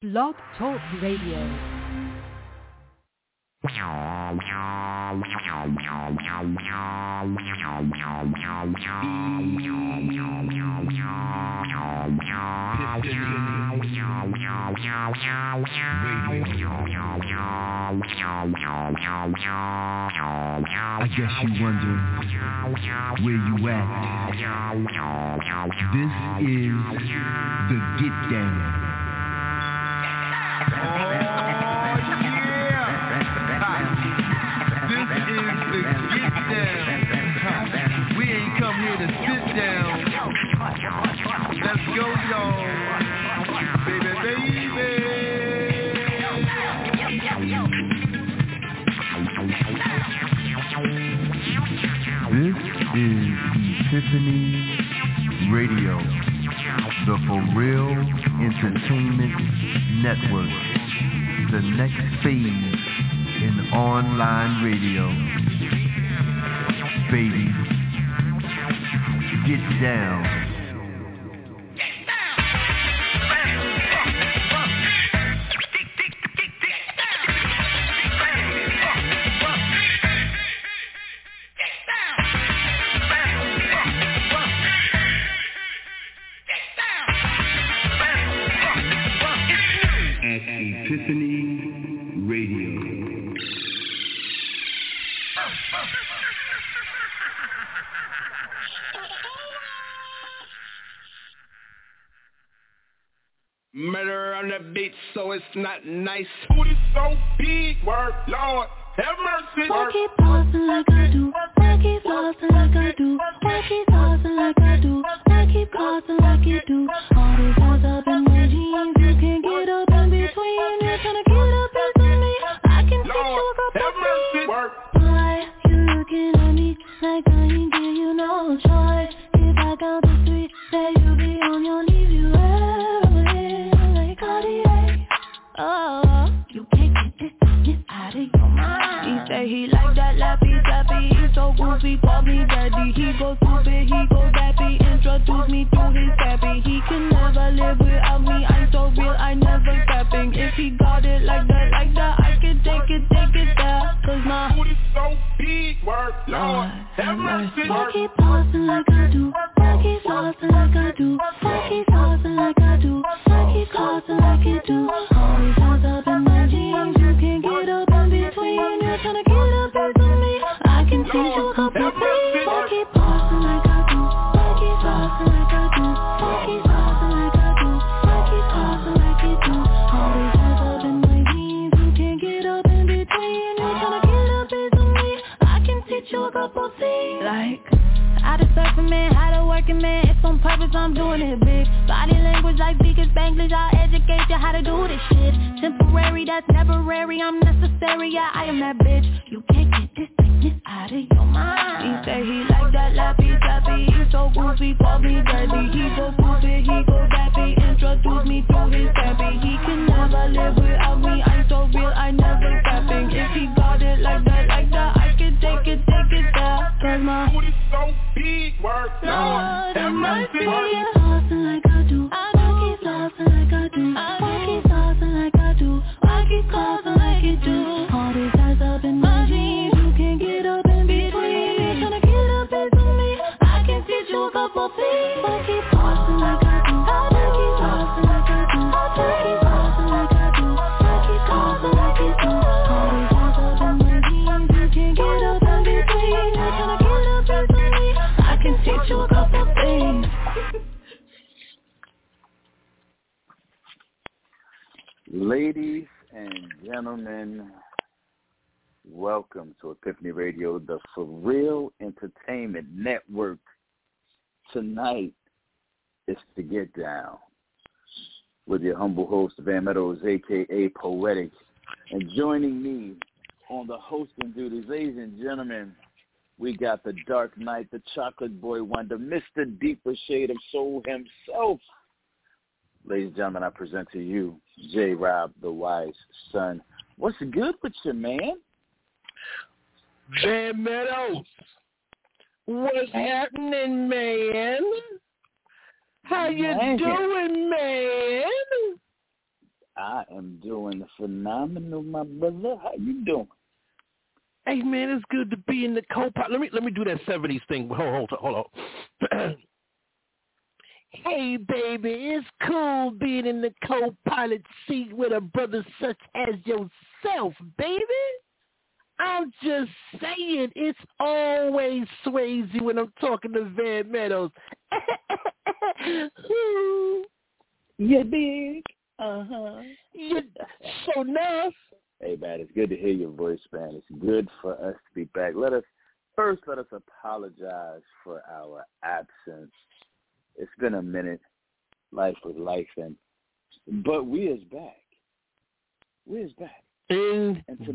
Blog Talk Radio. I guess you wonder where you at. This is the Get Down. Oh yeah! This is the Get Down. We ain't come here to sit down. Let's go, y'all. Baby, baby. This is Epiphany Radio, the For Real Entertainment Network, the next phase in online radio. Baby, get down. Epiphany Radio. Murder on the beat, so it's not nice. Booty so big, work, Lord, have mercy. I keep flossing like I do. I keep flossing like I do. I keep flossing like I do. I keep flossing like you do. All these hoes up in my jeans, you can't get up in between. You're trying to get up into me. I can fix you up a beat. Why you looking at me like I ain't give you no choice? If I count to three, say you be on your knees, you ever like Cartier. Oh, you can't get this out of your mind. He say he like that lappy sappy. He's so goofy, call me daddy. He go stupid, he go dappy. Introduce me to his pappy. He can never live without me. I'm so real, I never capping. If he got it like that, I can take it there. Cause my booty so big, work, Lord, have mercy. I keep flossing like I do. I keep flossing like I do. I keep flossing like I do. I keep flossing like you do. All these hoes up in my jeans, you can't get up in between. You're trying to get up into me. I can teach you a couple things. I keep flossing like I do. I keep flossing like I do. I keep flossing like I do. I keep flossing like you do. All these hoes up in my jeans, you can't get up in between. You're trying to get up into me. I can teach you a couple things. Like how to surf a man, how to work a man. If on purpose, I'm doing it big. Body language like speaking Spanglish. I'll educate you how to do this shit. Temporary, that's temporary. I'm necessary, yeah, I am that bitch. You can't get this thing out of your mind. He say he like that lappy sappy. He's so goofy, call me daddy. He go stupid, he go dappy. Introduce me to his pappy. He can never live without me. I'm so real, I never capping. If he got it like that, I can take it there. Cause my booty so big, work, Lord, have mercy. I keep flossing like I do. I keep flossing like I do. I keep flossing like I do. I keep flossing like you do. All these guys up in my jeans, you can't get up in between. You're trying to get up into me. I can teach you a couple things. I keep flossing like I do. I keep flossing like I do. I keep flossing like I do. I keep flossing like you do. All these guys up in my jeans, you can't get up in between. You're trying to get up into me. I can teach you a couple things. Ladies and gentlemen, welcome to Epiphany Radio, the For Real Entertainment Network. Tonight, it's the Get Down with your humble host, Van Meadows, a.k.a. Poetic. And joining me on the hosting duties, ladies and gentlemen, we got the Dark Knight, the Chocolate Boy Wonder, Mr. Deeper Shade of Soul himself. Ladies and gentlemen, I present to you J. Rob, the Wise Son. What's good with you, man? Van Meadows, what's happening, man? How you doing, man? I am doing phenomenal, my brother. How you doing? Hey, man, it's good to be in the co-pilot. Let me do that 70s thing. Hold on. Hey, baby, it's cool being in the co-pilot seat with a brother such as yourself, baby. I'm just saying, it's always Swayze when I'm talking to Van Meadows. You big? Uh-huh. You so nice. Hey, man, it's good to hear your voice, man. It's good for us to be back. Let us apologize for our absence. It's been a minute. Life was life, but we is back. Indeed. And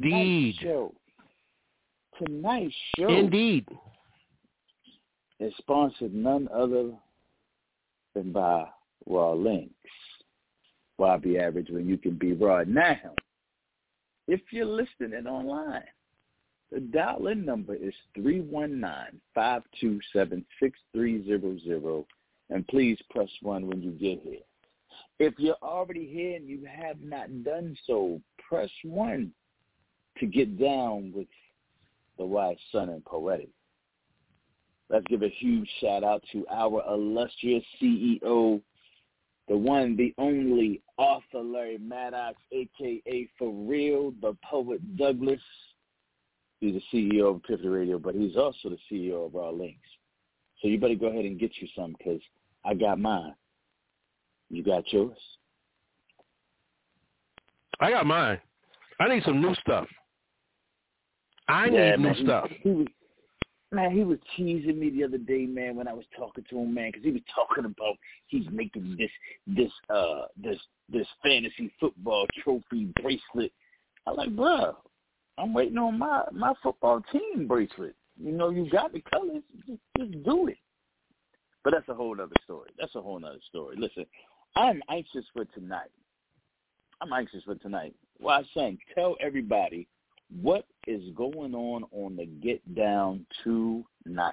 tonight's show Indeed. is sponsored none other than by Raw Links. Why be average when you can be raw? Now, if you're listening online, the dial-in number is 319-527-6300, and please press 1 when you get here. If you're already here and you have not done so, press 1 to get down with the wise son and poetic. Let's give a huge shout-out to our illustrious CEO, the one, the only Arthur Larry Maddox, a.k.a. For Real, the Poet Douglas. He's the CEO of Epiphany Radio, but he's also the CEO of Raw Links. So you better go ahead and get you some, because I got mine. You got yours? I got mine. I need some new stuff. I need new stuff. He was teasing me the other day, man, when I was talking to him, man, because he was talking about he's making this fantasy football trophy bracelet. I'm like, bro, I'm waiting on my football team bracelet. You know, you got the colors, just do it. But that's a whole other story. Listen, I'm anxious for tonight. Why, son, tell everybody what is going on the Get Down tonight.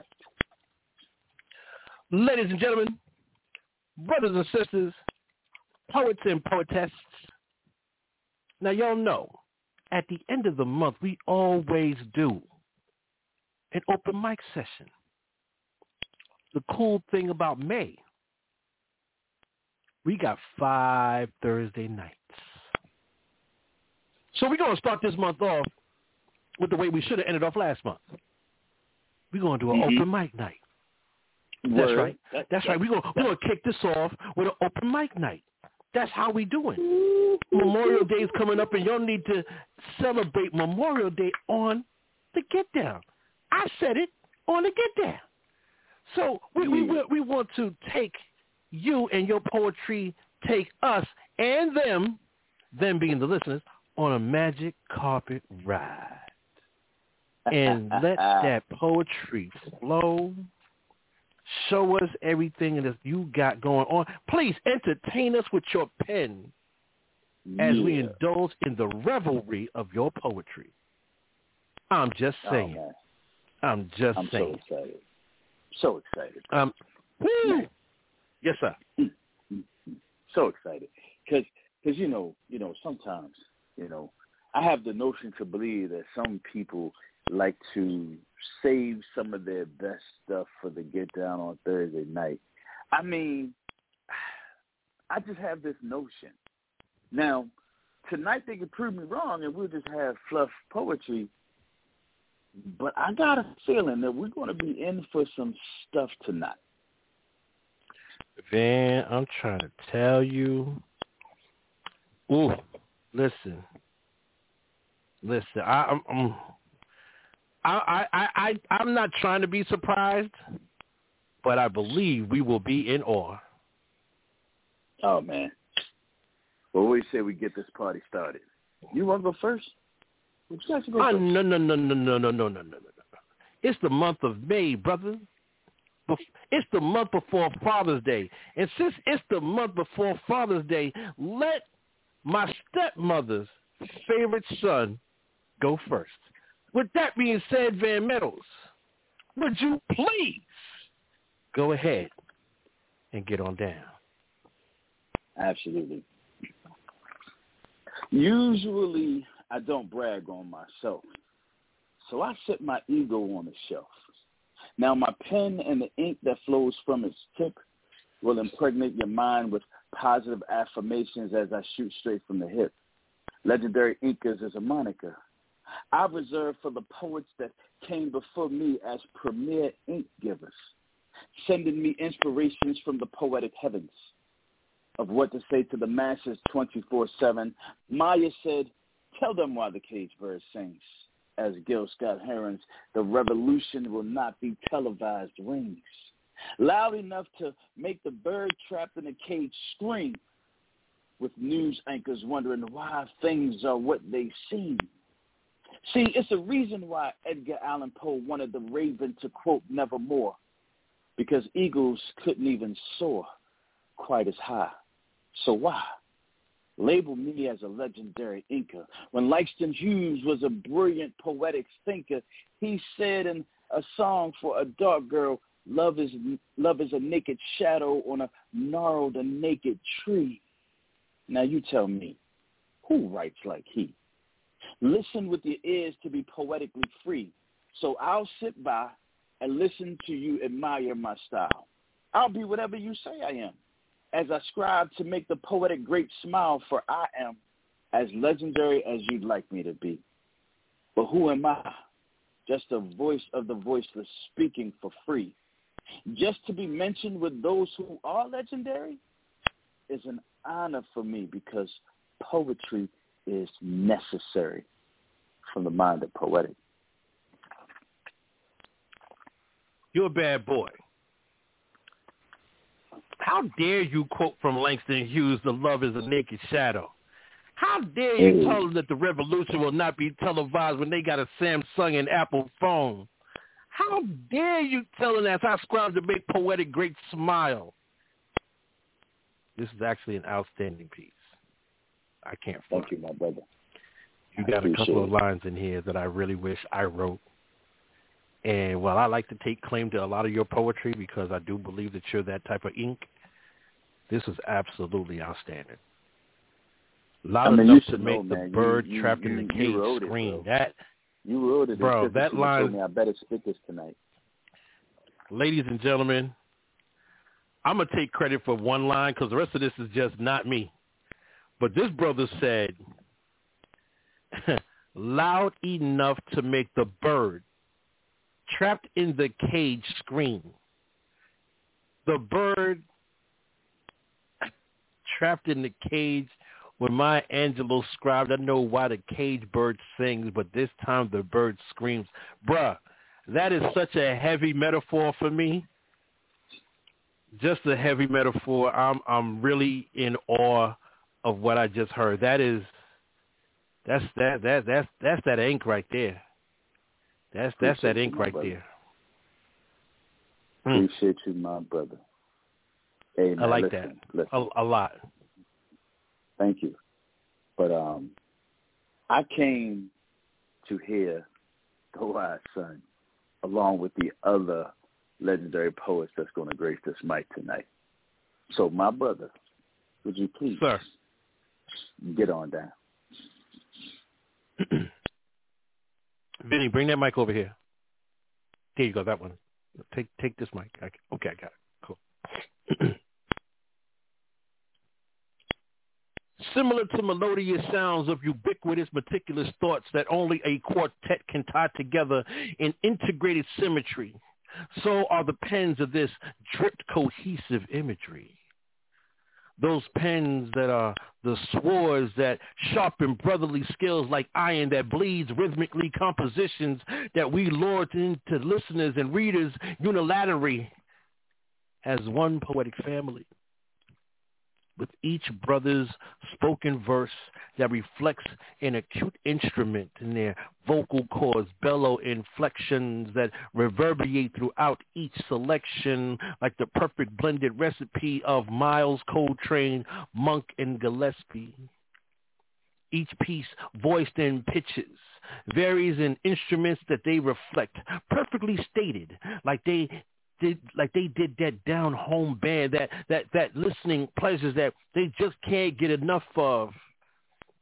Ladies and gentlemen, brothers and sisters, poets and poetesses. Now, y'all know, at the end of the month, we always do an open mic session. The cool thing about May, we got 5 Thursday nights. So we're going to start this month off with the way we should have ended off last month. We're going to do an open mic night. That's right. We're going to kick this off with an open mic night. That's how we doing. Memorial Day is coming up, and y'all need to celebrate Memorial Day on the Get Down. I said it, on the Get Down. So we want to take you and your poetry, take us and them being the listeners, on a magic carpet ride. And let that poetry flow. Show us everything that you got going on. Please entertain us with your pen as we indulge in the revelry of your poetry. I'm just saying. I'm saying. So excited. Yes, sir. So excited. Because you know, sometimes, I have the notion to believe that some people like to save some of their best stuff for the Get Down on Thursday night. I mean, I just have this notion. Now, tonight they could prove me wrong and we'll just have fluff poetry, but I got a feeling that we're going to be in for some stuff tonight. Van, I'm trying to tell you. Ooh, listen. I'm not trying to be surprised, but I believe we will be in awe. Oh, man. Well, we say we get this party started. You want to go first? Would you like to go first? No. It's the month of May, brother. It's the month before Father's Day. And since it's the month before Father's Day, let my stepmother's favorite son go first. With that being said, Van Meadows, would you please go ahead and get on down? Absolutely. Usually, I don't brag on myself, so I set my ego on the shelf. Now, my pen and the ink that flows from its tip will impregnate your mind with positive affirmations as I shoot straight from the hip. Legendary Incas is a moniker I reserve for the poets that came before me as premier ink givers, sending me inspirations from the poetic heavens of what to say to the masses 24/7. Maya said, tell them why the cage bird sings. As Gil Scott Heron's, the revolution will not be televised rings, loud enough to make the bird trapped in a cage scream, with news anchors wondering why things are what they seem. See, it's a reason why Edgar Allan Poe wanted the raven to quote nevermore, because eagles couldn't even soar quite as high. So why label me as a legendary Inca when Langston Hughes was a brilliant poetic thinker? He said in a song for a dark girl, love is a naked shadow on a gnarled and naked tree. Now you tell me, who writes like he? Listen with your ears to be poetically free. So I'll sit by and listen to you admire my style. I'll be whatever you say I am, as I strive to make the poetic great smile, for I am as legendary as you'd like me to be. But who am I? Just a voice of the voiceless speaking for free. Just to be mentioned with those who are legendary is an honor for me, because poetry is necessary from the mind of poetic. You're a bad boy. How dare you quote from Langston Hughes, the love is a naked shadow? How dare you tell them that the revolution will not be televised when they got a Samsung and Apple phone? How dare you tell them that I strive to make poetic great smile? This is actually an outstanding piece. I can't front. Thank you, my brother. You got a couple of lines in here that I really wish I wrote. And while I like to take claim to a lot of your poetry, because I do believe that you're that type of ink, this is absolutely outstanding. Loud enough to make the bird trapped in the cage scream. You wrote it, bro. That line. Told me I better spit this tonight. Ladies and gentlemen, I'm gonna take credit for one line because the rest of this is just not me. But this brother said, loud enough to make the bird trapped in the cage scream. The bird trapped in the cage. When Maya Angelou scribed, I know why the cage bird sings, but this time the bird screams. Bruh, that is such a heavy metaphor for me. Just a heavy metaphor. I'm really in awe of what I just heard. That's that ink right there. That's that ink right there. Appreciate you, my brother. Hey, man, I like that a lot. Thank you. But I came to hear the Wise Son along with the other legendary poets that's going to grace this mic tonight. So, my brother, would you please get on down? Vinny, bring that mic over here. Here you go, that one. Take this mic. Okay, I got it. Cool. Similar to melodious sounds of ubiquitous, meticulous thoughts that only a quartet can tie together in integrated symmetry, so are the pens of this dripped cohesive imagery. Those pens that are the swords that sharpen brotherly skills like iron that bleeds rhythmically, compositions that we lord into listeners and readers unilaterally as one poetic family, with each brother's spoken verse that reflects an acute instrument in their vocal cords, bellow inflections that reverberate throughout each selection like the perfect blended recipe of Miles Coltrane, Monk, and Gillespie. Each piece voiced in pitches, varies in instruments that they reflect, perfectly stated, like they did that down home band, that listening pleasures that they just can't get enough of, to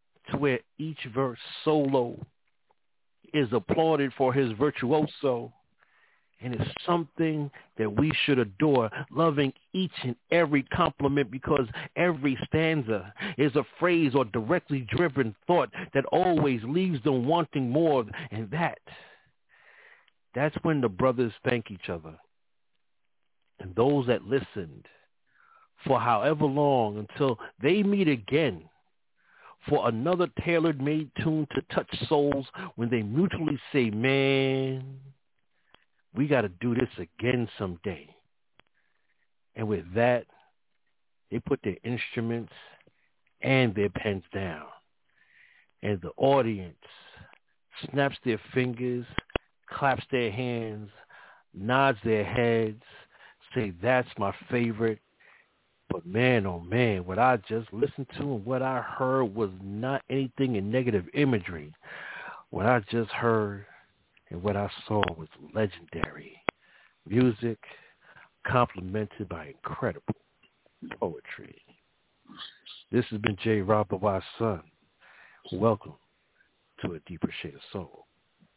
where each verse solo is applauded for his virtuoso. And it's something that we should adore, loving each and every compliment, because every stanza is a phrase or directly driven thought that always leaves them wanting more. And that's when the brothers thank each other. And those that listened for however long until they meet again for another tailor-made tune to touch souls, when they mutually say, man, we got to do this again someday. And with that, they put their instruments and their pens down. And the audience snaps their fingers, claps their hands, nods their heads, say, that's my favorite. But man, oh man, what I just listened to and what I heard was not anything in negative imagery. What I just heard and what I saw was legendary music complemented by incredible poetry. This has been J. Rob the Wise Son. Welcome to A Deeper Shade of Soul.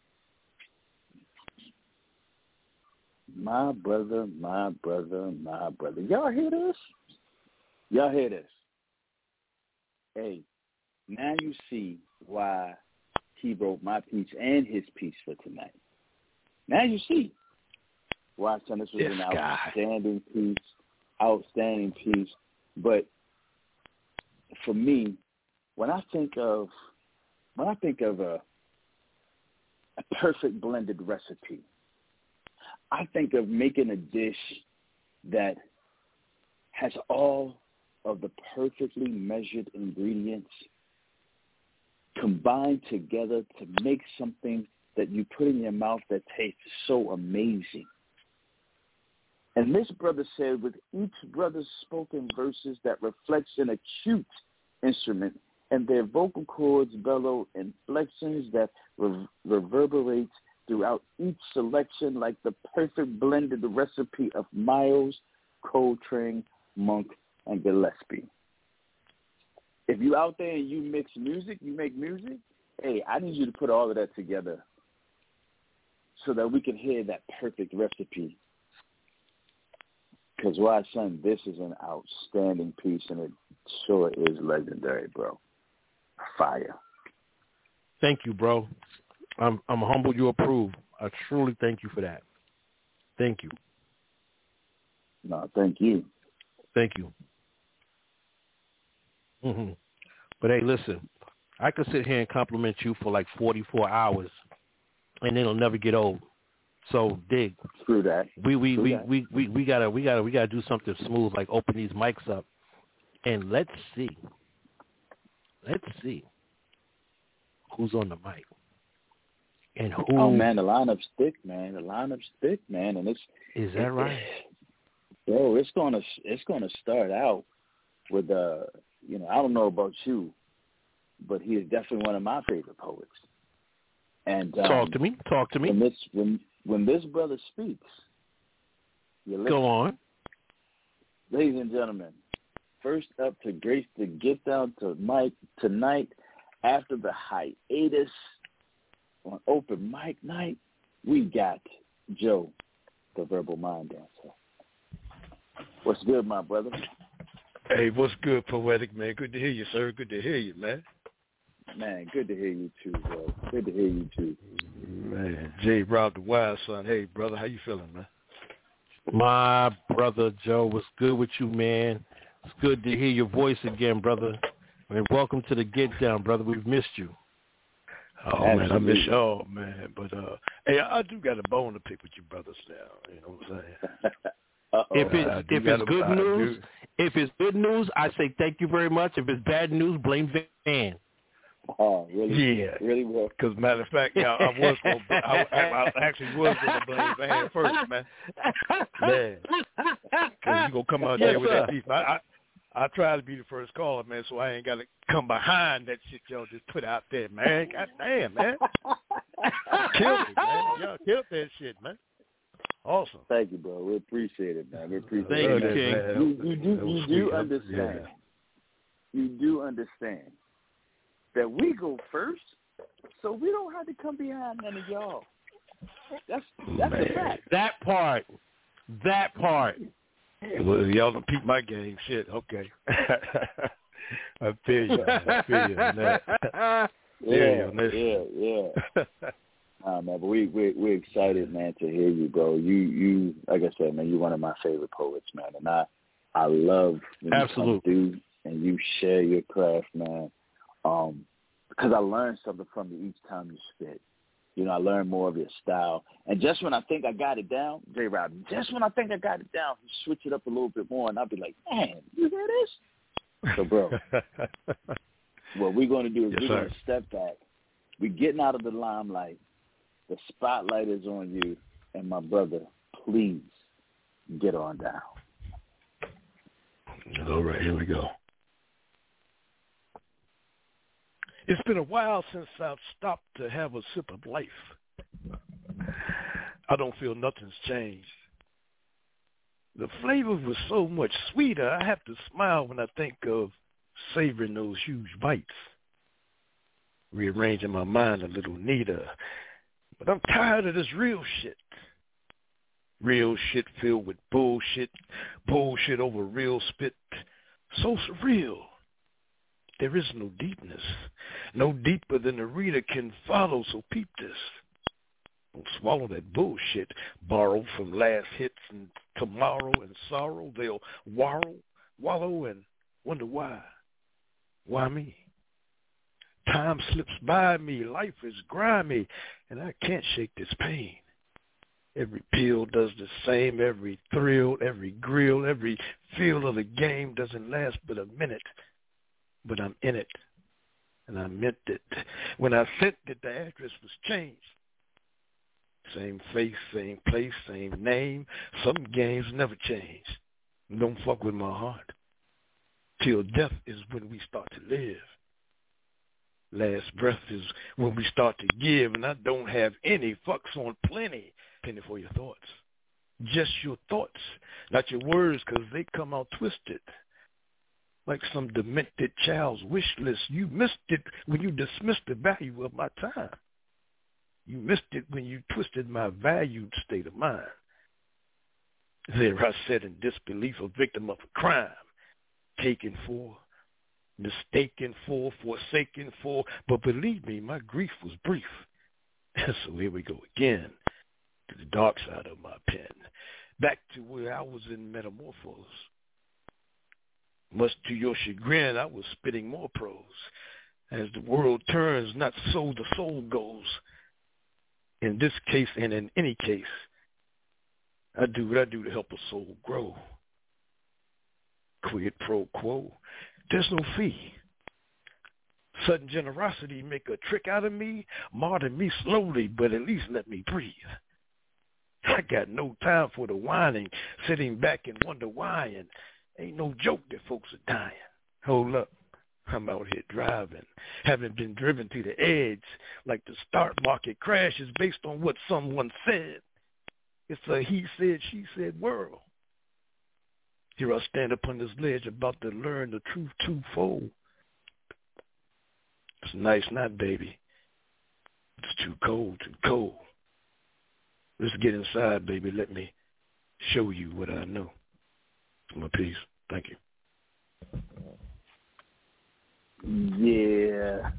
My brother, my brother, my brother. Y'all hear this? Y'all hear this? Hey, now you see why he wrote my piece and his piece for tonight. Now you see why I said this was an outstanding piece. But for me, when I think of a perfect blended recipe, I think of making a dish that has all of the perfectly measured ingredients combined together to make something that you put in your mouth that tastes so amazing. And this brother said, with each brother's spoken verses that reflects an acute instrument, and their vocal cords bellow inflections that reverberate throughout each selection like the perfect blended recipe of Miles, Coltrane, Monk, and Gillespie. If you out there and you mix music, you make music, hey, I need you to put all of that together so that we can hear that perfect recipe. Because, why, son, this is an outstanding piece, and it sure is legendary, bro. Fire. Thank you, bro. I'm humbled you approve. I truly thank you for that. Thank you. No, thank you. Thank you. Mm-hmm. But hey, listen, I could sit here and compliment you for like 44 hours, and it'll never get old. So dig. Screw that. We gotta do something smooth, like open these mics up, and let's see who's on the mic and who. Oh man, the lineup's thick, man. And is that right? Bro, it's gonna start out with I don't know about you, but he is definitely one of my favorite poets. And talk to me. When this brother speaks, you listen. Go on. Ladies and gentlemen, first up to grace the gift down to Mike tonight, after the hiatus on open mic night, we got Joe, the Verbal Mind Dancer. What's good, my brother? Hey, what's good, Poetic, man? Good to hear you, sir. Good to hear you, man. Man, good to hear you too, bro. Good to hear you too. Man, J. Rob the Wise Son. Hey, brother, how you feeling, man? My brother Joe, what's good with you, man? It's good to hear your voice again, brother. And welcome to the Get Down, brother. We've missed you. Oh, absolutely. Man, I miss y'all, man. But, hey, I do got a bone to pick with you brothers now. You know what I'm saying? If it's good news, I say thank you very much. If it's bad news, blame Van. Oh, really? Yeah. Really well. Because, matter of fact, I actually was going to blame Van first, man. Man. Because you going to come out there with that piece. I try to be the first caller, man, so I ain't got to come behind that shit y'all just put out there, man. God damn, man. Killed it, man. Y'all killed that shit, man. Awesome. Thank you, bro. We appreciate it, man. We appreciate it. Thank you, King. You do understand. Yeah. You do understand that we go first, so we don't have to come behind none of y'all. That's a fact. That part. Well, y'all don't peep my game. Shit, okay. I feel you on that. Yeah. Man, but we're excited, man, to hear you, bro. You like I said, man, you're one of my favorite poets, man, and I love when you come through and you share your craft, man. Because I learn something from you each time you spit. You know, I learn more of your style. And just when I think I got it down, J-Rob, you switch it up a little bit more, and I'll be like, man, you hear this? So, bro, what we're going to do is we're going to step back. We're getting out of the limelight. The spotlight is on you. And, my brother, please get on down. All right, here we go. It's been a while since I've stopped to have a sip of life. I don't feel nothing's changed. The flavor was so much sweeter, I have to smile when I think of savoring those huge bites. Rearranging my mind a little neater. But I'm tired of this real shit. Real shit filled with bullshit. Bullshit over real spit. So surreal. There is no deepness. No deeper than the reader can follow, so peep this. Don't swallow that bullshit borrowed from last hits and tomorrow and sorrow. They'll wallow and wonder why. Why me? Time slips by me. Life is grimy, and I can't shake this pain. Every pill does the same. Every thrill, every grill, every feel of the game doesn't last but a minute. But I'm in it, and I meant it. When I sent it, the address was changed. Same face, same place, same name. Some games never change. Don't fuck with my heart. Till death is when we start to live. Last breath is when we start to give, and I don't have any fucks on plenty. Penny for your thoughts. Just your thoughts, not your words, because they come out twisted. Like some demented child's wish list. You missed it when you dismissed the value of my time. You missed it when you twisted my valued state of mind. There I sat in disbelief, a victim of a crime. Taken for, mistaken for, forsaken for. But believe me, my grief was brief. So here we go again, to the dark side of my pen. Back to where I was in metamorphose. Much to your chagrin, I was spitting more prose. As the world turns, not so the soul goes. In this case and in any case, I do what I do to help a soul grow. Quid pro quo, there's no fee. Sudden generosity make a trick out of me, martyr me slowly, but at least let me breathe. I got no time for the whining, sitting back and wonder why, and ain't no joke that folks are dying. Hold up, I'm out here driving, having been driven to the edge, like the stock market crash is based on what someone said. It's a he said, she said world. Here I stand upon this ledge about to learn the truth twofold. It's a nice night, baby. It's too cold, too cold. Let's get inside, baby. Let me show you what I know. It's my piece. Thank you. Yeah.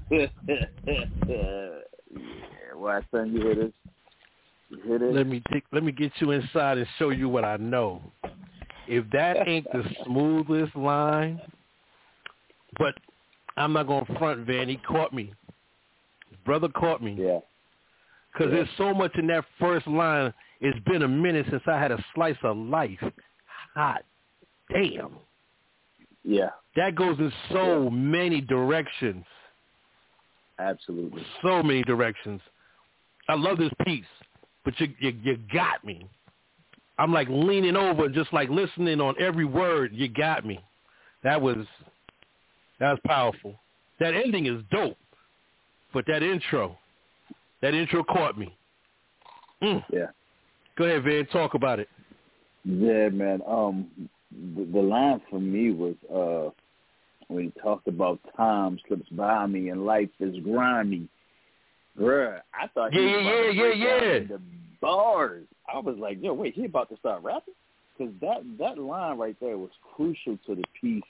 Why, son, you hear this? You hear this? Let me get you inside and show you what I know. If that ain't the smoothest line, but I'm not going to front, Van. He caught me. His brother caught me. Yeah. Because there's so much in that first line. It's been a minute since I had a slice of life. Hot damn. Yeah. That goes in so many directions. Absolutely. So many directions. I love this piece, but you got me. I'm like leaning over, just like listening on every word. You got me. That was powerful. That ending is dope, but that intro caught me. Yeah. Go ahead, Van. Talk about it. Yeah, man. The line for me was when he talked about time slips by me and life is grimy. Bruh, I thought he was about to break down the bars. I was like, yo, wait, he about to start rapping? Because that line right there was crucial to the piece.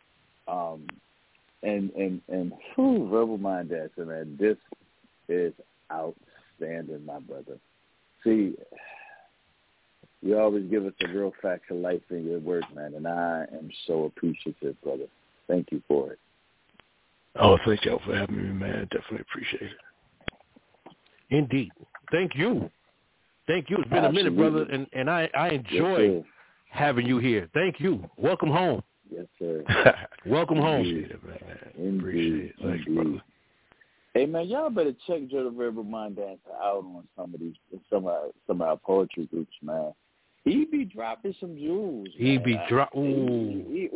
Verbal Mind Dancer, man, this is outstanding, my brother. See, you always give us the real facts of life in your work, man, and I am so appreciative, brother. Thank you for it. Oh, thank y'all for having me, man. Definitely appreciate it. Indeed. Thank you. Thank you. It's been a minute, brother, and I enjoy having you here. Thank you. Welcome home. Yes, sir. Welcome home. Appreciate it, man. Appreciate it. Thank you, brother. Hey, man, y'all better check Joe the Verbal Mind Dancer out on some of our poetry groups, man. He be dropping some jewels. He man. be dropping.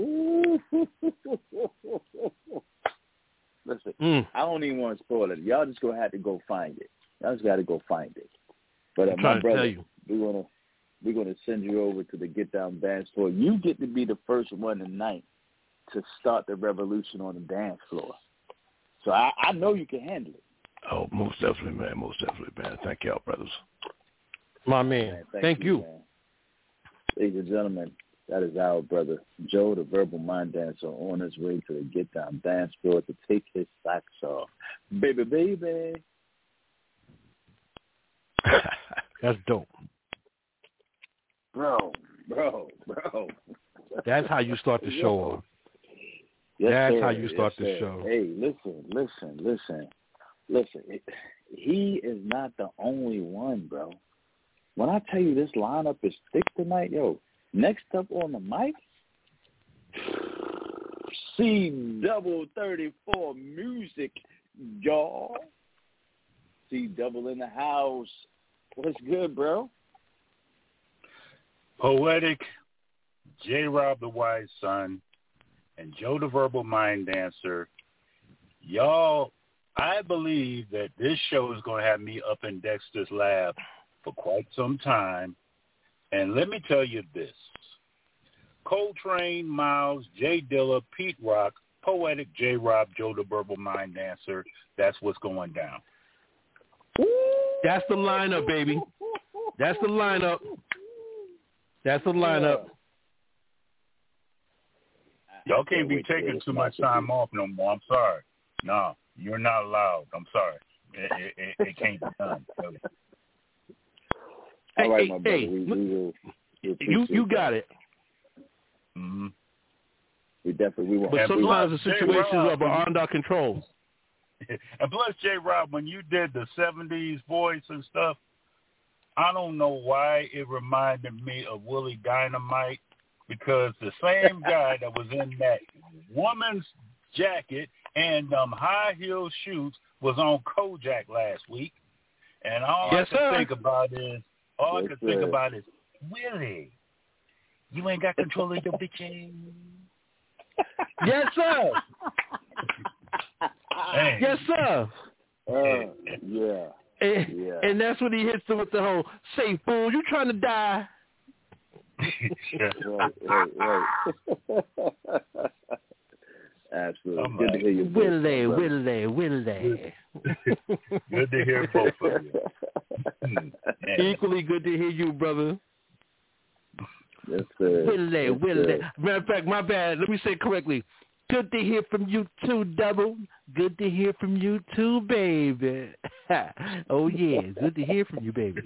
Listen, I don't even want to spoil it. Y'all just gonna have to go find it. Y'all just got to go find it. But my brother, we're gonna send you over to the Get Down dance floor. You get to be the first one tonight to start the revolution on the dance floor. So I know you can handle it. Oh, most definitely, man. Most definitely, man. Thank y'all, brothers. My man. Thank you. Man. Ladies and gentlemen, that is our brother, Joe, the Verbal Mind Dancer, on his way to the Get Down dance floor to take his socks off. Baby, baby. That's dope. Bro. That's how you start the show off. Yes, That's sir. how you start the show. Hey, listen. He is not the only one, bro. When I tell you this lineup is thick tonight, yo, next up on the mic, C-34 Music, y'all. C-double in the house. What's good, bro? Poetic, J-Rob the Wise Son, and Joe the Verbal Mind Dancer. Y'all, I believe that this show is going to have me up in Dexter's lab for quite some time. And let me tell you this. Coltrane, Miles, Jay Dilla, Pete Rock, Poetic, J-Rob, Joe the Verbal Mind Dancer. That's what's going down. That's the lineup, baby. That's the lineup. Y'all can't be taking too much time off no more. I'm sorry. No, you're not allowed. I'm sorry. It can't be done. All right, my brother. You got it. Mm-hmm. We will. But sometimes the situations are beyond our control. And plus, J-Rob, when you did the 70s voice and stuff, I don't know why it reminded me of Willie Dynamite, because the same guy that was in that woman's jacket and high heel shoes was on Kojak last week. And all I can think about is, Willie, you ain't got control of your bitches. Yes, sir. Hey. Yes, sir. Yeah. And that's when he hits them with the whole, say, fool, you trying to die. Right. Absolutely. Good to hear you. Willie. Good to hear both of you. Equally good to hear you, brother. Yes, sir. Willie. Matter of fact, my bad. Let me say it correctly. Good to hear from you too, Double. Good to hear from you too, baby. Oh, yeah. Good to hear from you, baby.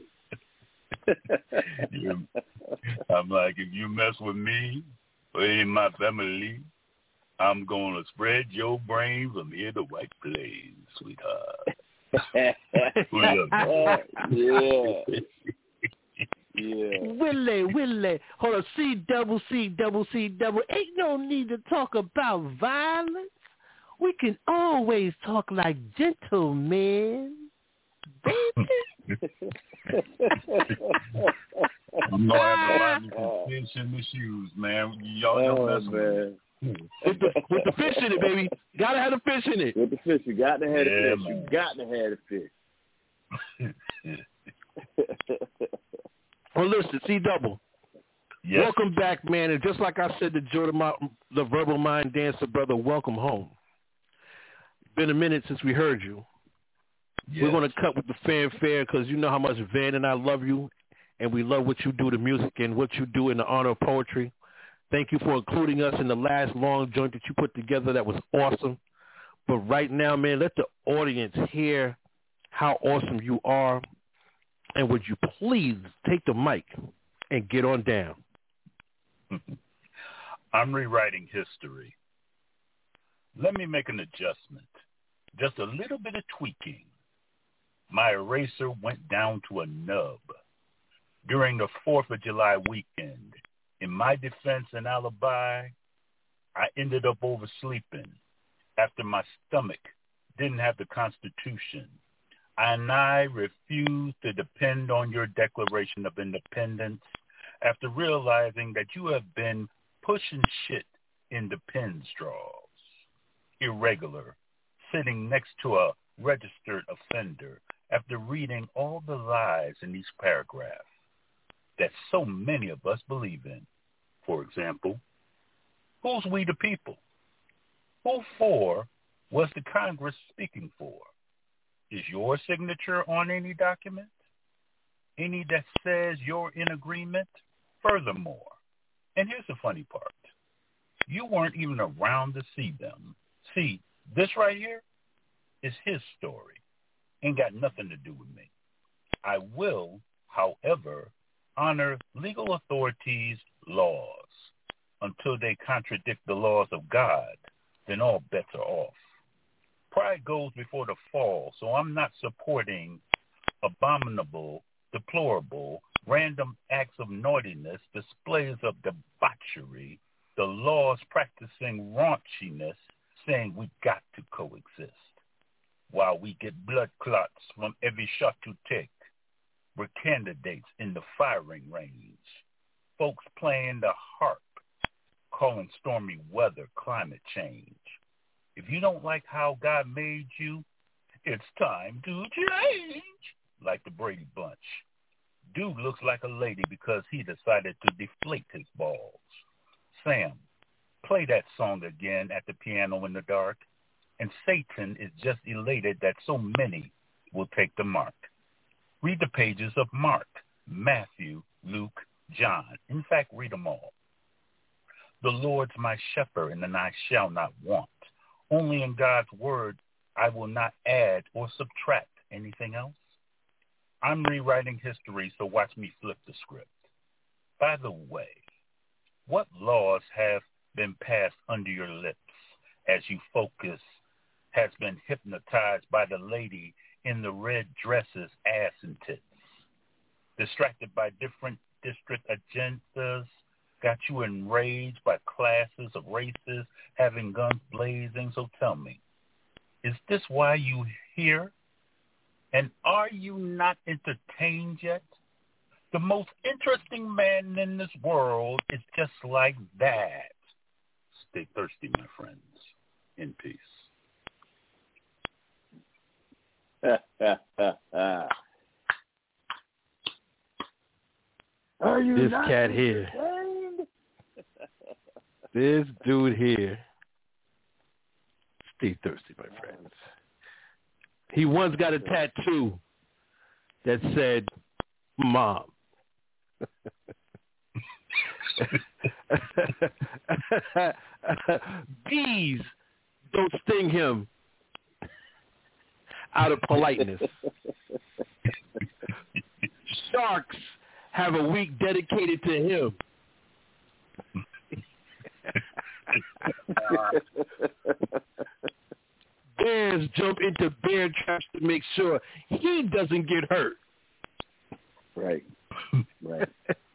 I'm like, if you mess with me or any of my family, I'm going to spread your brain from here to White Plains, sweetheart. Yeah. Willie. Hold on. C-double. Ain't no need to talk about violence. We can always talk like gentlemen, baby. I'm going to have to buy me some fish in the shoes, man. Y'all don't mess with me. With the fish in it, baby. Gotta have the fish in it. With the fish. You got to have the fish. You got to have the fish. Well, listen, C-double. Yes. Welcome back, man. And just like I said to Jordan, the Verbal Mind Dancer, brother, welcome home. Been a minute since we heard you. Yes. We're going to cut with the fanfare because you know how much Van and I love you, and we love what you do to music and what you do in the honor of poetry. Thank you for including us in the last long joint that you put together. That was awesome. But right now, man, let the audience hear how awesome you are. And would you please take the mic and get on down? I'm rewriting history. Let me make an adjustment. Just a little bit of tweaking. My eraser went down to a nub. During the 4th of July weekend, in my defense and alibi, I ended up oversleeping after my stomach didn't have the Constitution. And I refused to depend on your Declaration of Independence after realizing that you have been pushing shit into pen straws. Irregular, sitting next to a registered offender after reading all the lies in these paragraphs that so many of us believe in. For example, who's we the people? Who for was the Congress speaking for? Is your signature on any document? Any that says you're in agreement? Furthermore, and here's the funny part, you weren't even around to see them. See, this right here is his story. Ain't got nothing to do with me. I will, however, honor legal authorities' laws. Until they contradict the laws of God, then all bets are off. Pride goes before the fall, so I'm not supporting abominable, deplorable, random acts of naughtiness, displays of debauchery, the laws practicing raunchiness, saying we got to coexist. While we get blood clots from every shot you take, we're candidates in the firing range. Folks playing the harp, calling stormy weather climate change. If you don't like how God made you, it's time to change, like the Brady Bunch. Dude looks like a lady because he decided to deflate his balls. Sam, play that song again at the piano in the dark. And Satan is just elated that so many will take the mark. Read the pages of Mark, Matthew, Luke, John. In fact, read them all. The Lord's my shepherd, and I shall not want. Only in God's word I will not add or subtract anything else. I'm rewriting history, so watch me flip the script. By the way, what laws have been passed under your lips as you focus has been hypnotized by the lady in the red dresses, ass and tits? Distracted by different district agendas, got you enraged by classes of races having guns blazing. So tell me, is this why you here? And are you not entertained yet? The most interesting man in this world is just like that. Stay thirsty, my friends. In peace. Are you this not cat here. This dude here. Stay thirsty, my friends. He once got a tattoo that said, Mom. Bees don't sting him out of politeness. Sharks have a week dedicated to him. Bears jump into bear traps to make sure he doesn't get hurt. Right. Right.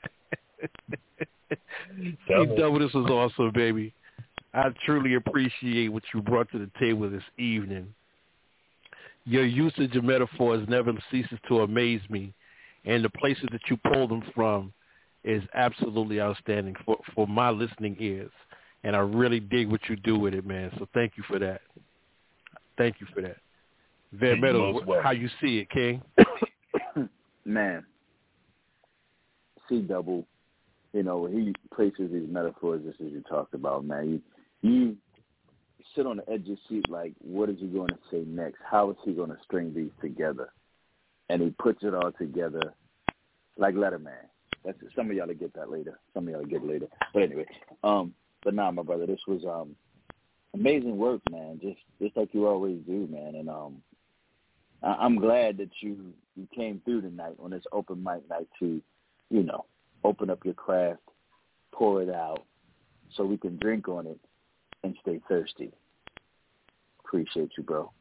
C-Double, this was awesome, baby. I truly appreciate what you brought to the table this evening. Your usage of metaphors never ceases to amaze me, and the places that you pull them from is absolutely outstanding for my listening ears, and I really dig what you do with it, man, so thank you for that. Thank you for that. Van Meadows, how you see it, King? Man, C-Double you know, he places these metaphors just as you talked about, man. You sit on the edge of your seat like, what is he going to say next? How is he going to string these together? And he puts it all together like Letterman. That's it. Some of y'all will get that later. Some of y'all will get it later. But anyway, but nah, my brother, this was amazing work, man. Just like you always do, man. And I'm glad that you came through tonight on this open mic night to, you know, open up your craft, pour it out, so we can drink on it and stay thirsty. Appreciate you, bro.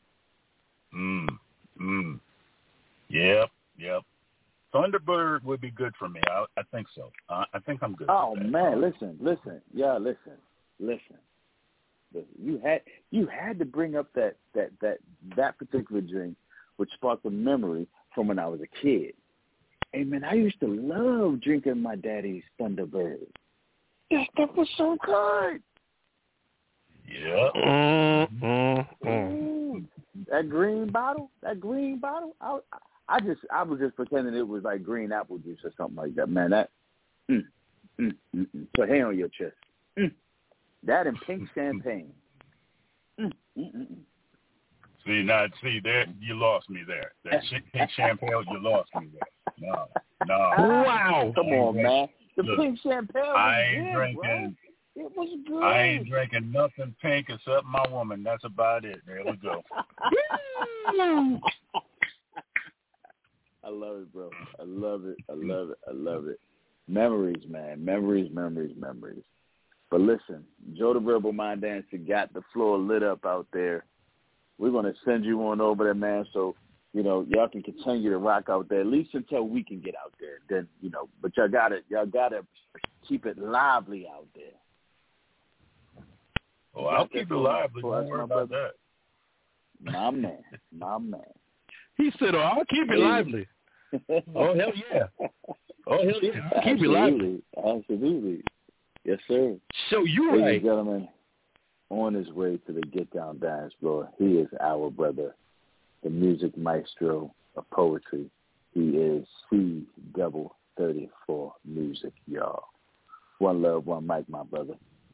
Yep. Thunderbird would be good for me. I think so. I think I'm good. Oh man, listen. You had to bring up that particular drink, which sparked a memory from when I was a kid. Hey man, I used to love drinking my daddy's Thunderbird. That stuff was so good. Yeah. That green bottle. I was just pretending it was like green apple juice or something like that, man. That, put hand on your chest. That and pink champagne. See there, you lost me there. That pink champagne, you lost me there. No. Wow. Come on, man. The Look, pink champagne was I ain't good, drinking. bro. It was good. I ain't drinking nothing pink except my woman. That's about it. There we go. I love it, bro. I love it. Memories, man. Memories. But listen, Joe the Verbal Mind Dancer got the floor lit up out there. We're going to send you on over there, man, so, you know, y'all can continue to rock out there, at least until we can get out there. Then, you know, but y'all got to keep it lively out there. Oh, I'll keep it lively. Don't worry about that. My man. He said, "Oh, I'll keep it lively." Oh, hell yeah. Keep it lively. Absolutely. Yes, sir. So you Ladies right. and gentlemen, on his way to the Get Down dance floor, he is our brother, the music maestro of poetry. He is C-34 Music, y'all. One love, one mic, my brother.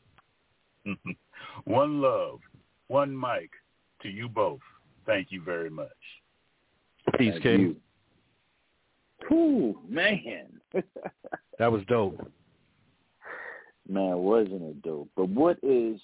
One love, one mic to you both. Thank you very much. Peace, King. Cool, man. That was dope. Man, wasn't it dope? But what is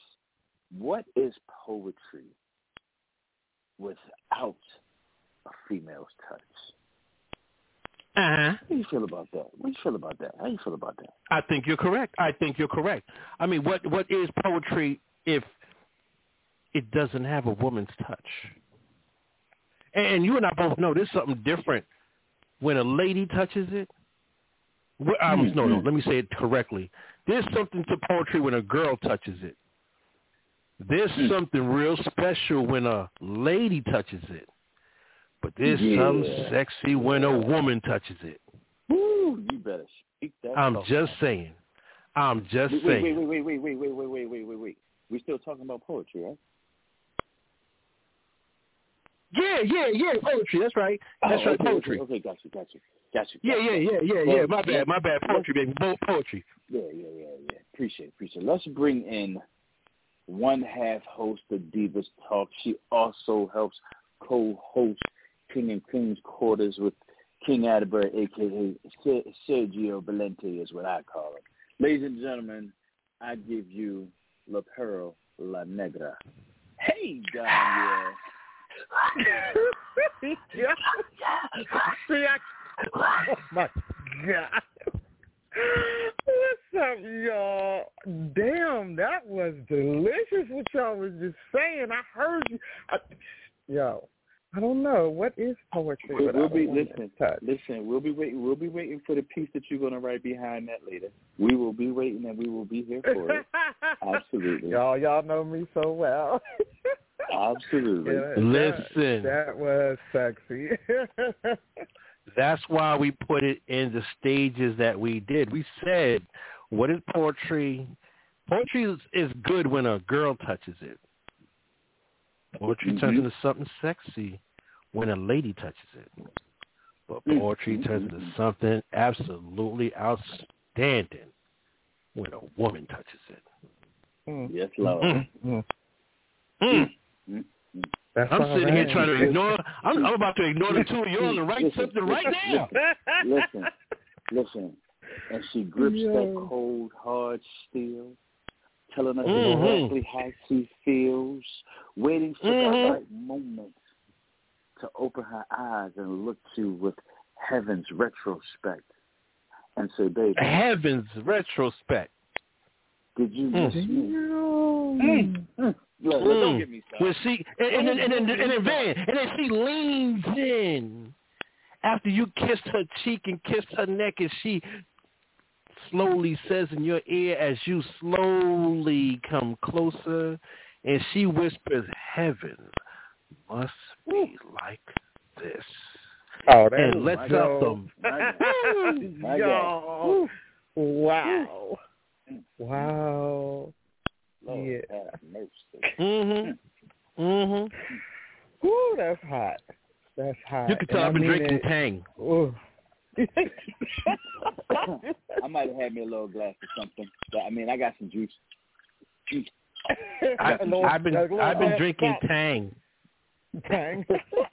poetry without a female's touch? Uh-huh. How do you feel about that? How do you feel about that? I think you're correct. I mean, what is poetry if it doesn't have a woman's touch? And you and I both know there's something different when a lady touches it. No, let me say it correctly. There's something to poetry when a girl touches it. There's something real special when a lady touches it. But there's something sexy when a woman touches it. Ooh, you better speak that. I'm just saying. Wait. We still talking about poetry, right? Yeah, poetry. That's right. Poetry. Okay, got you. Yeah. My bad. Poetry, baby. Poetry. Yeah. Appreciate it. Let's bring in one half host of Divas Talk. She also helps co-host King and Queen's Quarters with King Atterbury, a.k.a. Sergio Valente is what I call him. Ladies and gentlemen, I give you La Pearl La Negra. Hey, Daniel. Oh, my God. What's up, y'all? Damn, that was delicious what y'all was just saying. I heard you. Yo, I don't know. What is poetry? Listen, we'll be waiting for the piece that you're going to write behind that later. We will be waiting and we will be here for it. Absolutely. Y'all know me so well. Absolutely. Listen. That was sexy. That's why we put it in the stages that we did. We said, what is poetry? Poetry is good when a girl touches it. Poetry turns into something sexy when a lady touches it. But poetry turns into something absolutely outstanding when a woman touches it. Yes, Lord. I'm sitting here trying to ignore. I'm about to ignore the two of y'all and write something right now. Listen. And she grips that cold, hard steel, telling us exactly how she feels, waiting for the right moment to open her eyes and look to you with heaven's retrospect and say, baby. Heaven's retrospect. Did you miss me? Look, don't get me started. Well, she, and then she leans in after you kissed her cheek and kissed her neck, and she slowly says in your ear as you slowly come closer, and she whispers, heaven must be like this. Oh, and let's up them. Yo. Wow. Wow. Lord, yeah. Ooh, that's hot. That's hot. You can tell I've been drinking Tang. I might have had me a little glass or something. But, I mean, I got some juice. I've been drinking Tang. Tang.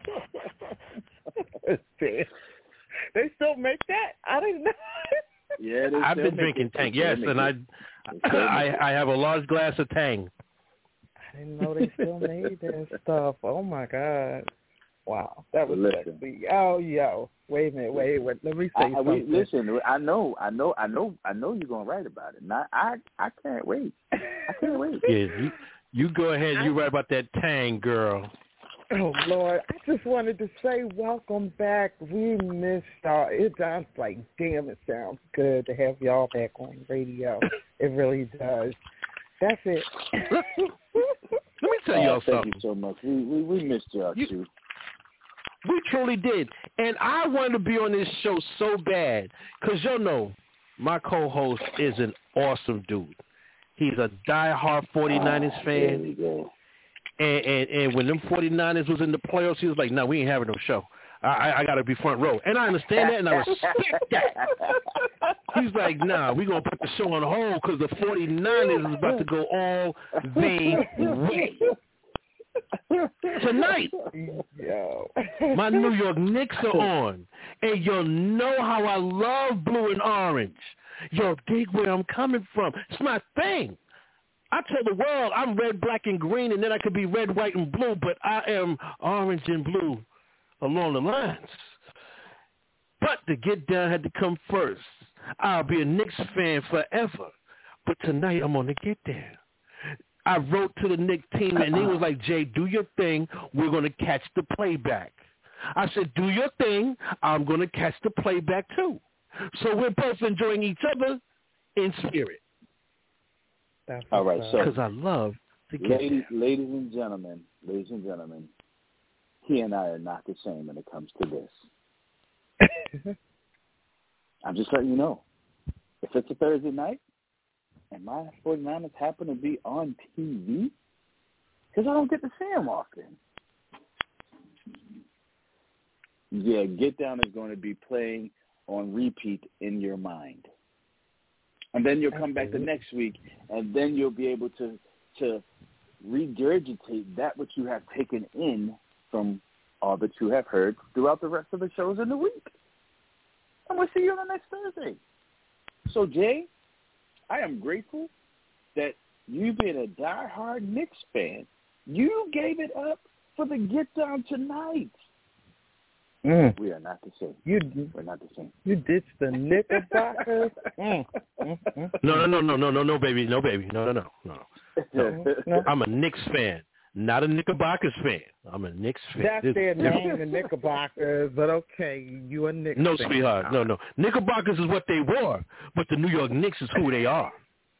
They still make that? I didn't know. Yeah, I've been drinking Tang. Yes, and I have a large glass of Tang. I didn't know they still made that stuff. Oh my God! Wow, that was sexy. Oh, yo, wait a minute, wait. Let me say something. Listen, I know you're gonna write about it. I can't wait. I can't wait. Yeah, you go ahead. You write about that Tang, girl. Oh, Lord, I just wanted to say welcome back. We missed y'all. It sounds like, damn, it sounds good to have y'all back on radio. It really does. That's it. Let me tell y'all something. Thank you so much. We missed y'all, too. We truly did. And I wanted to be on this show so bad because, you know, my co-host is an awesome dude. He's a diehard 49ers fan. There you go. And when them 49ers was in the playoffs, he was like, no, we ain't having no show. I got to be front row. And I understand that, and I respect that. He's like, nah, we're going to put the show on hold because the 49ers is about to go all the way. Tonight, my New York Knicks are on. And you'll know how I love blue and orange. Yo, dig where I'm coming from. It's my thing. I tell the world I'm red, black, and green, and then I could be red, white, and blue, but I am orange and blue along the lines. But the get down had to come first. I'll be a Knicks fan forever. But tonight I'm on the get down. I wrote to the Knicks team, and he was like, Jay, do your thing. We're going to catch the playback. I said, do your thing. I'm going to catch the playback, too. So we're both enjoying each other in spirit. All right, so because I love to get ladies and gentlemen, he and I are not the same when it comes to this. I'm just letting you know. If it's a Thursday night and my 49ers happen to be on TV, because I don't get to see them often. Yeah, Get Down is going to be playing on repeat in your mind. And then you'll come back the next week, and then you'll be able to regurgitate that which you have taken in from all that you have heard throughout the rest of the shows in the week. And we'll see you on the next Thursday. So, Jay, I am grateful that you being a diehard Knicks fan, you gave it up for the Get Down tonight. We are not the same. We're not the same. You ditched the Knickerbockers? No, baby. No. I'm a Knicks fan, not a Knickerbockers fan. I'm a Knicks fan. That's their name, the Knickerbockers, but okay, you a Knicks fan. No, sweetheart, no. Knickerbockers is what they were, but the New York Knicks is who they are.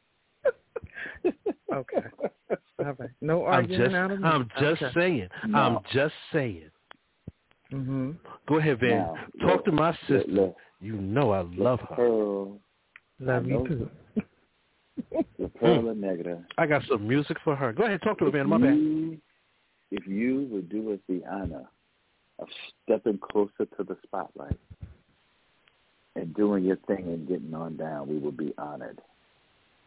Okay. All right. No arguing out of me. I'm just saying. No. I'm just saying. Mm-hmm. Go ahead, Van. Now, talk to my sister. Look, you know I love her. Love you too. The Pearl Negra. I got some music for her. Go ahead, talk to her, Van. My bad. If you would do us the honor of stepping closer to the spotlight and doing your thing and getting on down, we would be honored.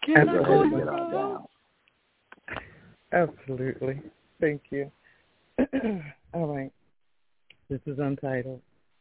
Can I call you Rose? Absolutely. Thank you. All right. This is Untitled.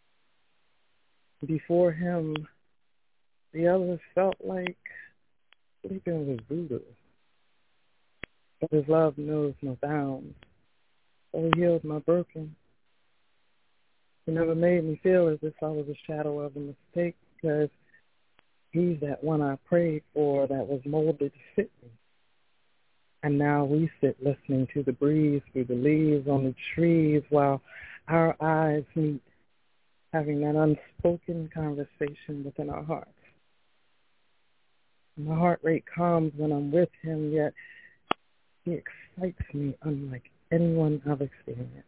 Before him, the others felt like sleeping with voodoo. But his love knows no bounds, so he healed my broken. He never made me feel as if I was a shadow of a mistake, because he's that one I prayed for that was molded to fit me. And now we sit listening to the breeze through the leaves on the trees while our eyes meet, having that unspoken conversation within our hearts. My heart rate calms when I'm with him, yet he excites me unlike anyone I've experienced.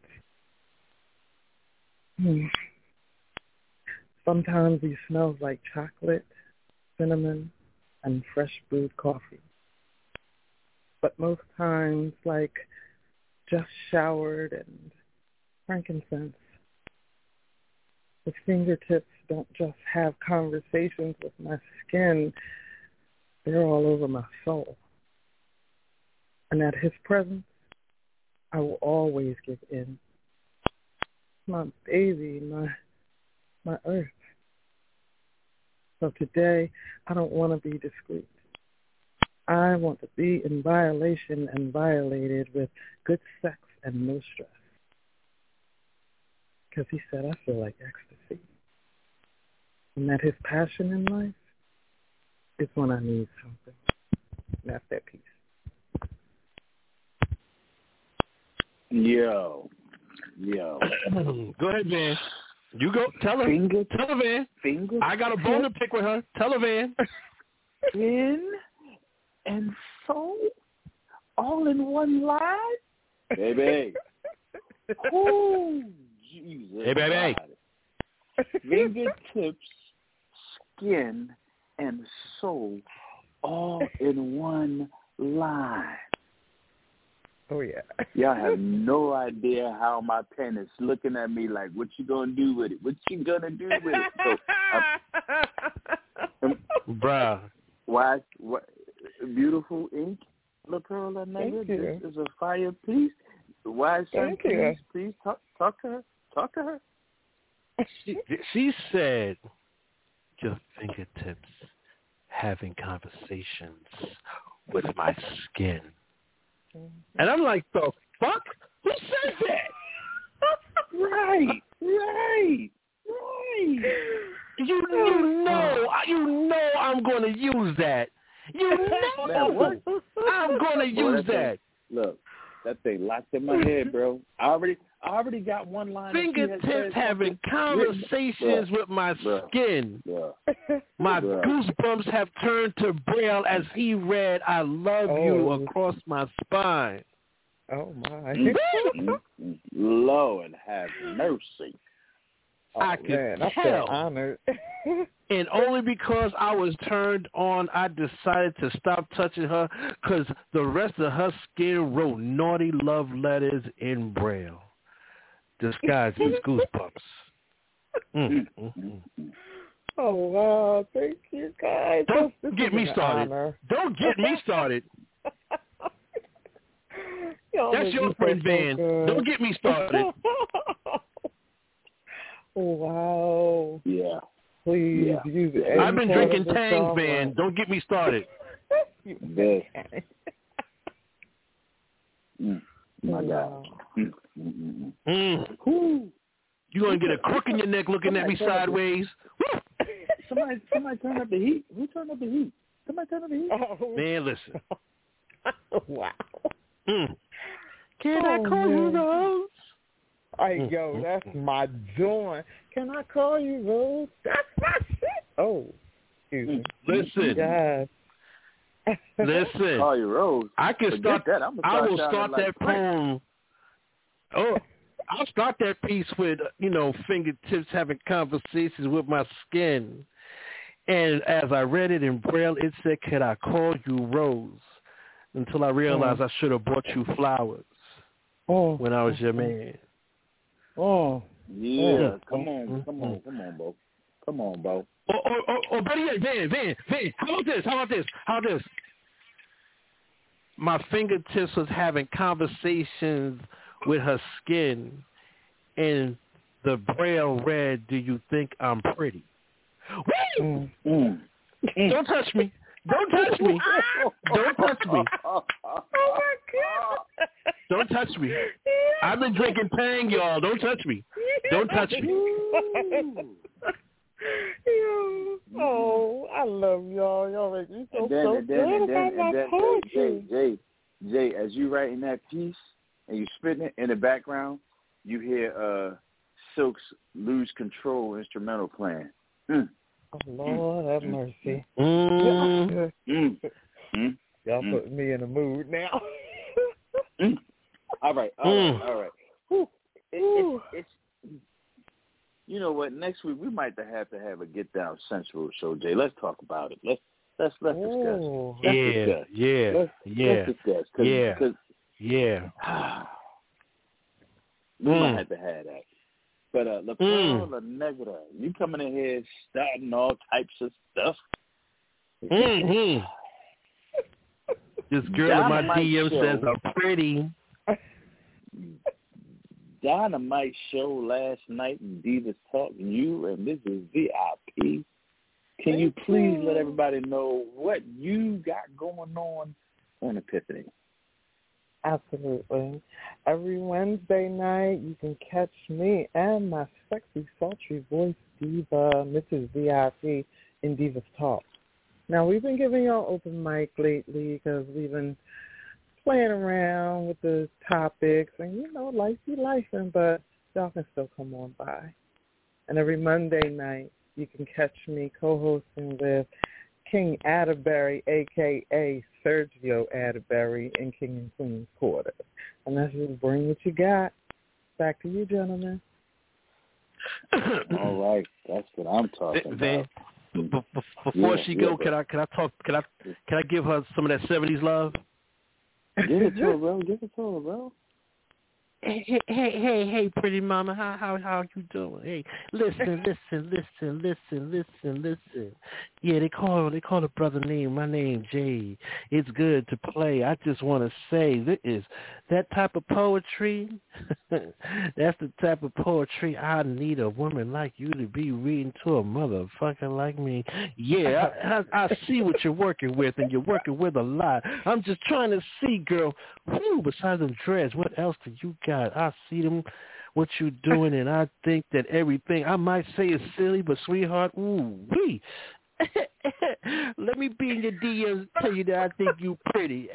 Sometimes he smells like chocolate, cinnamon, and fresh brewed coffee. But most times like just showered and frankincense. His fingertips don't just have conversations with my skin, they're all over my soul. And at his presence, I will always give in. My baby, my earth. So today, I don't want to be discreet. I want to be in violation and violated with good sex and no stress. Because he said I feel like ecstasy. And that his passion in life is when I need something. And that's that piece. Yo. Go ahead, Van. You go. Tell her. Tell her, Van. I got a bone to pick with her. Tell her, Van. Skin and soul all in one line? Baby. Oh, Jesus. Hey, baby. Fingertips, skin, and soul all in one line. Oh, yeah. Y'all have no idea how my pen is looking at me like, what you gonna do with it? What you gonna do with it? So, bruh. Why? Beautiful ink, La Perla Negra. This is a fire piece. Why, sir? Please talk to her. Talk to her. She said, your fingertips having conversations with my skin. And I'm like, the fuck? Who said that? Right. You know I'm going to use that. You know I'm going to use that. Look, that thing locked in my head, bro. I already got one line. Fingertips having conversations with my skin. My goosebumps have turned to braille as he read, I love you across my spine. Oh, my. Lord have mercy. I could tell. Honored. And only because I was turned on, I decided to stop touching her because the rest of her skin wrote naughty love letters in braille, disguised as goosebumps. Oh, wow. Thank you, guys. Don't get me started. Don't get me started. That's your friend, Van. Don't get me started. Wow. Yeah. Please use it. I've been drinking Tang, Van. Don't get me started. Yes. My God. You gonna get a crook in your neck looking at me sideways? Somebody turn up the heat. Who turned up the heat? Somebody turn up the heat. Oh. Man, listen. Wow. Can I call you Rose? Hey, yo, that's my joint. Can I call you Rose? That's my shit. Oh, excuse me. Listen. God. Listen. Call you Rose. I can start that. I will start that poem. Oh, I'll start that piece with, fingertips having conversations with my skin. And as I read it in Braille, it said, can I call you Rose? Until I realized I should have bought you flowers when I was your man. Oh. Yeah. Come on, Bo. Come on, Bo. Or better yet, Van. How about this? my fingertips was having conversations with her skin, and the braille read, "Do you think I'm pretty?" Don't touch me. Don't touch me. Don't touch me. Oh my God. Don't touch me. I've been drinking Tang, y'all. Don't touch me. Don't touch me. Oh, I love y'all. Y'all make me so good about my poetry. Jay, as you writing that piece and you spitting it in the background, you hear Silk's "Lose Control" instrumental playing. Oh, Lord have mercy. Y'all putting me in the mood now. All right. It's you know what? Next week we might have to have a Get Down Central show, Jay. Let's talk about it. Let's discuss. Let's discuss. We might have to have that. But La Pearl La Negra, you coming in here starting all types of stuff. This girl in my DM says I'm pretty. Dynamite show last night in Divas Talk. You and Mrs. VIP. Can you please let everybody know what you got going on Epiphany? Absolutely. Every Wednesday night, you can catch me and my sexy, sultry voice diva, Mrs. VIP, in Divas Talk. Now, we've been giving y'all open mic lately because we've been playing around with the topics, and, you know, life be lifing, but y'all can still come on by. And every Monday night, you can catch me co-hosting with King Atterbury, a.k.a. Sergio Atterbury, in King and Queen's Quarters. And that's just bring what you got. Back to you, gentlemen. All right. That's what I'm talking about. Before she go, can I give her some of that 70s love? Give it to her, bro. Hey, pretty mama, how you doing? Hey, listen. Yeah, they call a brother name. My name Jay. It's good to play. I just want to say, this is that type of poetry. That's the type of poetry I need a woman like you to be reading to a motherfucker like me. Yeah, I see what you're working with, and you're working with a lot. I'm just trying to see, girl. Besides them dreads, what else do you got? I see them, what you doing, and I think that everything I might say is silly, but sweetheart, ooh-wee. Let me be in your DMs and tell you that I think you pretty.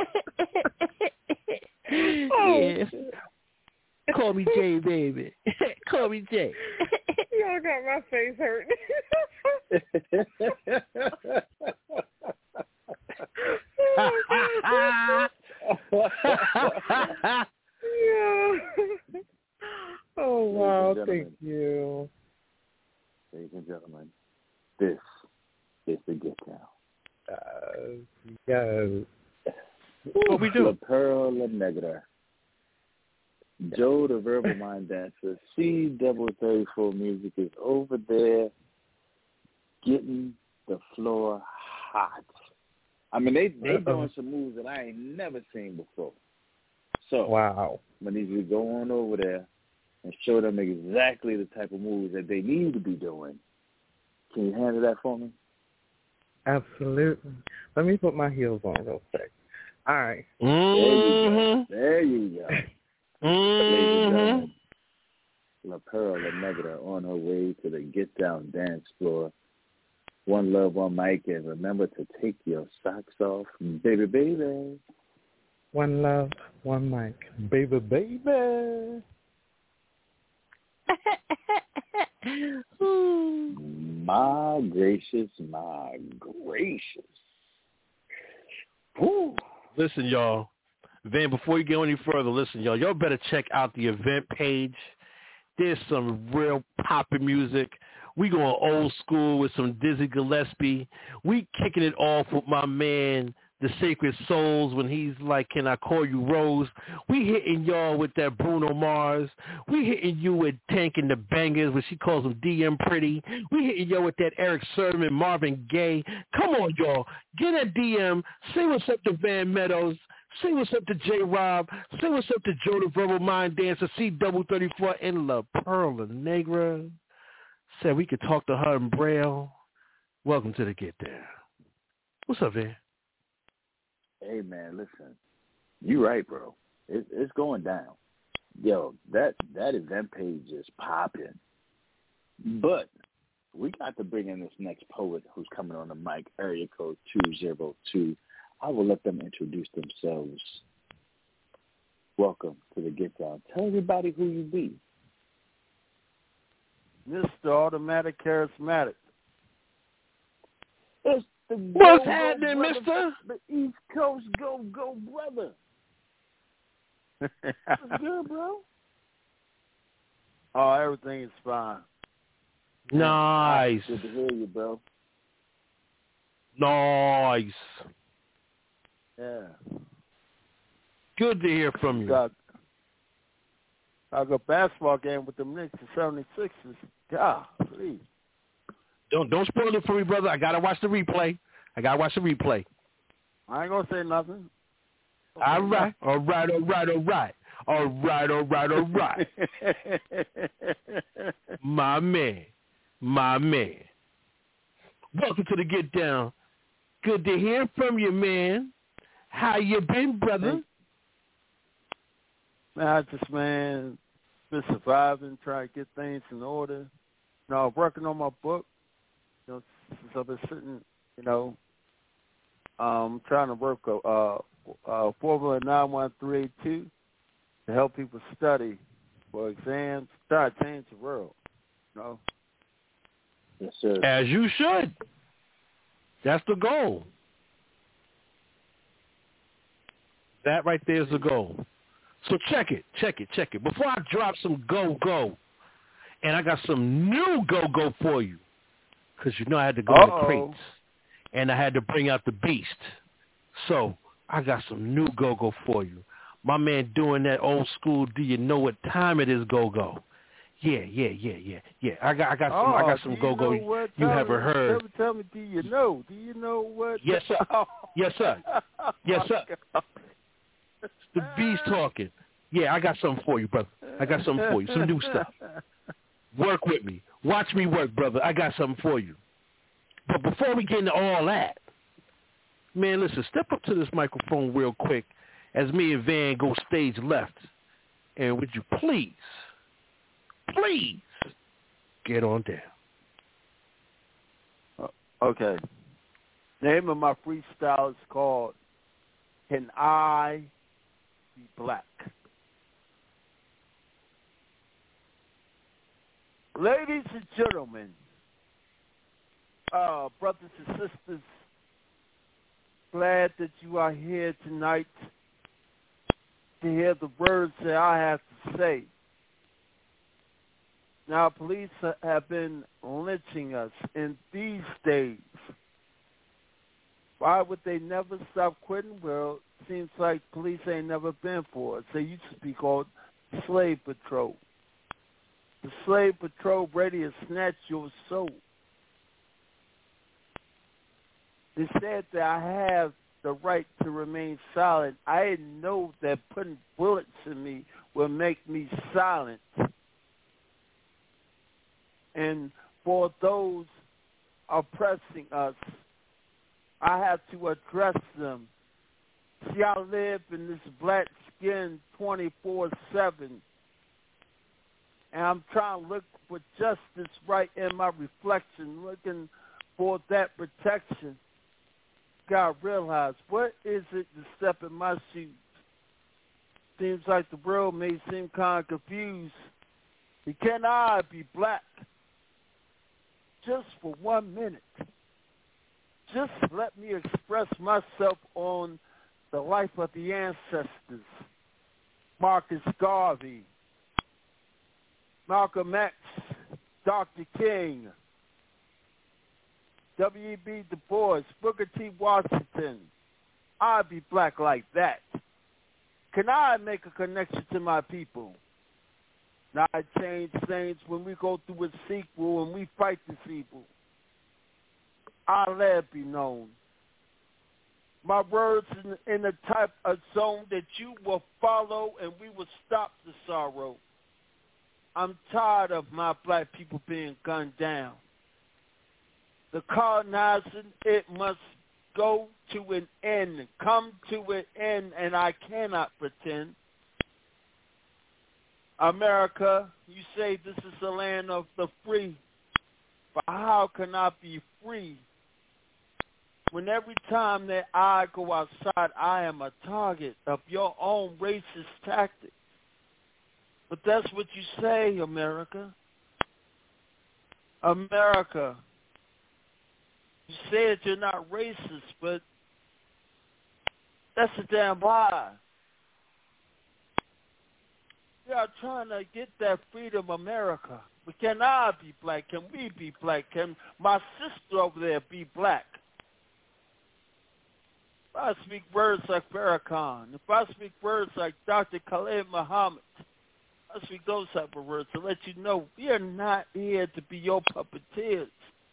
Yeah. Call me Jay, baby. Call me Jay. Y'all got my face hurt. Yeah. Oh, wow. Thank you. Ladies and gentlemen, this is the Get Down. Yes. What we do? La Pearl La Negra. Joe the Verbal Mind Dancer. C-34 Music is over there getting the floor hot. I mean, they doing some moves that I ain't never seen before. So, wow. I need you to go on over there and show them exactly the type of moves that they need to be doing. Can you handle that for me? Absolutely. Let me put my heels on real quick. All right. Mm-hmm. There you go. Mm-hmm. La Pearl La Negra on her way to the Get Down dance floor. One love, one mic, and remember to take your socks off, baby, baby. One love, one mic, baby, baby. My gracious. Whew. Listen, y'all. Van, before you go any further, listen, y'all better check out the event page. There's some real poppin' music. We going old school with some Dizzy Gillespie. We kicking it off with my man, The Sacred Souls, when he's like, can I call you Rose? We hitting y'all with that Bruno Mars. We hitting you with Tank and the Bangers, when she calls him DM Pretty. We hitting y'all with that Eric Sermon, Marvin Gaye. Come on, y'all. Get a DM. Say what's up to Van Meadows. Say what's up to J-Rob. Say what's up to Joe the Verbal Mind Dancer, C-34, and La Perla Negra. Said we could talk to her in Braille. Welcome to the Get There. What's up, man? Hey, man, listen. You right, bro. It's going down. Yo, that event page is popping. But we got to bring in this next poet who's coming on the mic, area code 202. I will let them introduce themselves. Welcome to the Get Down. Tell everybody who you be. Mr. Automatic Charismatic. It's the What's happening, mister? The East Coast go brother. What's good, bro? Oh, everything is fine. Nice. Good to hear you, bro. Nice. Yeah. Good to hear from you. I got a basketball game with the Knicks and 76ers. God, please. Don't spoil it for me, brother. I gotta watch the replay. I ain't gonna say nothing. All right. My man. Welcome to the Get Down. Good to hear from you, man. How you been, brother? Man, I just, been surviving, trying to get things in order. You know, I'm working on my book. You know, since I've been sitting, trying to work Formula 91382 to help people study for exams, try to change the world. Yes, sir. As you should. That's the goal. That right there is the goal. So check it. Before I drop some go, and I got some new go for you, because I had to go to the crates, and I had to bring out the beast. So I got some new go for you. My man doing that old school, do you know what time it is go? Yeah. I got some go. You haven't heard. Tell me, do you know? Do you know what? Yes, sir. Yes, sir. The beast talking. Yeah, I got something for you, brother. I got something for you. Some new stuff. Work with me. Watch me work, brother. I got something for you. But before we get into all that, man, listen, step up to this microphone real quick as me and Van go stage left. And would you please get on down. Okay. Name of my freestyle is called Can I Be Black? Ladies and gentlemen, brothers and sisters, glad that you are here tonight to hear the words that I have to say. Now, police have been lynching us in these days. Why would they never stop quitting? Well, it seems like police ain't never been for us. They used to be called Slave Patrol. The Slave Patrol ready to snatch your soul. They said that I have the right to remain silent. I didn't know that putting bullets in me would make me silent. And for those oppressing us, I have to address them. See, I live in this black skin 24/7, and I'm trying to look for justice right in my reflection, looking for that protection. Gotta realize, what is it to step in my shoes? Seems like the world may seem kind of confused. Can I be black? Just for 1 minute. Just let me express myself on the life of the ancestors. Marcus Garvey, Malcolm X, Dr. King, W.E.B. Du Bois, Booker T. Washington. I'd be black like that. Can I make a connection to my people? Now I change things when we go through a sequel and we fight this evil. I'll let it be known my words in the type of zone that you will follow, and we will stop the sorrow. I'm tired of my black people being gunned down. The colonizing, it must go to an end, come to an end, and I cannot pretend. America, you say this is the land of the free, but how can I be free when every time that I go outside, I am a target of your own racist tactics? But that's what you say, America. America, you said you're not racist, but that's a damn lie. We are trying to get that freedom, America. But can I be black? Can we be black? Can my sister over there be black? If I speak words like Farrakhan, if I speak words like Dr. Khalid Muhammad, I speak those type of words to let you know we are not here to be your puppeteers.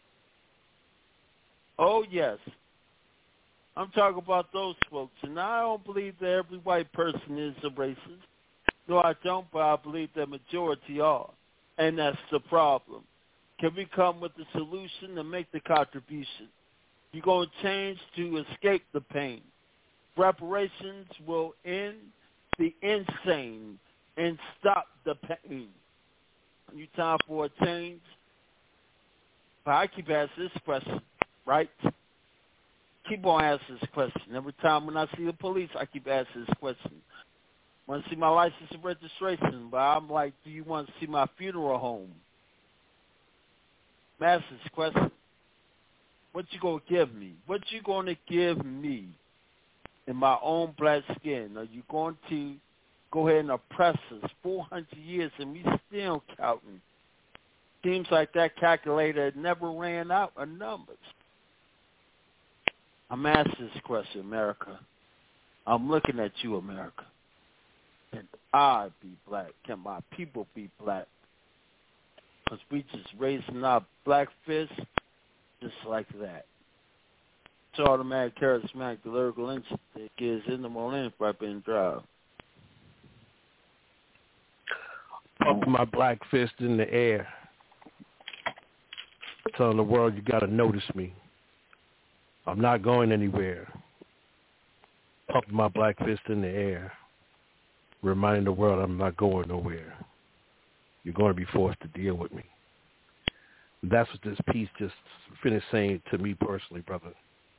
Oh, yes. I'm talking about those folks. And I don't believe that every white person is a racist. No, I don't, but I believe the majority are. And that's the problem. Can we come with the solution and make the contribution? You're going to change to escape the pain. Reparations will end the insane and stop the pain. You time for a change? But I keep asking this question, right? Keep on asking this question. Every time when I see the police, I keep asking this question. I want to see my license and registration, but I'm like, do you want to see my funeral home? Ask this question. What you going to give me? What you going to give me in my own black skin? Are you going to go ahead and oppress us 400 years and we still counting? Seems like that calculator never ran out of numbers. I'm asking this question, America. I'm looking at you, America. Can I be black? Can my people be black? Because we just raising our black fist just like that. It's automatic, charismatic, the lyrical instinct that gives in the morning right in drive. Up my black fist in the air. Telling the world you got to notice me. I'm not going anywhere. Up my black fist in the air. Reminding the world I'm not going nowhere. You're going to be forced to deal with me. That's what this piece just finished saying to me personally, brother.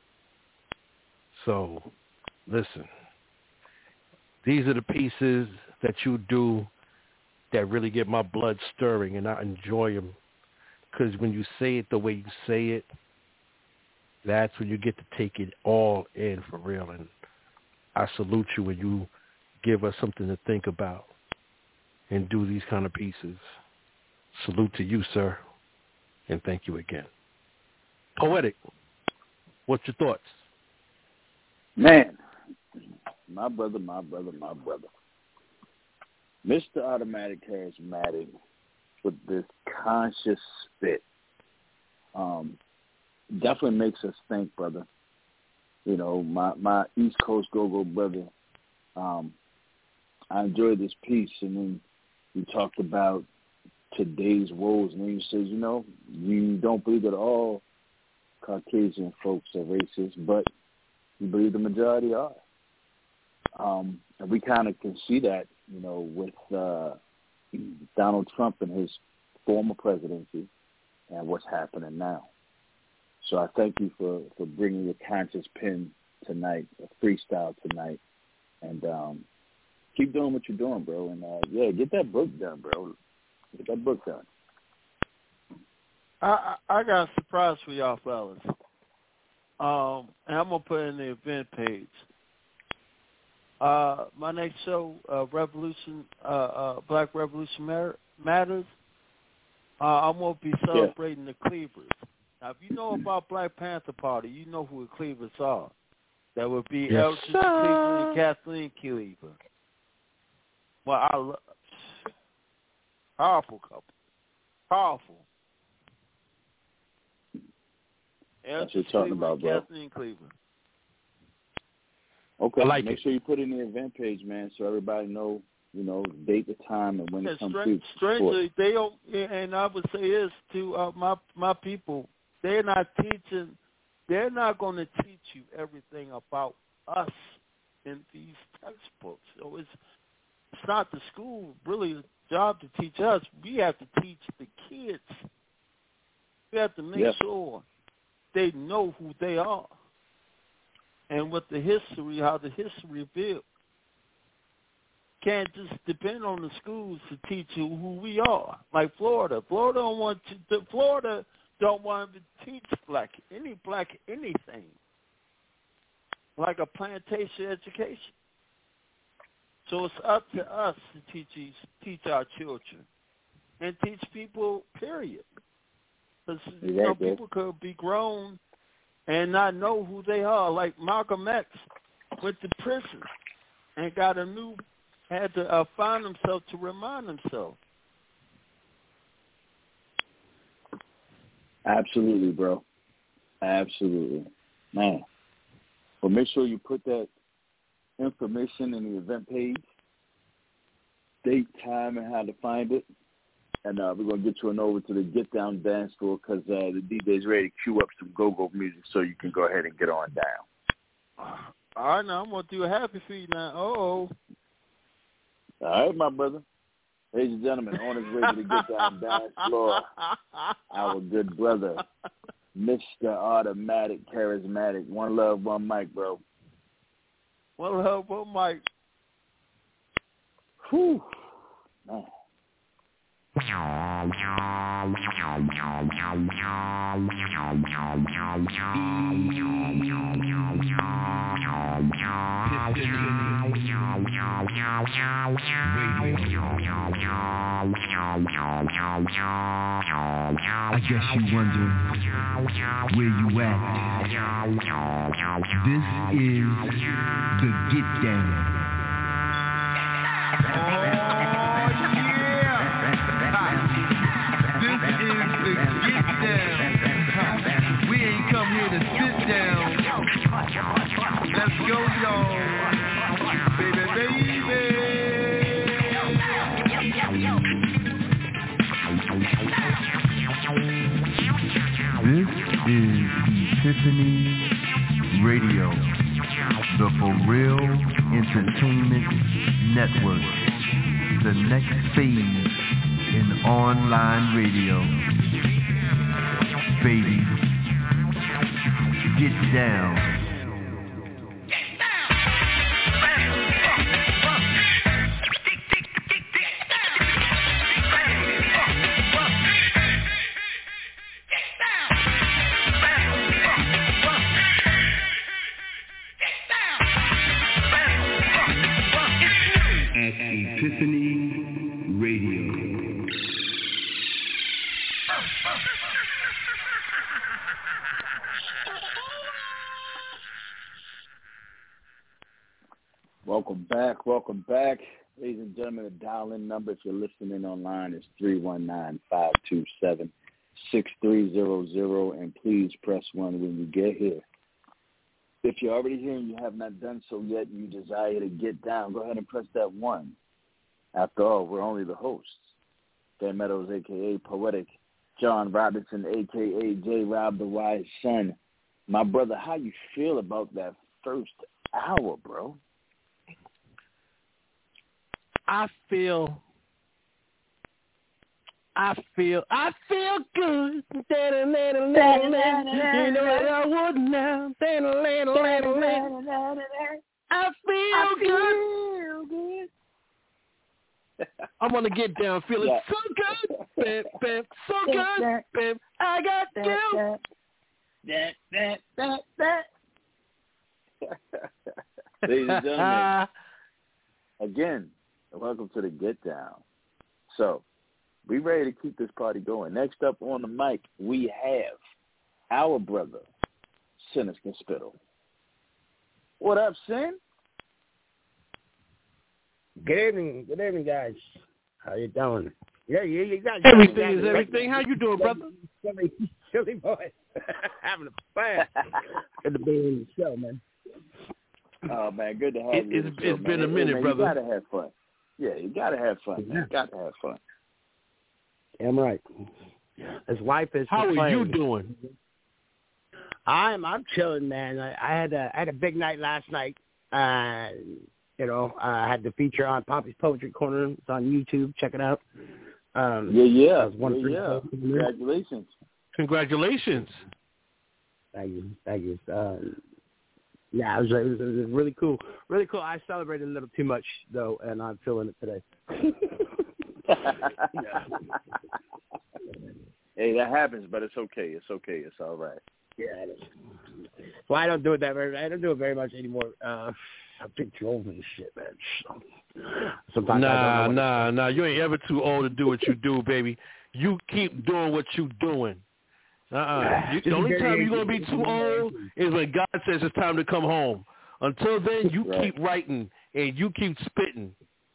So, listen. These are the pieces that you do that really get my blood stirring, and I enjoy them. Because when you say it the way you say it, that's when you get to take it all in for real. And I salute you when you give us something to think about and do these kind of pieces. Salute to you, sir, and thank you again. Poetic, what's your thoughts? Man, my brother. Mr. Automatic Charismatic with this conscious spit definitely makes us think, brother. You know, my East Coast go-go brother, I enjoyed this piece, and then you talked about today's woes, and then you said, you know, you don't believe that all Caucasian folks are racist, but you believe the majority are. And we kind of can see that, you know, with Donald Trump and his former presidency and what's happening now. So I thank you for bringing your conscious pen tonight, a freestyle tonight, and keep doing what you're doing, bro. And, yeah, get that book done, bro. Get that book done. I got a surprise for y'all fellas. And I'm going to put it in the event page. My next show, Revolution, Black Revolution Matters, I'm going to be celebrating the Cleavers. Now, if you know about Black Panther Party, you know who the Cleavers are. That would be Elgin Cleaver and Kathleen Cleaver. Well, I love powerful couple. Powerful. That's what you're talking about, bro. Kathleen Cleaver. Okay. I like Make sure you put it in the event page, man, so everybody know, the date, the time, and when it comes through. Strangely, they don't, and I would say this to my people, they're not teaching, they're not going to teach you everything about us in these textbooks. So it's not the school really job to teach us. We have to teach the kids. We have to make sure they know who they are and what the history, how the history built. Can't just depend on the schools to teach you who we are. Like Florida. Florida don't want to teach black anything. Like a plantation education. So it's up to us to teach our children and teach people, period. Because people could be grown and not know who they are. Like Malcolm X went to prison and had to find himself to remind himself. Absolutely, bro. Absolutely. Man. Well, make sure you put that information in the event page, date, time, and how to find it. And we're going to get you on over to the Get Down dance floor because the DJ's ready to cue up some go-go music so you can go ahead and get on down. All right, now I'm going to do a happy feed now. All right, my brother. Ladies and gentlemen, on his way to the Get Down dance floor, our good brother, Mr. Automatic, Charismatic. One love, one mic, bro. One love, one mic. Whew. Man. This is I guess you wonder where you at. This is the Get Down. We ain't come here to sit down. Let's go, y'all. Baby, baby. This is Epiphany Radio, the For Real Entertainment Network, the next phase in online radio. Baby, get down. Epiphany Radio. Welcome back. Ladies and gentlemen, the dial-in number, if you're listening online, is 319-527-6300, and please press 1 when you get here. If you're already here and you have not done so yet and you desire to get down, go ahead and press that 1. After all, we're only the hosts. Dan Meadows, a.k.a. Poetic, John Robinson, a.k.a. J. Rob the Wise Son. My brother, how you feel about that first hour, bro? I feel good. You know what I would now. I feel good. I'm gonna get down feeling so good, babe, so good, babe. I got you. Ladies and gentlemen, again, welcome to the Get Down. So, we ready to keep this party going. Next up on the mic, we have our brother, Sinister Spittle. What up, Sin? Good evening, guys. How you doing? Yeah, you got everything is everything. How you doing, brother? Silly boy, having a blast. Good to be in the show, man. Oh, man, good to have you. It's been a minute, man, brother. You got to have fun. Yeah, you got to have fun. You got to have fun. Damn right. His wife is. How are you doing? I'm chilling, man. I had a big night last night. I had the feature on Poppy's Poetry Corner. It's on YouTube. Check it out. Yeah. Congratulations. Congratulations. Thank you. Yeah, it was really cool. Really cool. I celebrated a little too much, though, and I'm feeling it today. Hey, that happens, but it's okay. It's okay. It's all right. Yeah, it is. Well, I don't do it very much anymore. I've been too old for this shit, man. Sometimes Nah. You ain't ever too old to do what you do, baby. You keep doing what you doing. The only time you're going to be too old is when God says it's time to come home. Until then, you keep writing and you keep spitting.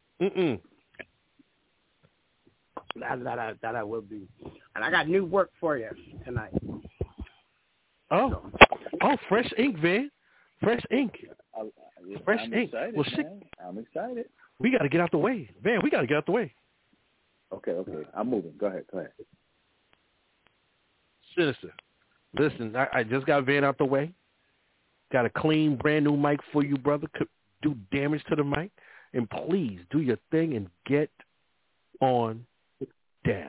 That I will do. And I got new work for you tonight. Oh, fresh ink, man. Fresh ink. Fresh ink. Excited, well, shit. I'm excited. We got to get out the way. Man, we got to get out the way. Okay. I'm moving. Go ahead. Sinister. Listen, I just got Van out the way. Got a clean, brand new mic for you, brother. Could do damage to the mic. And please do your thing and get on down.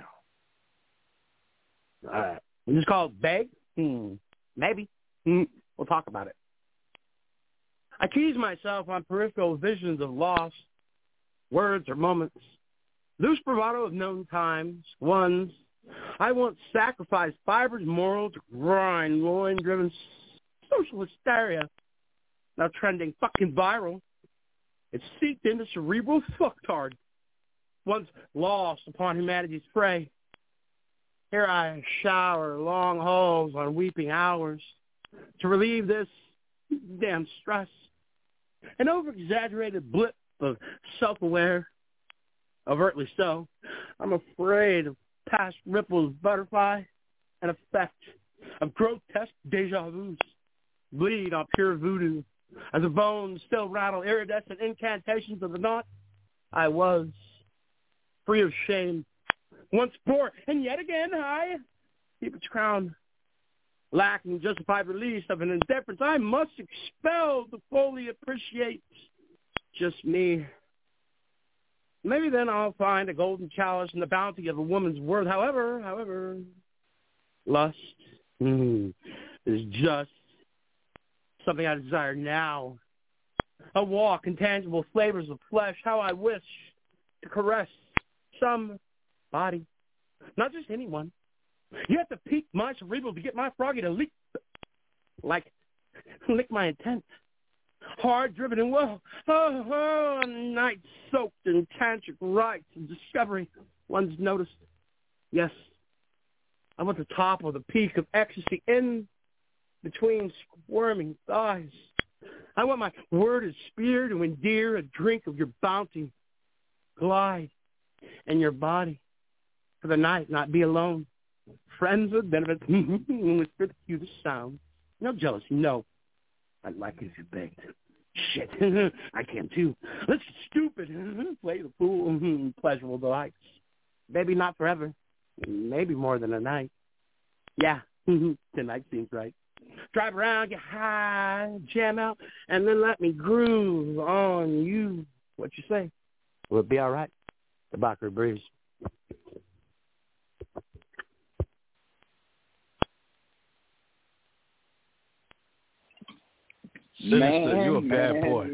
All right. You just call it beg? Maybe. We'll talk about it. I tease myself on peripheral visions of lost words or moments. Loose bravado of known times, ones. I once sacrificed fibers moral to grind, loin-driven social hysteria. Now trending fucking viral. It's seeped into cerebral fucktard. Once lost upon humanity's prey. Here I shower long holes on weeping hours to relieve this damn stress. An over-exaggerated blip of self-aware, overtly so. I'm afraid of past ripples butterfly, an effect of grotesque deja vus. Bleed on pure voodoo. As the bones still rattle iridescent incantations of the knot, I was free of shame. Once poor, and yet again I keep its crown. Lacking justified release of an indifference I must expel to fully appreciate just me. Maybe then I'll find a golden chalice in the bounty of a woman's worth. However, lust is just something I desire now. A walk in tangible flavors of flesh. How I wish to caress some body. Not just anyone. You have to pique my cerebral to get my froggy to lick my intent. Hard driven and night soaked in tantric rites and discovery. One's noticed. Yes, I want the top of the peak of ecstasy in between squirming thighs. I want my worded spear to endear a drink of your bounty. Glide in your body for the night, not be alone. Friends with benefits, whisper the cutest sound. No jealousy, no. I'd like it if you begged. Shit, I can too. Let's get stupid. Play the fool. Pleasurable delights. Maybe not forever. Maybe more than a night. Yeah, tonight seems right. Drive around, get high, jam out, and then let me groove on you. What you say? Will it be all right? The Bakri Breeze. Sinister, you a bad boy.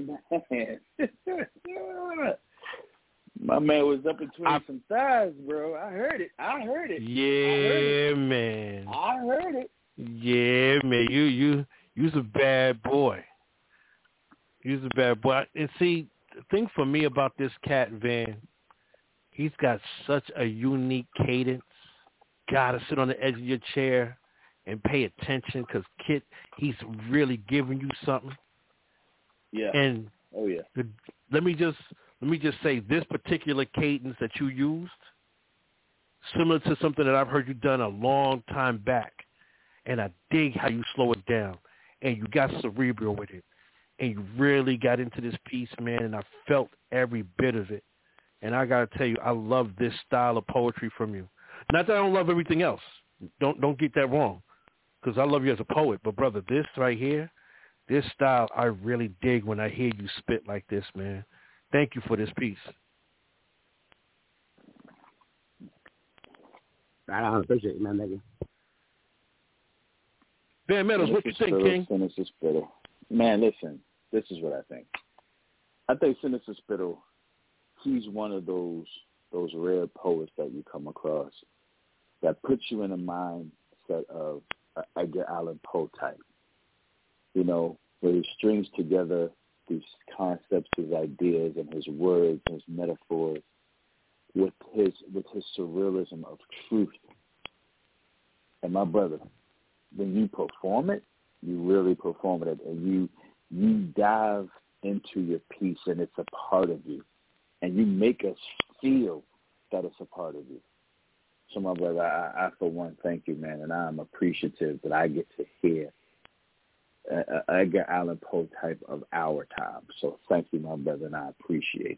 My man was up between some thighs, bro. I heard it. Yeah, man. I heard it. Yeah, man. You's a bad boy. You's a bad boy. And see, the thing for me about this cat, Van, he's got such a unique cadence. Gotta sit on the edge of your chair and pay attention because, Kit, he's really giving you something. Yeah. And let me just say, this particular cadence that you used, similar to something that I've heard you done a long time back, and I dig how you slow it down, and you got cerebral with it, and you really got into this piece, man, and I felt every bit of it. And I got to tell you, I love this style of poetry from you. Not that I don't love everything else. Don't get that wrong, because I love you as a poet. But, brother, this right here, this style, I really dig when I hear you spit like this, man. Thank you for this piece. I appreciate it, man. Thank you. Van Meadows, what you think, King? Sinister Spittle. Man, listen, this is what I think. I think Sinister Spittle, he's one of those rare poets that you come across that puts you in a mindset of Edgar Allan Poe type. You know, where he strings together these concepts, his ideas, and his words, and his metaphors with his surrealism of truth. And my brother, when you perform it, you really perform it, and you dive into your piece, and it's a part of you, and you make us feel that it's a part of you. So, my brother, I for one, thank you, man, and I'm appreciative that I get to hear Edgar Allan Poe type of our time. So, thank you, my brother, and I appreciate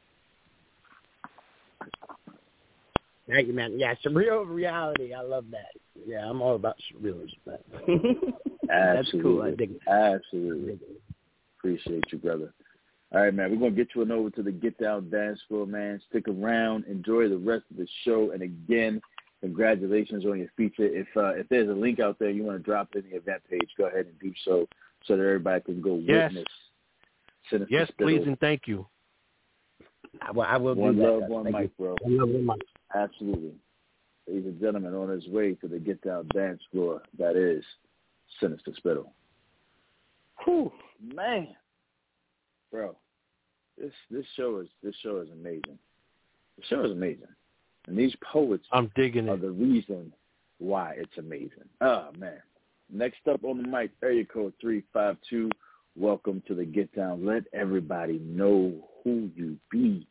you. Thank you, man. Yeah, surreal reality. I love that. Yeah, I'm all about surrealism. That's cool. I dig it. Absolutely. Appreciate you, brother. All right, man. We're going to get you on over to the Get Down Dance Floor, man. Stick around. Enjoy the rest of the show. And, again, congratulations on your feature. If there's a link out there you want to drop in the event page, go ahead and do so that everybody can go witness Sinister Yes, Spittle. please, and thank you. I will one do that. Love, one mic, bro. One love, one mic. Absolutely. Ladies and gentlemen, on his way to the Get Down Dance Floor, that is Sinister Spittle. Whew, man. Bro, this show is amazing. The show is amazing. And these poets I'm digging are it. the reason why it's amazing. Oh, man. Next up on the mic, area code 352. Welcome to the Get Down. Let everybody know who you be.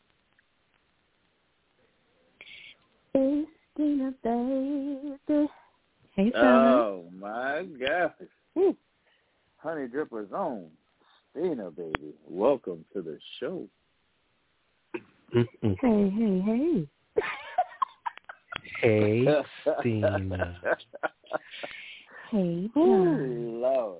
Christina, baby. Hey, Summer. Oh, my gosh. Woo. Honey Dripper's own Stina, baby. Welcome to the show. Hey, hey, hey. Hey, Stina. Hey, John. Lord.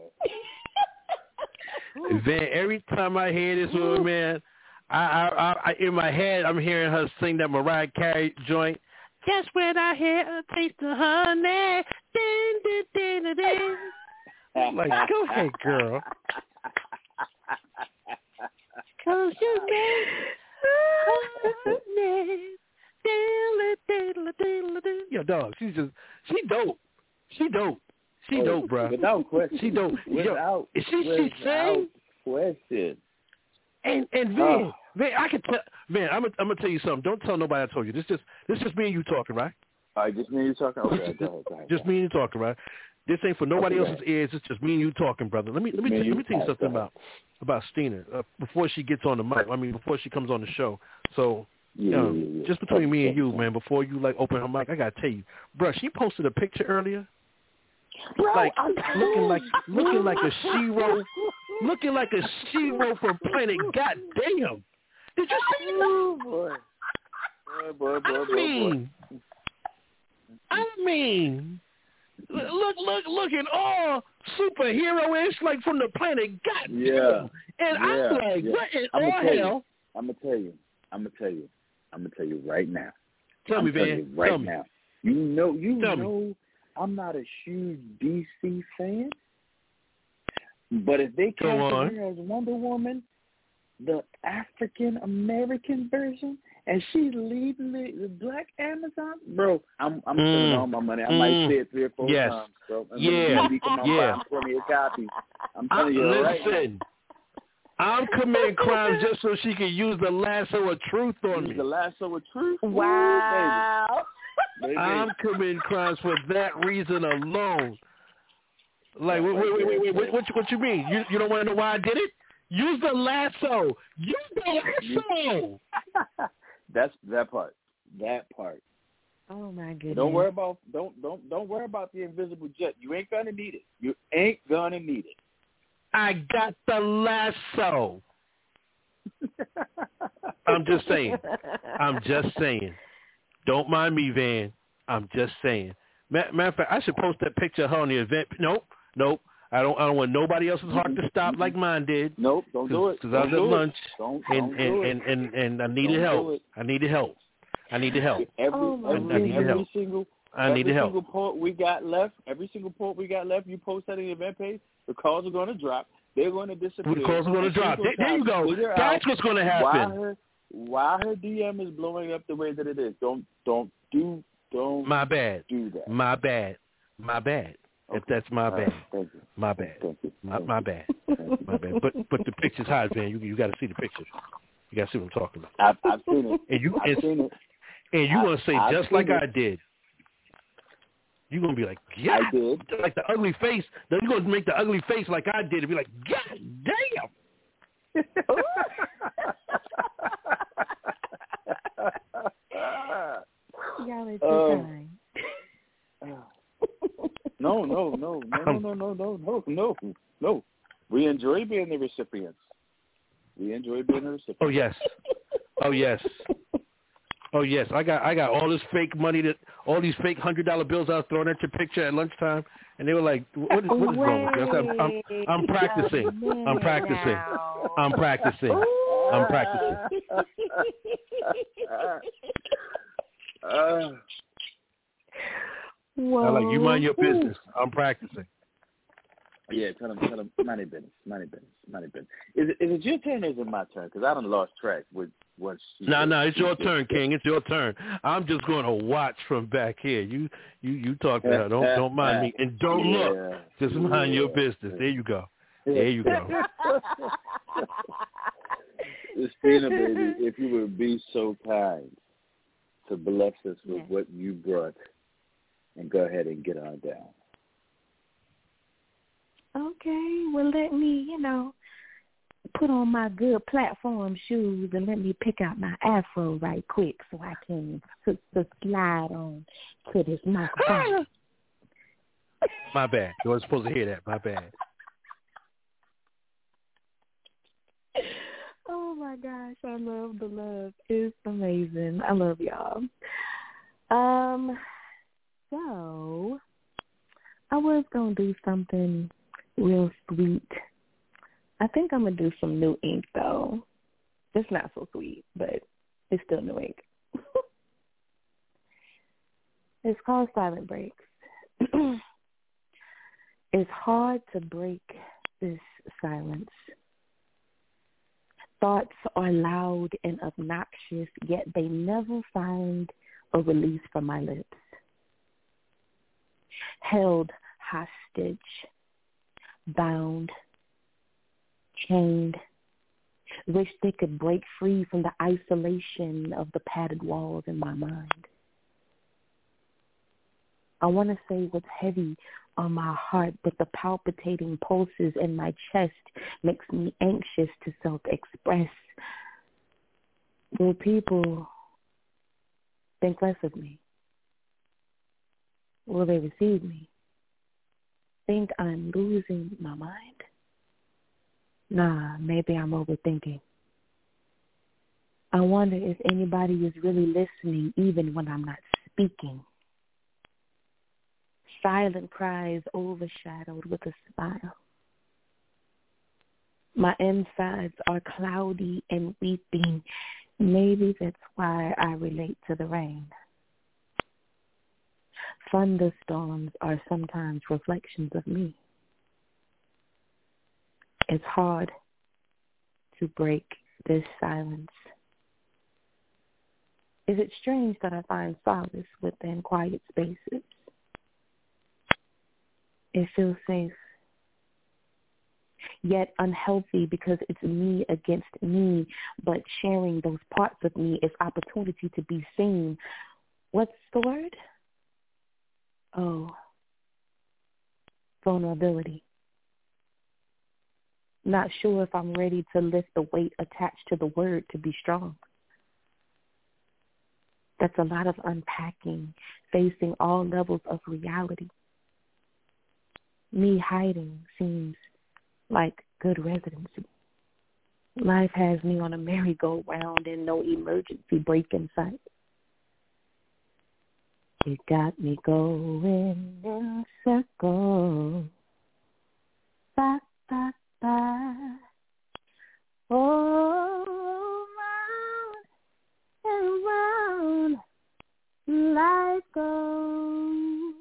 Van, every time I hear this woman, man, I in my head, I'm hearing her sing that Mariah Carey joint. Just when I hear a taste of honey, din, din, din, din, din. I'm like, go ahead, girl. 'Cause you made honey. Yo, dog, she dope. She dope, bro. Without question. She dope. Without question. And Van, I can tell. Van, I'm gonna tell you something. Don't tell nobody I told you. This just me and you talking, right? All right, just me and you talking. Okay, go ahead. Just me and you talking, right? This ain't for nobody else's ears. It's just me and you talking, brother. Let me tell you something about Stina before she gets on the mic. I mean, before she comes on the show. So. Just between me and you, man, before you open her mic, I gotta tell you, bro, she posted a picture earlier, looking like a Shiro, from Planet Goddamn. Did you see that? Boy. I mean, looking all superhero-ish, like from the Planet Goddamn. Yeah. And I'm like, what in all hell? I'm gonna tell you right now. Tell me, Van. Right now. You know, I'm not a huge DC fan, but if they cast her as Wonder Woman, the African American version, and she's leading the Black Amazon, bro, I'm spending all my money. I might say it 3 or 4 times, bro. I'm telling you right now. I'm committing crimes just so she can use the lasso of truth on me. The lasso of truth? Wow. Baby. I'm committing crimes for that reason alone. Like, wait, what you mean? You don't want to know why I did it? Use the lasso. Use the lasso. That's that part. That part. Oh my goodness. Don't worry about the invisible jet. You ain't gonna need it. You ain't gonna need it. I got the lasso. I'm just saying. Don't mind me, Van. I'm just saying. Matter of fact, I should post that picture of her on the event. Nope. I don't want nobody else's heart to stop like mine did. Nope, don't do it. Because I was at lunch, and I needed help. I needed help. Every single port we got left, you post that on the event page, the calls are going to drop. They're going to disappear. The calls are going to drop. There you go. That's what's going to happen. Why her DM is blowing up the way that it is. Don't do My bad. Do that. My bad. Okay. If that's my bad. Thank you. My bad. Thank you. My bad. My bad. But the picture's hot, man. You got to see the picture. You got to see what I'm talking about. I've seen it. I've seen it. And you want to say just like I did. You're going to be like, yeah, I did. Like the ugly face. You're going to make the ugly face like I did and be like, God damn. Y'all are too kind. No. We enjoy being the recipients. Oh yes. I got all this fake money all these fake $100 bills I was throwing at your picture at lunchtime, and they were like, "What is wrong with you?" I said, I'm practicing. Whoa. I'm like, you mind your business. I'm practicing. Yeah, tell them, money business. Is it your turn or is it my turn? Because I done lost track with what she No, it's your turn, King. It's your turn. I'm just going to watch from back here. You talk to her. Don't mind me. And don't look. Just mind your business. There you go. Christina, baby, if you would be so kind to bless us with what you brought, and go ahead and get on down. Okay, well, let me, put on my good platform shoes and let me pick out my afro right quick so I can put the slide on to this microphone. My bad. You weren't supposed to hear that. My bad. Oh, my gosh. I love the love. It's amazing. I love y'all. So I was going to do something real sweet. I think I'm going to do some New Ink, though. It's not so sweet, but it's still New Ink. It's called Silent Breaks. It's hard to break this silence. Thoughts are loud and obnoxious, yet they never find a release from my lips. Held hostage, bound, chained, wish they could break free from the isolation of the padded walls in my mind. I want to say what's heavy on my heart, but the palpitating pulses in my chest makes me anxious to self-express. Will people think less of me? Will they receive me? Think I'm losing my mind? Nah, maybe I'm overthinking. I wonder if anybody is really listening even when I'm not speaking. Silent cries overshadowed with a smile. My insides are cloudy and weeping. Maybe that's why I relate to the rain. Thunderstorms are sometimes reflections of me. It's hard to break this silence. Is it strange that I find solace within quiet spaces? It feels safe, yet unhealthy because it's me against me, but sharing those parts of me is opportunity to be seen. What's the word? Oh, vulnerability. Not sure if I'm ready to lift the weight attached to the word to be strong. That's a lot of unpacking, facing all levels of reality. Me hiding seems like good residency. Life has me on a merry-go-round and no emergency brake in sight. It got me going in circles. Ba, ba, ba. Oh, round and round life goes.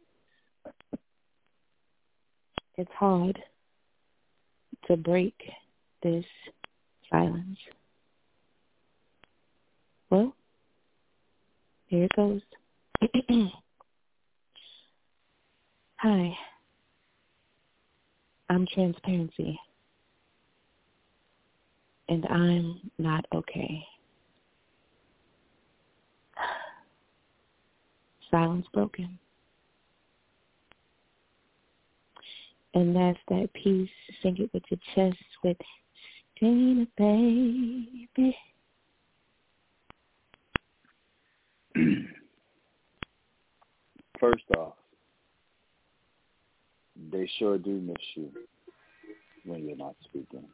It's hard to break this silence. Well, here it goes. Hi, I'm Transparency, and I'm not okay. Silence broken. And that's that piece, sing it with your chest with Stina, baby. First off, they sure do miss you when you're not speaking.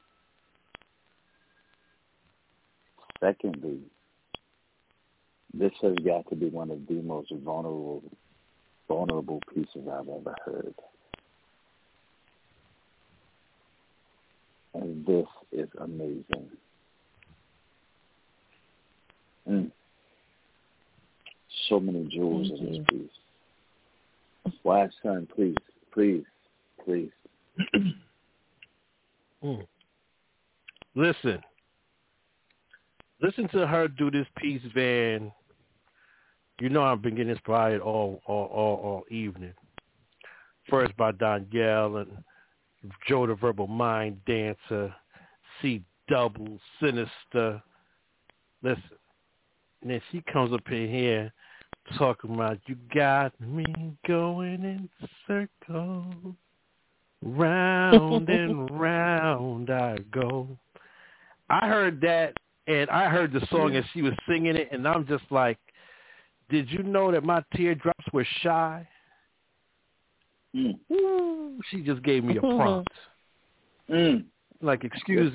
Secondly, this has got to be one of the most vulnerable pieces I've ever heard. And this is amazing. So many jewels in this piece. Why, son, please. Listen to her do this piece, Van. You know I've been getting inspired all evening. First by Danielle and Joe the Verbal Mind Dancer, C Double, Sinister. Listen. And then she comes up in here talking about, you got me going in circles, round and round I go. I heard that, and I heard the song, and she was singing it, and I'm just like, did you know that my teardrops were shy? Ooh, she just gave me a prompt. Like, excuse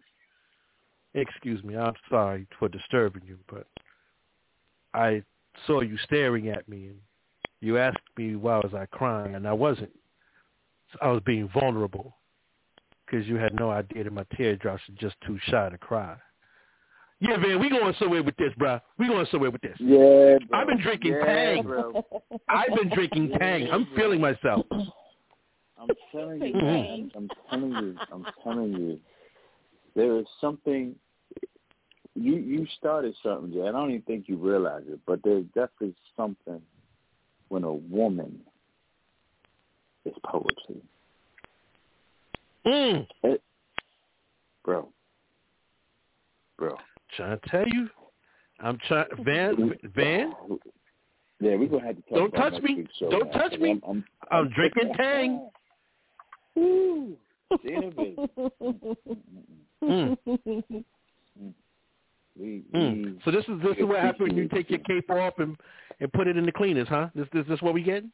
me, I'm sorry for disturbing you, but I saw you staring at me, and you asked me why was I crying, and I wasn't. I was being vulnerable because you had no idea that my teardrops are just too shy to cry. Yeah, man, we going somewhere with this, bro. We going somewhere with this. Yeah, bro. I've been drinking Tang. Bro. I've been drinking Tang. I'm feeling myself. I'm telling you, man. I'm telling you. There is something. You started something, Jay. I don't even think you realize it, but there's definitely something when a woman is poetry. Bro. Trying to tell you. I'm trying. Van? Yeah, we're going to have to talk Don't about touch me. next week's show, Don't man. touch me. I'm drinking Tang. Ooh. Baby. So this is what happens when you take your cape off and put it in the cleaners, huh? This what we getting?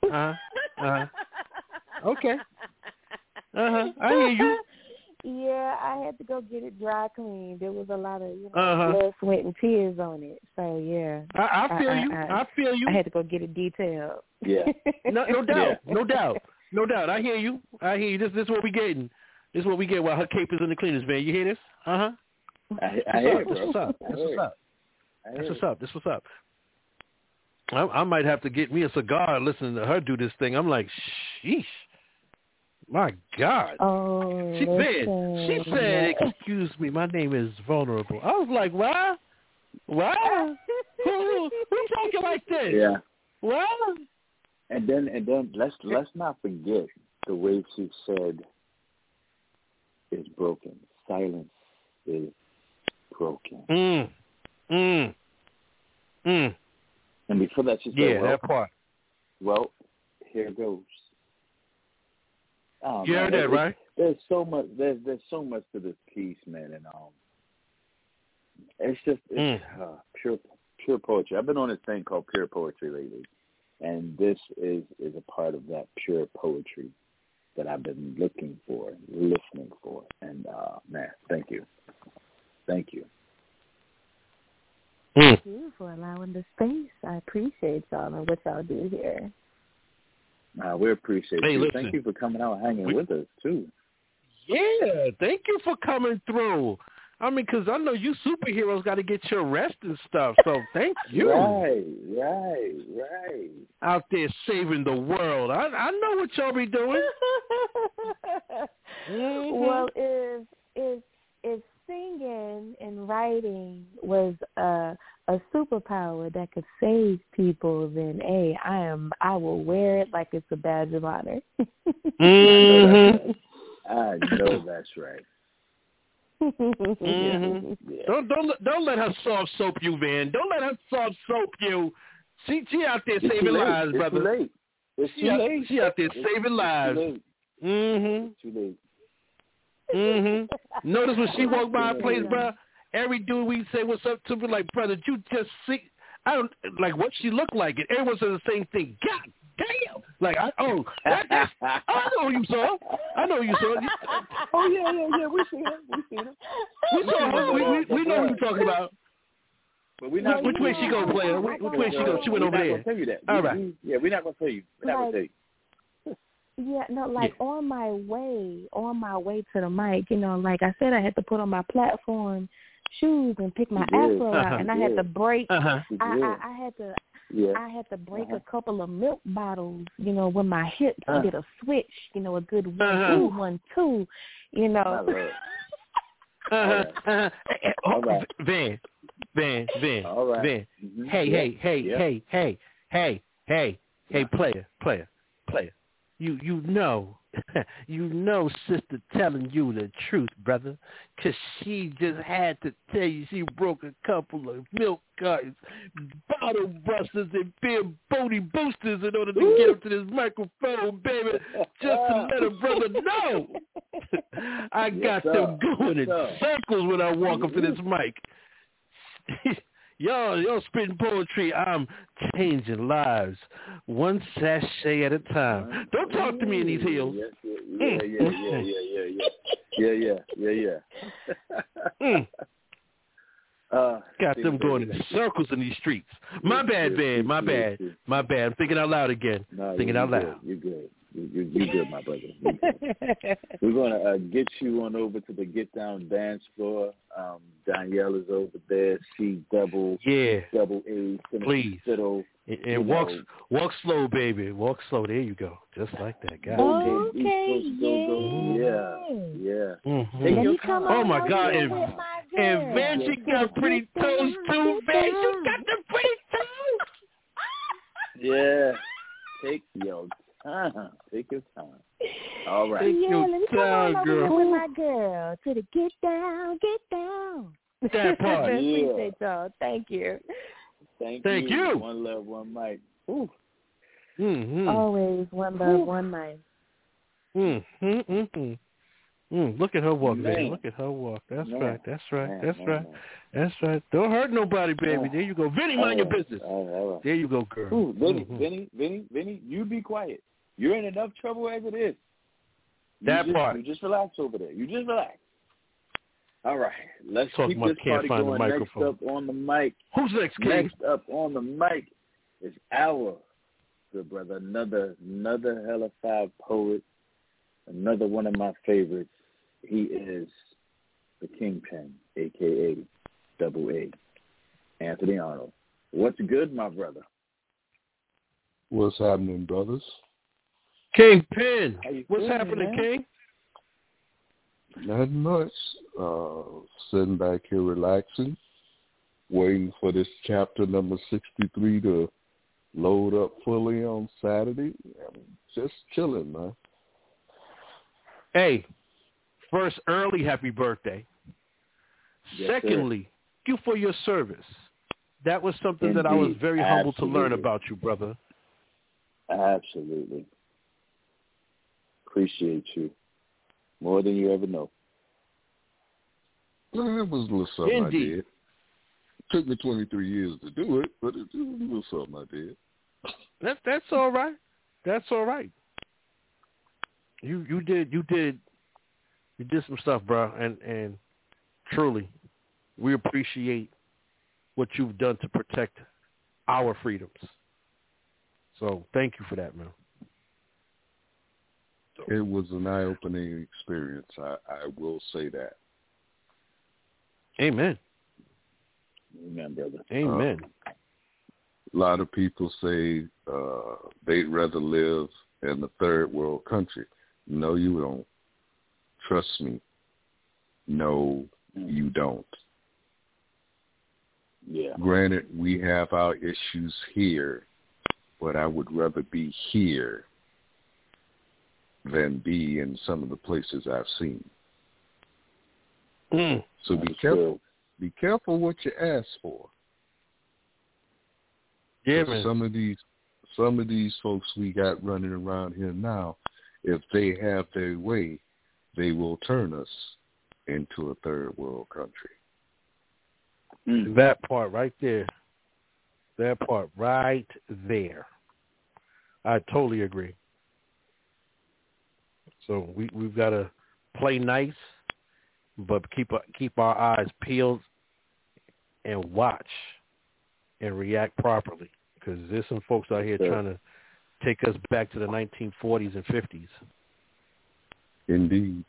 Okay. I hear you. Yeah, I had to go get it dry cleaned. There was a lot of blood, sweat, and tears on it. So yeah, I feel you. I had to go get it detailed. Yeah. No doubt. I hear you. This is what we getting. This is what we get while her cape is in the cleaners, man. You hear this? I hear it, bro. That's what's up. I might have to get me a cigar listening to her do this thing. I'm like, sheesh. My God. Oh, she said, excuse me, my name is Vulnerable. I was like, what? What? Who talking like this? Yeah. What? And then let's not forget the way she said is broken. Silence is broken. And before that she said, that part. Well, here goes. Oh, you heard that, right? There's so much. There's so much to this piece, man, and it's just pure poetry. I've been on this thing called Pure Poetry lately, and this is a part of that pure poetry. that I've been looking for, listening for. And, man, thank you. Thank you. Thank you for allowing the space. I appreciate y'all and what y'all do here. We appreciate you. Listen, thank you for coming out and hanging with us, too. Yeah, thank you for coming through. I mean, because I know you superheroes got to get your rest and stuff, so thank you. Right. Out there saving the world. I know what y'all be doing. Well, if singing and writing was a superpower that could save people, then I will wear it like it's a badge of honor. I know that's right. Mm-hmm. Yeah. Don't let her soft soap you, Van. Don't let her soft soap you. She out there saving lives, brother. It's too late. She out there saving lives. It's too late. Notice when she walked by our place, bro. Every dude we say what's up to, be like, brother, you just see. I don't like what she looked like. And everyone said the same thing. God damn! Like I know you saw. I know you saw. Oh yeah. We seen her. We saw her. We know what you're talking about. But we not. Which way she go, player? Which way she go? She went over there. We're not gonna tell you that. All right. We're not gonna tell you. Yeah, no, on my way to the mic, like I said, I had to put on my platform shoes and pick my afro out, and I had to break. I had to break a couple of milk bottles, with my hips. I did a switch, a good 1, 2, 1, 2, All right. Van. All right. Van. Hey, player. You know sister telling you the truth, brother, 'cause she just had to tell you she broke a couple of milk cartons, bottle busters, and beer booty boosters in order to get up to this microphone, baby, just to let her brother know. I got them going in circles when I walk up to this mic. Y'all spitting poetry. I'm changing lives, one sachet at a time. Don't talk to me in these heels. Yeah. Got them going in circles in these streets. My bad, Van. My bad. I'm thinking out loud again. Thinking out loud. You're good. You're good, my brother. We're going to get you on over to the Get Down dance floor. Danielle is over there. She double A. Please. Fiddle, and walk slow, baby. Walk slow. There you go. Just like that, guy. Okay. Yeah. Mm-hmm. Oh, my God. And Van, she got pretty toes, too. Van, she got the pretty toes. Yeah. Take your time. All right. Let me come on over with my girl to the Get Down. That part. Appreciate y'all. Thank you. Thank you. One love, one mic. Ooh. Mm-hmm. Always one love, one mic. Look at her walk, baby. Look at her walk. That's right. Don't hurt nobody, baby. There you go. Vinny, mind your business. There you go, girl. Ooh, Vinny, you be quiet. You're in enough trouble as it is. You just relax over there. You just relax. All right. Let's keep this party going. Next up on the mic. Who's next, King? Next up on the mic is our good brother, another hella five poet, another one of my favorites. He is the Kingpin, a.k.a. Double A, Anthony Arnold. What's good, my brother? What's happening, brothers? Kingpin. What's happening, man? King? Nothing much. Sitting back here relaxing, waiting for this chapter number 63 to load up fully on Saturday. Just chilling, man. Hey, first, early happy birthday. Yes, secondly, thank you for your service. That was something Indeed. that I was very humble to learn Absolutely. about you, brother. Absolutely. Appreciate you more than you ever know. Well, it was a little something Indeed. I did. Took me 23 years to do it, but it was a little something I did. That's all right. That's all right. You did some stuff, bro, and truly, we appreciate what you've done to protect our freedoms. So thank you for that, man. It was an eye-opening experience. I will say that. Amen. Amen, brother. Amen. A lot of people say they'd rather live in a third world country. No, you don't. Trust me. No, you don't. Yeah. Granted, we have our issues here, but I would rather be here than be in some of the places I've seen. So be careful. Be careful what you ask for. Yeah, man. Some of these folks we got running around here now, if they have their way, they will turn us into a third world country. That part right there. That part right there. I totally agree. So we've got to play nice, but keep our eyes peeled and watch and react properly, because there's some folks out here trying to take us back to the 1940s and 50s. Indeed.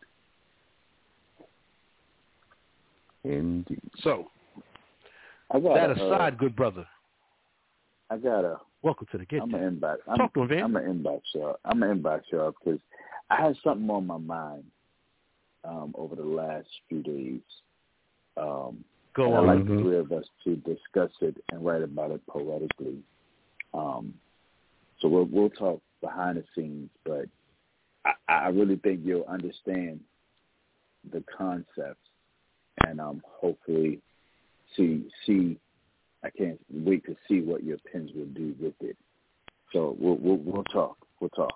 So, that aside, good brother. Welcome to the Get Down. Talk to him, Van. I'm an inbox y'all because I had something on my mind over the last few days. Go I'd on. like the three of us to discuss it and write about it poetically. So we'll talk behind the scenes, but I really think you'll understand the concepts and hopefully see. I can't wait to see what your pens will do with it. So we'll talk. We'll talk.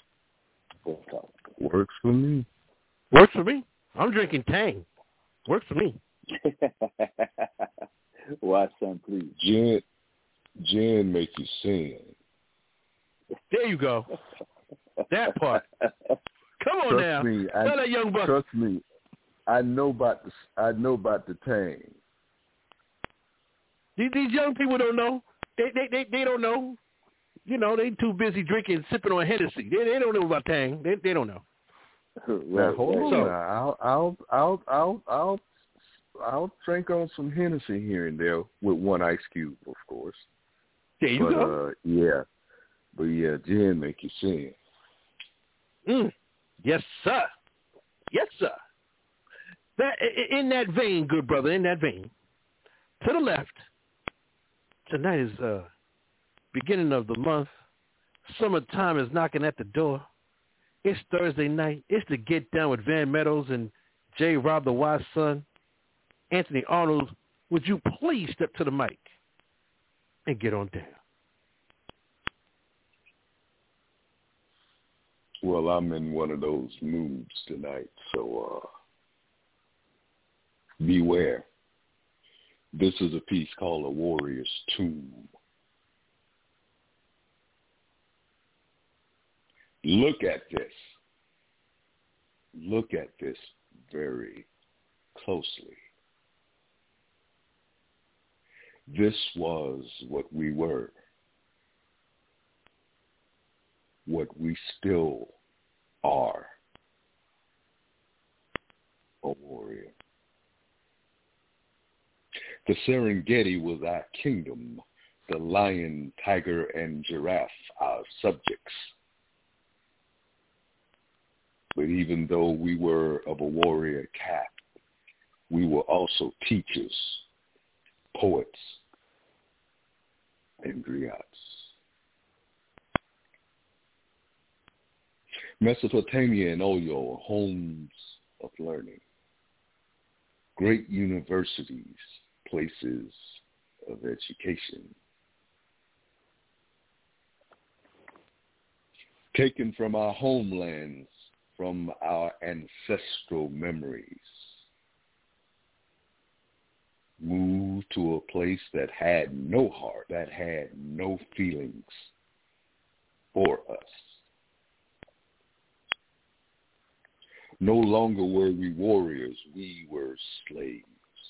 Works for me. Works for me. I'm drinking Tang. Works for me. Why, son, please? Gin make you sing. There you go. That part. Come on Trust now. Me, Tell that young buck. Trust me. I know about the Tang. These young people don't know. They don't know. You know, they too busy drinking, sipping on Hennessy. They don't know about Tang. They don't know. Now, hold on. I'll drink on some Hennessy here and there with one ice cube, of course. There you go. But gin make you sing. Yes, sir. Yes, sir. That in that vein, good brother. In that vein, to the left. Tonight is beginning of the month. Summertime is knocking at the door. It's Thursday night. It's the Get Down with Van Meadows and J. Rob the Wise Son. Anthony Arnold, would you please step to the mic and get on down? Well, I'm in one of those moods tonight, so beware. This is a piece called A Warrior's Tomb. Look at this. Look at this very closely. This was what we were, what we still are, a warrior. The Serengeti was our kingdom, the lion, tiger, and giraffe our subjects. But even though we were of a warrior caste, we were also teachers, poets, and griots. Mesopotamia and Oyo are homes of learning, great universities, places of education. Taken from our homelands, from our ancestral memories, moved to a place that had no heart, that had no feelings for us. No longer were we warriors, we were slaves.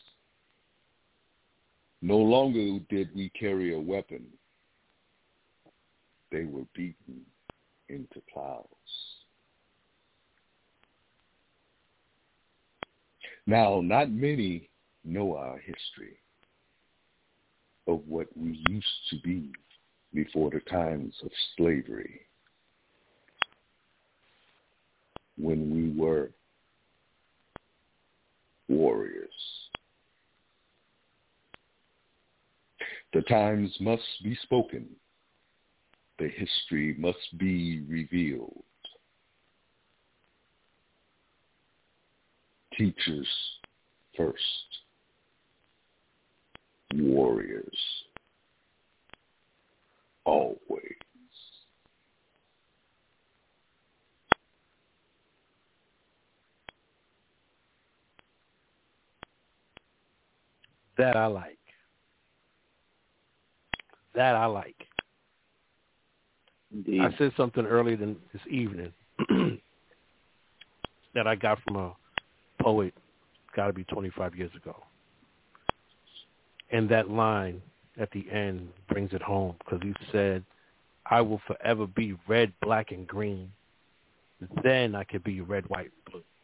No longer did we carry a weapon. They were beaten into plows. Now, not many know our history of what we used to be before the times of slavery, when we were warriors. The times must be spoken. The history must be revealed. Teachers first. Warriors always. That I like. That I like. Indeed. I said something earlier this evening that I got from a poet, got to be 25 years ago. And that line at the end brings it home because he said, I will forever be red, black, and green. Then I could be red, white, and blue.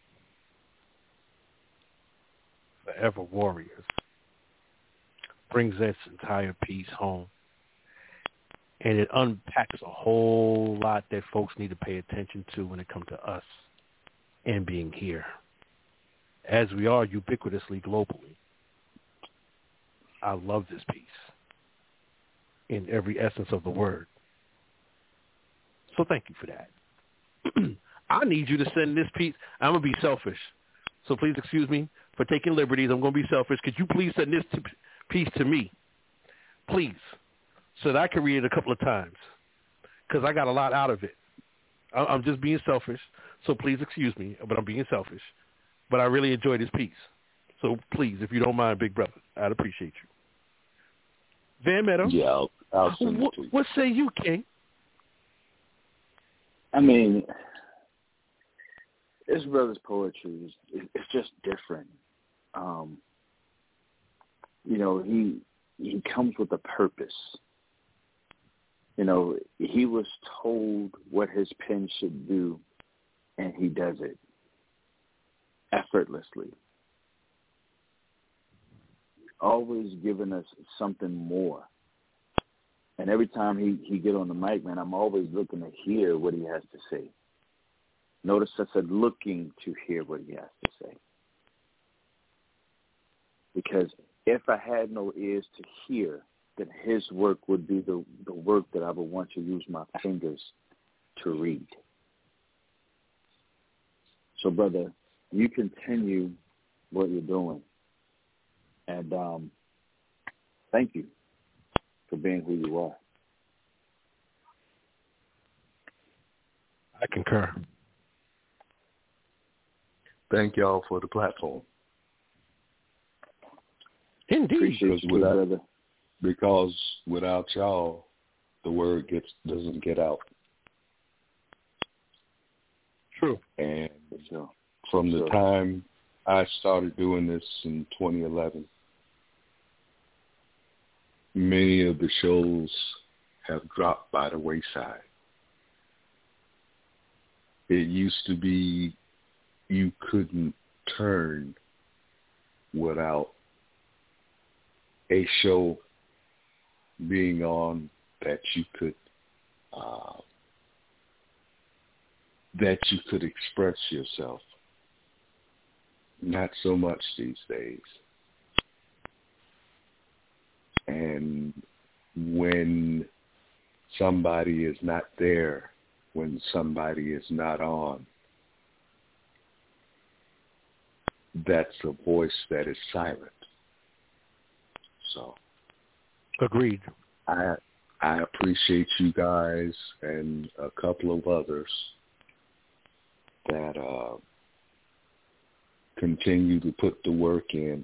Forever warriors. Brings this entire piece home. And it unpacks a whole lot that folks need to pay attention to when it comes to us and being here, as we are ubiquitously globally. I love this piece in every essence of the word. So thank you for that. I need you to send this piece. I'm going to be selfish. So please excuse me for taking liberties. I'm going to be selfish. Could you please send this piece to me? Please. So that I can read it a couple of times. Because I got a lot out of it. I'm just being selfish. So please excuse me, but I'm being selfish. But I really enjoyed this piece. So please, if you don't mind, big brother, I'd appreciate you. Van Meadow? Yeah, I'll send it to you. What say you, King? I mean, this brother's poetry is just different. You know, he comes with a purpose. You know, he was told what his pen should do, and he does it effortlessly. Always giving us something more. And every time he get on the mic, man, I'm always looking to hear what he has to say. Notice I said looking to hear what he has to say. Because if I had no ears to hear, then his work would be the work that I would want to use my fingers to read. So, brother, you continue what you're doing. And thank you for being who you are. I concur. Thank y'all for the platform. Indeed. Appreciate you, brother. Because without y'all, the word doesn't get out. True. And from the time I started doing this in 2011, many of the shows have dropped by the wayside. It used to be you couldn't turn without a show being on that you could express yourself. Not so much these days. And when somebody is not there, when somebody is not on, that's a voice that is silent. So, agreed. I appreciate you guys and a couple of others that continue to put the work in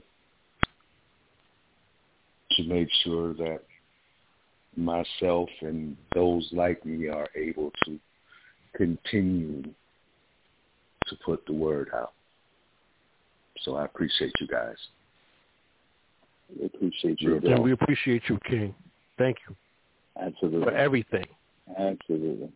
to make sure that myself and those like me are able to continue to put the word out. So I appreciate you guys. I appreciate you. And we appreciate you, King. Thank you. Absolutely. For everything. Absolutely.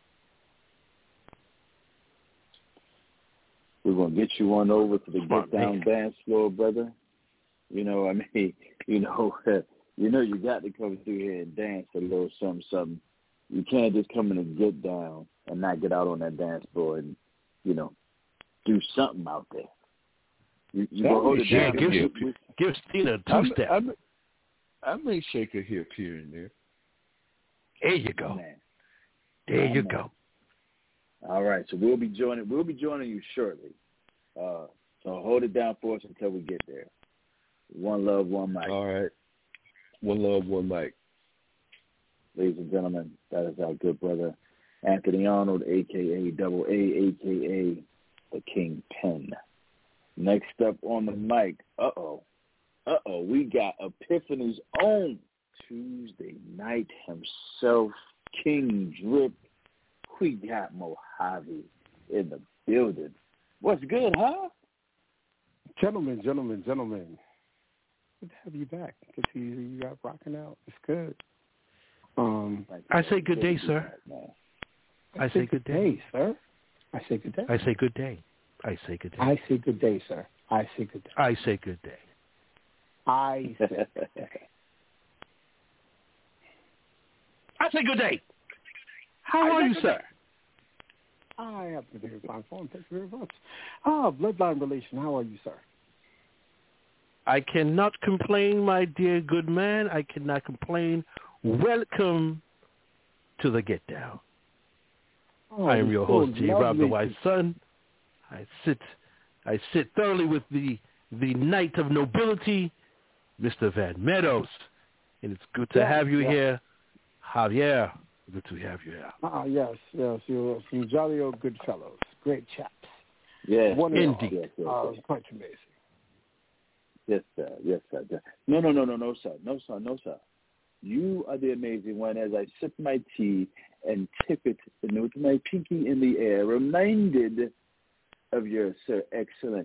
We're going to get you on over to the Get Down dance floor, brother. You know, I mean, you got to come through here and dance a little something. You can't just come in and get down and not get out on that dance floor and, do something out there. You go hold it down. Give Steve a two-step. I may shake a hip here and there. There you go. Man. There you go. All right, so we'll be joining you shortly. So hold it down for us until we get there. One love, one mic. All right. One love, one mic. Ladies and gentlemen, that is our good brother Anthony Arnold, a.k.a. Double A, a.k.a. the Kingpin. Next up on the mic, we got Epiphany's own Tuesday night himself, King Drip. We got Mojave in the building. What's good, huh? Gentlemen. Good to have you back. Good to see you got rocking out. It's good. I say good day, sir. I say good day, sir. I say good day. I say good day. I say good day. I say good day, sir. I say good day. I say good day. I say good day. I say good day. How are you, sir? I have been very fine form. Thank you very much. Bloodline relation. How are you, sir? I cannot complain, my dear good man. I cannot complain. Welcome to the Get Down. I am your host, J. Rob the Wise Son. I sit thoroughly with the Knight of Nobility, Mr. Van Meadows. And it's good to have you here, Javier. Good to have you here. Yes. You're from Jolly Old Good Fellows. Great chaps. Yeah. Indeed. Quite amazing. Yes, sir. No, sir. You are the amazing one as I sip my tea and tip it with my pinky in the air, reminded of your Sir Excellence.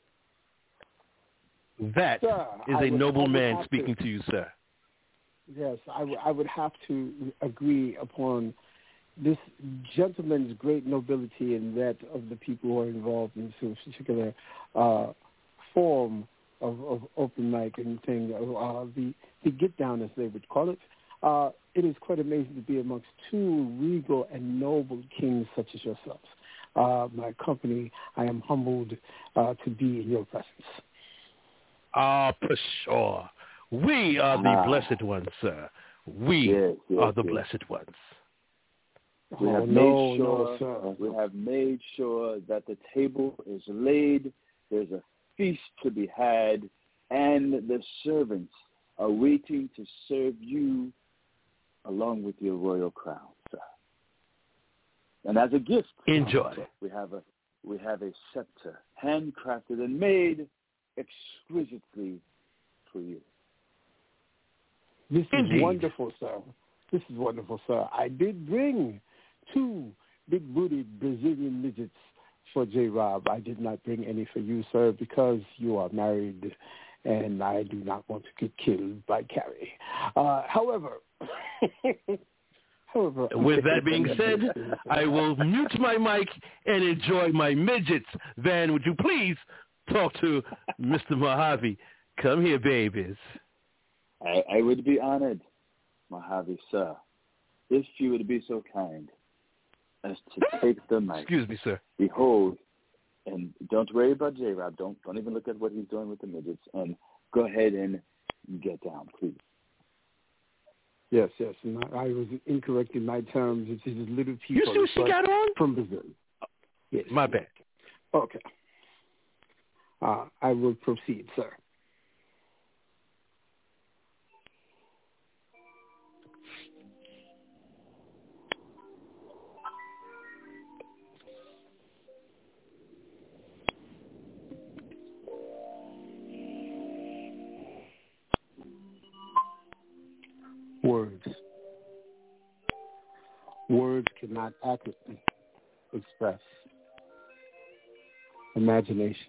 That is a noble man speaking to you, sir. Yes, I would have to agree upon this gentleman's great nobility and that of the people who are involved in this particular form of open mic and thing, the get down as they would call it. It is quite amazing to be amongst two regal and noble kings such as yourselves. My company, I am humbled to be in your presence. For sure. We are the blessed ones, sir. We are the blessed ones. We have made sure that the table is laid. There's a feast to be had, and the servants are waiting to serve you along with your royal crown, sir. And as a gift, enjoy. We have a scepter, handcrafted and made exquisitely for you. This is wonderful, sir. I did bring 2 big-booted Brazilian midgets for J-Rob. I did not bring any for you, sir, because you are married, and I do not want to get killed by Carrie. However, with that being said, I will mute my mic and enjoy my midgets. Van, would you please talk to Mr. Mojave? Come here, babies. I would be honored, Mojave, sir, if you would be so kind as to take the mic. Excuse me, sir. Behold, and don't worry about J-Rob. Don't even look at what he's doing with the midgets. And go ahead and get down, please. Yes. And I was incorrect in my terms. It is little people. You see what she got on? From Brazil. Yes. My bad. Okay. I will proceed, sir. Words cannot accurately express imagination.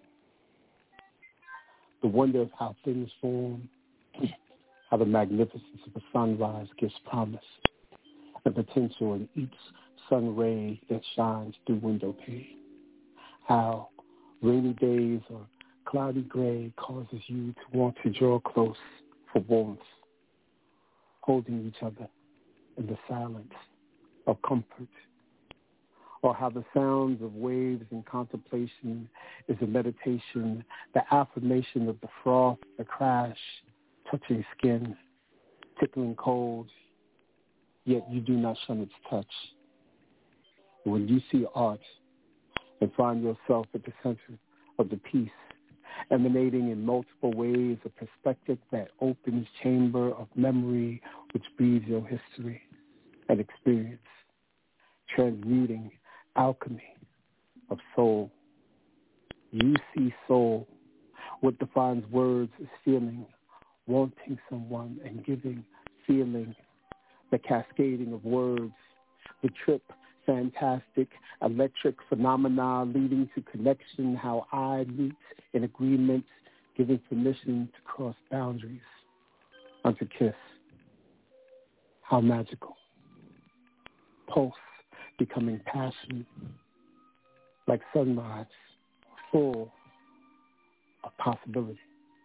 The wonder of how things form, how the magnificence of a sunrise gives promise and potential in each sun ray that shines through window pane. How rainy days or cloudy gray causes you to want to draw close for warmth, holding each other in the silence of comfort. Or how the sounds of waves in contemplation is a meditation, the affirmation of the froth, the crash, touching skin, tickling cold, yet you do not shun its touch. When you see art and find yourself at the center of the piece, emanating in multiple ways, a perspective that opens chamber of memory which breathes your history and experience, transmuting alchemy of soul. You see soul. What defines words is feeling, wanting someone and giving, feeling, the cascading of words, the trip, fantastic, electric phenomena leading to connection, how I meet in agreement, giving permission to cross boundaries, unto kiss. How magical. Pulse, becoming passion, like sunrise, full of possibility.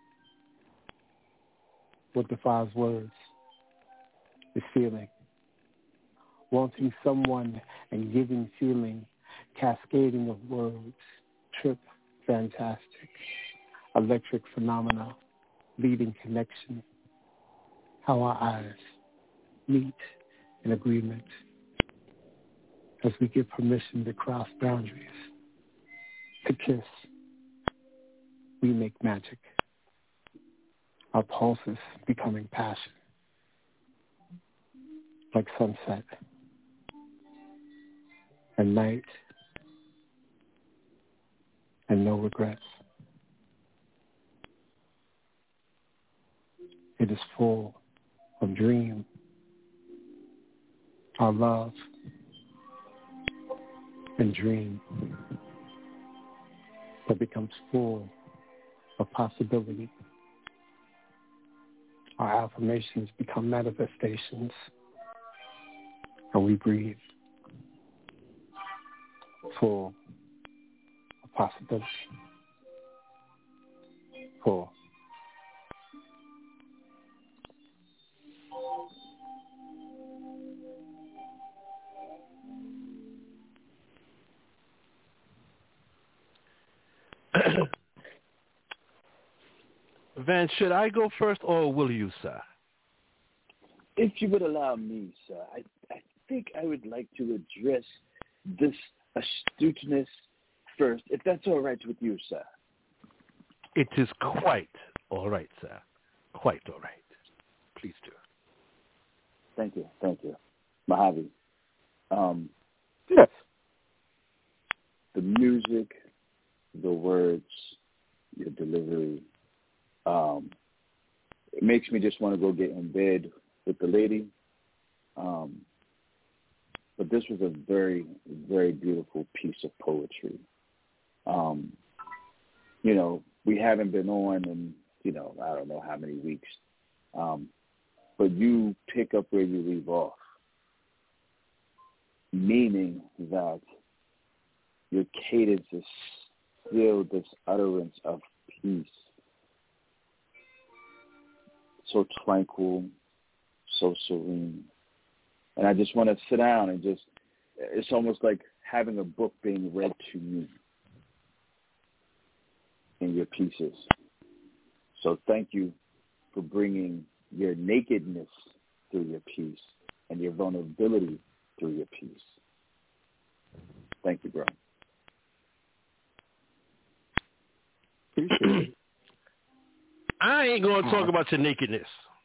What defies words is feeling. Wanting someone and giving feeling, cascading of words, trip, fantastic, electric phenomena, leading connection, how our eyes meet in agreement as we give permission to cross boundaries, to kiss, we make magic. Our pulses becoming passion, like sunset and night and no regrets. It is full of dream, our love and dream that becomes full of possibility. Our affirmations become manifestations, and we breathe full of possibility. Full. Van, should I go first or will you, sir? If you would allow me, sir, I think I would like to address this astuteness first, if that's all right with you, sir. It is quite all right, sir. Quite all right. Please do. Thank you. Mojave. Yes. The music, the words, your delivery, it makes me just want to go get in bed with the lady. But this was a very, very beautiful piece of poetry. We haven't been on in, I don't know how many weeks. But you pick up where you leave off, meaning that your cadence is still this utterance of peace. So tranquil, so serene. And I just want to sit down and it's almost like having a book being read to me in your pieces. So thank you for bringing your nakedness through your piece and your vulnerability through your piece. Thank you, bro. Appreciate it. I ain't going to talk about your nakedness.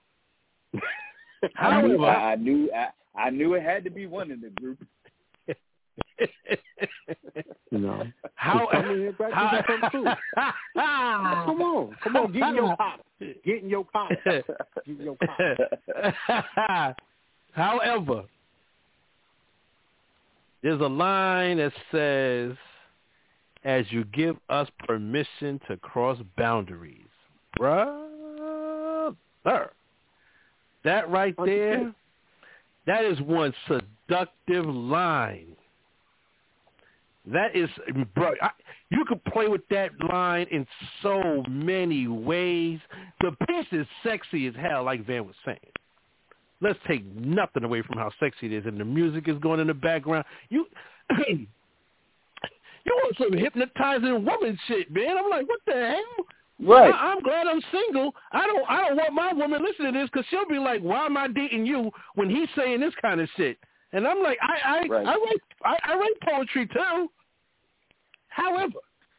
I knew it had to be one in the group. Come on, get in your car. However, there's a line that says, as you give us permission to cross boundaries. Brother. That right there, that is one seductive line. That is, bro, you could play with that line in so many ways. The piece is sexy as hell, like Van was saying. Let's take nothing away from how sexy it is, and the music is going in the background. You want some hypnotizing woman shit, man. I'm like, what the hell? Right. I'm glad I'm single. I don't want my woman listening to this because she'll be like, why am I dating you when he's saying this kind of shit? And I'm like, I write poetry too. However,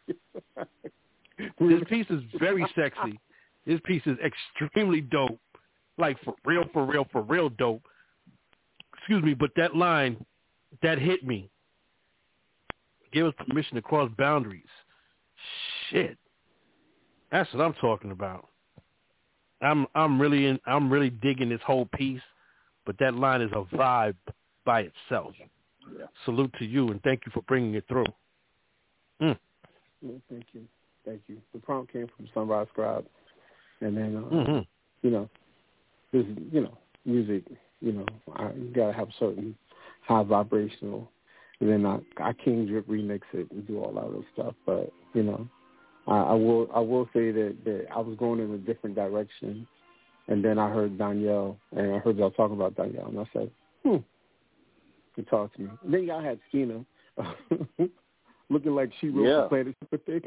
this piece is very sexy. This piece is extremely dope. Like for real dope. Excuse me, but that line, that hit me. Give us permission to cross boundaries. Shit. That's what I'm talking about. I'm really digging this whole piece, but that line is a vibe by itself. Yeah. Salute to you, and thank you for bringing it through. Yeah, thank you. The prompt came from Sunrise Scribe, and then this music. You gotta have certain high vibrational. And then I King Drip remix it and do all that other stuff, but I will say that I was going in a different direction, and then I heard Danielle, and I heard y'all talking about Danielle, and I said, you talk to me. And then y'all had Skeena looking like she wrote the Planet Superthick.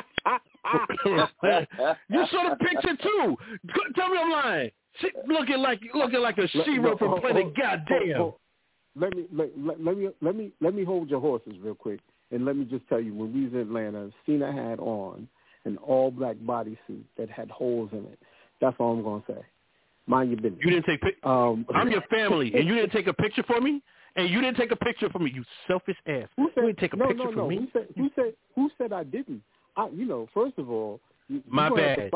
You saw the picture too. Tell me I'm lying. She looking like a she-wrote from Planet Goddamn. Let me hold your horses real quick. And let me just tell you, when we was in Atlanta, Cena had on an all-black bodysuit that had holes in it. That's all I'm going to say. Mind your business. You didn't take pictures. I'm your family, and you didn't take a picture for me? And you didn't take a picture for me, you selfish ass. You didn't take a picture for me? Who said I didn't? First of all, My bad.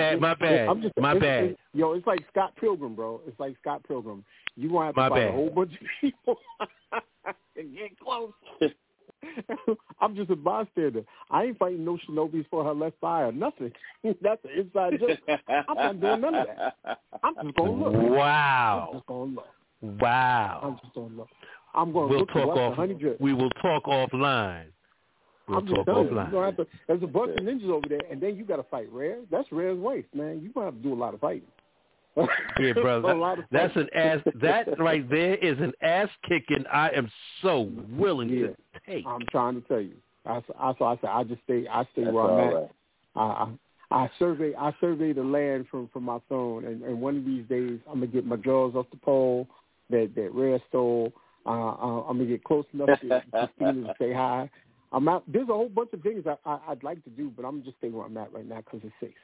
Yo, it's like Scott Pilgrim, bro. It's like Scott Pilgrim. You going to have to fight a whole bunch of people to get close. I'm just a bystander. I ain't fighting no shinobis for her left thigh or nothing. That's an inside joke. I'm not doing none of that. I'm just going to look. Wow. I'm just going to look. Wow. I'm just going to look. I'm going to look talk off. We will talk offline. I'm just telling you. There's a bunch of ninjas over there, and then you got to fight Rare. That's Rare's waist, man. You're going to have to do a lot of fighting. Yeah, brother. That's an ass. That right there is an ass kicking. I am so willing to take. I'm trying to tell you. I said I stay where I'm at. I survey the land from my phone, and one of these days I'm gonna get my drawers off the pole that Rare stole. I'm gonna get close enough to Christina to say hi. I'm out. There's a whole bunch of things I'd like to do, but I'm just staying where I'm at right now because it's safe.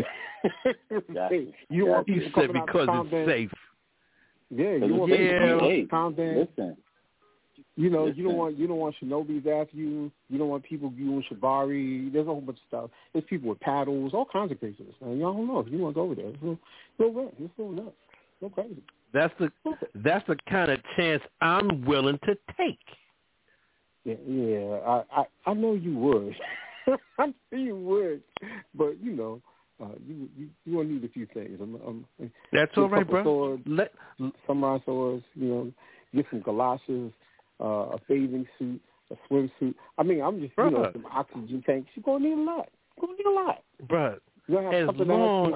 You want people said because it's safe. Yeah, you want people to calm down. Listen. You don't want shinobis after you. You don't want people doing shibari. There's a whole bunch of stuff. There's people with paddles, all kinds of craziness. Man, y'all don't know if you want to go over there. It's so nuts. So crazy. That's the kind of chance I'm willing to take. Yeah. I know you would. I know you would, but you gonna need a few things. That's all right, bro. Swords, samurai swords. Get some galoshes, a bathing suit, a swimsuit. I mean, I'm just some oxygen tanks. You're gonna need a lot. Bro, as long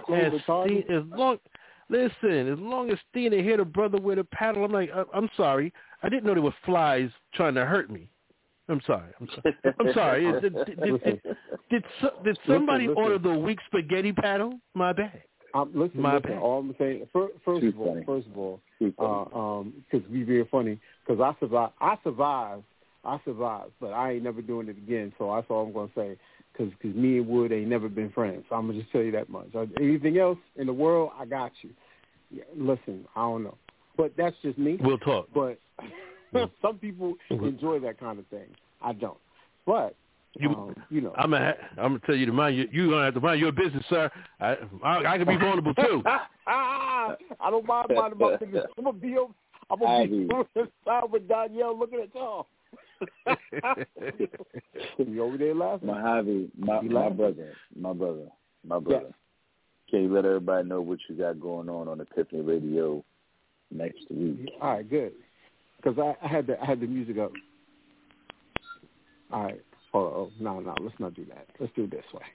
as Stina hit a brother with a paddle, I'm like, I'm sorry. I didn't know there were flies trying to hurt me. I'm sorry. Did somebody order the weak spaghetti paddle? My bad. Listen, all I'm saying, first of all, because we very funny, because I survived, but I ain't never doing it again. So that's all I'm gonna say, because me and Wood ain't never been friends. So I'm gonna just tell you that much. Anything else in the world, I got you. Yeah, listen, I don't know, but that's just me. We'll talk. But some people enjoy that kind of thing. I don't. But I'm gonna tell you to mind you. You're gonna have to mind your business, sir. I can be vulnerable too. I don't mind minding my business. I'm gonna be inside with Danielle looking at y'all. You over there laughing? Mojave, my brother. Yes. Can you let everybody know what you got going on Epiphany Radio next week? All right, good. Because I had the music up. All right. Oh, no, let's not do that. Let's do it this way.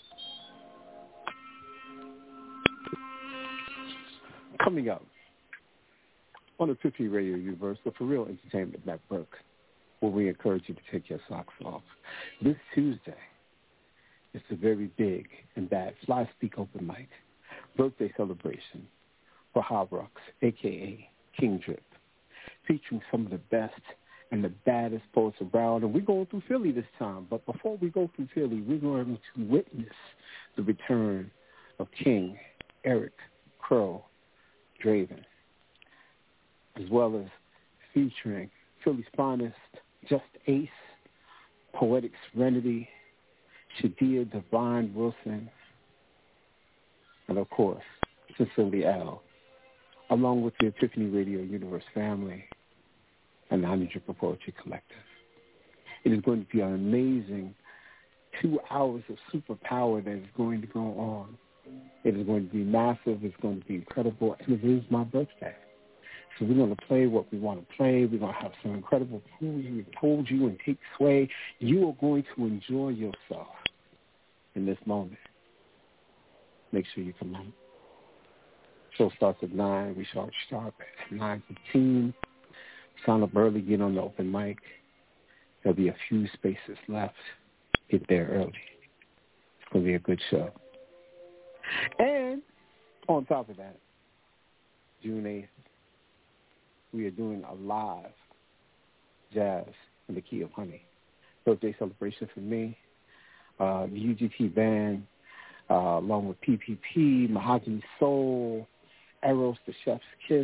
Coming up on Epiphany Radio Universe, the For Real Entertainment Network, where we encourage you to take your socks off. This Tuesday, it's a very big and bad Fly Speak Open Mic birthday celebration for Hot Rocks, a.k.a. King Drip, featuring some of the best and the baddest poets around. And we're going through Philly this time. But before we go through Philly, we're going to witness the return of King Eric Crow Draven, as well as featuring Philly's finest Just Ace, Poetic Serenity, Shadia Divine Wilson, and of course, Cecily L., along with the Epiphany Radio Universe family and the Honey Dripper Poetry Collective. It is going to be an amazing 2 hours of superpower that is going to go on. It is going to be massive. It's going to be incredible. And it is my birthday. So we're going to play what we want to play. We're going to have some incredible foods we told you and take sway. You are going to enjoy yourself in this moment. Make sure you come out. Show starts at 9. We shall start at 9:15. Sign up early. Get on the open mic. There'll be a few spaces left. Get there early. It's going to be a good show. And on top of that, June 8th, we are doing a live jazz in the key of honey. Birthday celebration for me. The UGT band, along with PPP, Mahogany Soul, Eros, The Chef's Kiss,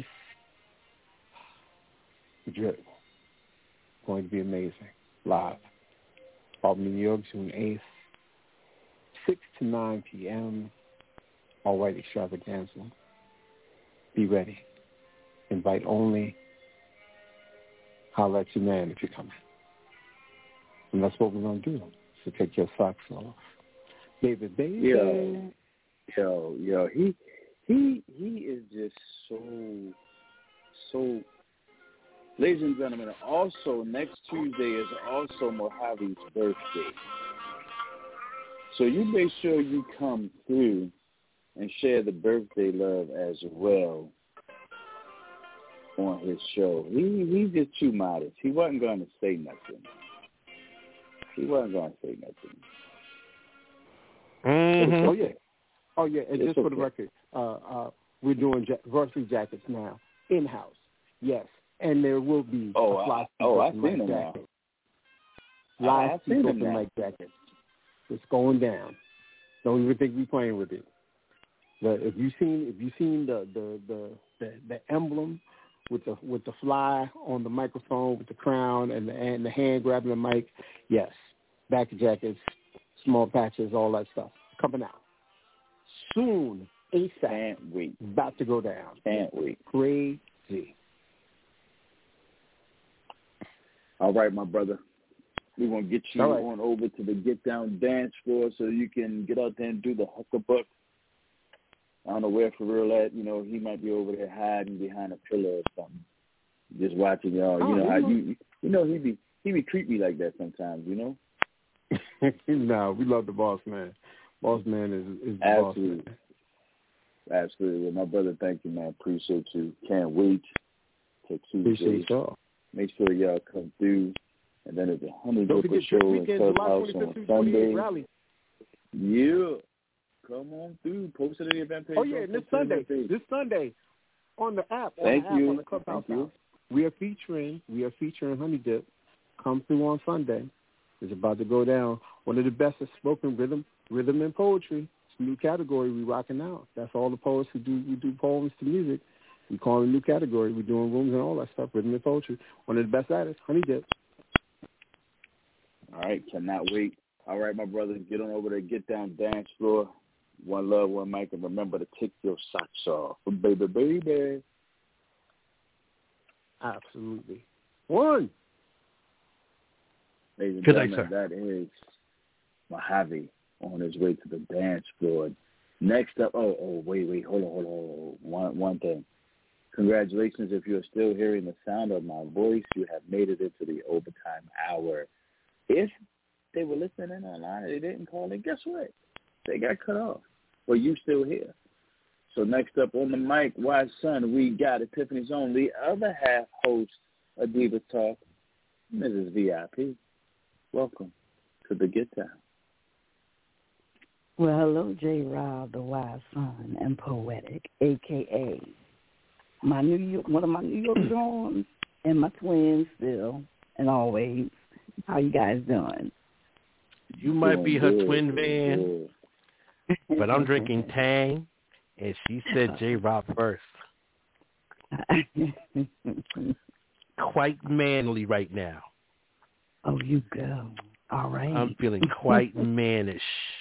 Drip. Going to be amazing. Live. Albany, New York, June 8th, 6 to 9 p.m. All white extravaganza. Be ready. Invite only. Holler at your man if you're coming. And that's what we're going to do. So take your socks off. Baby. Yo, he is just so. Ladies and gentlemen, also next Tuesday is also Mojave's birthday. So you make sure you come through and share the birthday love as well on his show. He's just too modest. He wasn't going to say nothing. Mm-hmm. Oh yeah. And just for the okay. record, we're doing varsity jackets now in-house. Yes. And there will be a Fly Speak Open Mic jacket. Fly Speak Open Mic jacket. It's going down. Don't even think we're playing with it. But if you've seen the emblem with the fly on the microphone with the crown and the hand grabbing the mic, yes, back jackets, small patches, all that stuff coming out soon. ASAP. Can't wait. About to go down. Can't wait. Crazy. All right, my brother. We're going to get you on over to the Get Down dance floor so you can get out there and do the huckabuck. I don't know where For Real at. You know, he might be over there hiding behind a pillar or something, just watching y'all. He be creepy like that sometimes, you know? No, we love the boss man. Boss man is the boss man. Absolutely. Well, my brother, thank you, man. Appreciate you. Can't wait to Tuesday. Appreciate y'all. Make sure y'all come through. And then there's a Honey Dripper show in Clubhouse on Sunday. Rally. Yeah. Come on through. Post it in the event page. Oh, yeah, this Sunday on the app. On the Clubhouse house. We are featuring Honey Dip. Come through on Sunday. It's about to go down. One of the best of spoken rhythm and poetry. It's a new category we rocking out. That's all the poets who do poems to music. We call it a new category. We're doing rooms and all that stuff, rhythm and poetry. One of the best artists, Honey Dip. All right, cannot wait. All right, my brother, get on over there, Get Down dance floor. One love, one mic, and remember to take your socks off. Baby. Absolutely. One. Ladies and Good gentlemen, night, that is Mojave on his way to the dance floor. Next up, wait, hold on. One thing. Congratulations if you're still hearing the sound of my voice. You have made it into the overtime hour. If they were listening in online and they didn't call in, guess what? They got cut off. Well, you still here. So next up on the mic, Wise Son, we got Epiphany's own, the other half host of Diva Talk, Mrs. VIP. Welcome to the Get Down. Well, hello, J. Rob, the Wise Son and Poetic, a.k.a. one of my New York dorms, and my twins still and always. How you guys doing? You might be her twin man, but I'm drinking Tang, and she said J. Rob first. Quite manly right now. Oh, you go. All right. I'm feeling quite mannish.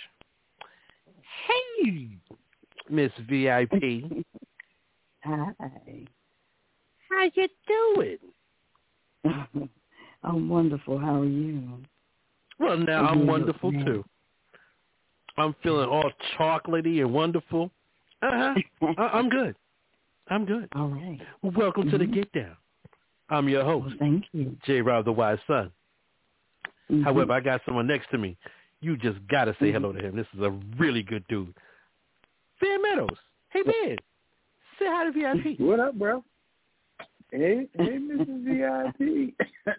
Hey, Miss VIP. Hi. How you doing? I'm wonderful. How are you? Well, now I'm wonderful, too. I'm feeling all chocolatey and wonderful. I'm good. All right. Well, welcome to the Get Down. I'm your host. Well, thank you. J. Rob, the Wise Son. However, I got someone next to me. You just got to say hello to him. This is a really good dude. Van Meadows. Hey, man. Say hi to VIP. What up, bro? Hey, Mrs. VIP.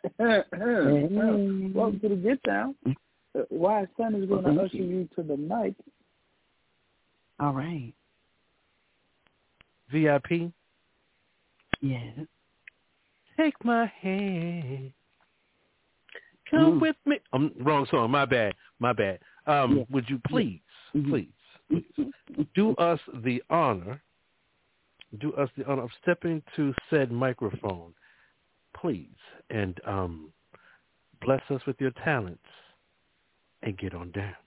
Welcome to the Get Down. Wise Son is going to usher you to the mic. All right. VIP? Yes. Take my hand. Come with me. Wrong song. My bad. Would you please do us the honor of stepping to said microphone, please, and bless us with your talents and get on down.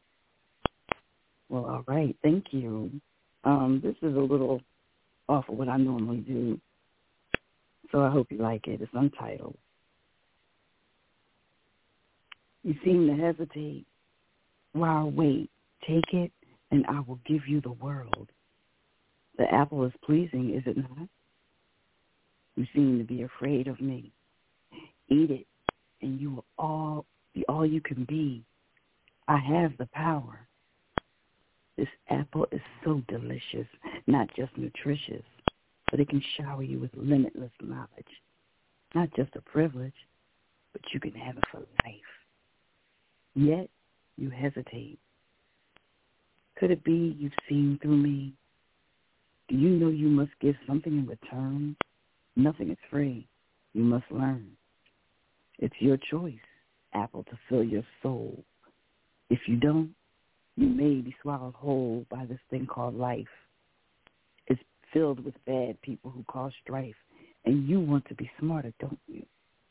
Well, all right. Thank you. This is a little off of what I normally do, so I hope you like it. It's untitled. You seem to hesitate. While I wait, take it, and I will give you the world. The apple is pleasing, is it not? You seem to be afraid of me. Eat it, and you will all be all you can be. I have the power. This apple is so delicious, not just nutritious, but it can shower you with limitless knowledge. Not just a privilege, but you can have it for life. Yet, you hesitate. Could it be you've seen through me? Do you know you must give something in return? Nothing is free. You must learn. It's your choice, apple, to fill your soul. If you don't, you may be swallowed whole by this thing called life. It's filled with bad people who cause strife, and you want to be smarter, don't you?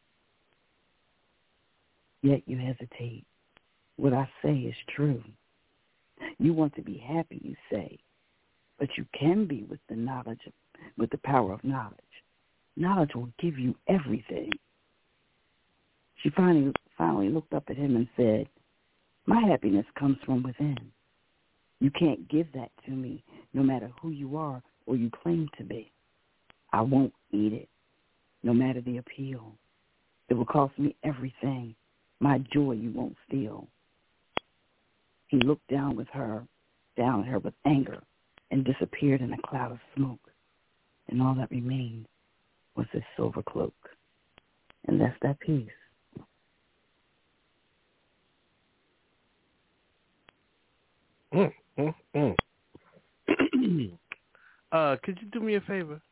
Yet you hesitate. What I say is true. You want to be happy, you say, but you can be with the power of knowledge. Knowledge will give you everything. She finally looked up at him and said, my happiness comes from within. You can't give that to me, no matter who you are or you claim to be. I won't eat it, no matter the appeal. It will cost me everything. My joy you won't steal. He looked down at her with anger, and disappeared in a cloud of smoke. And all that remained was his silver cloak. And that's that piece. Could you do me a favor?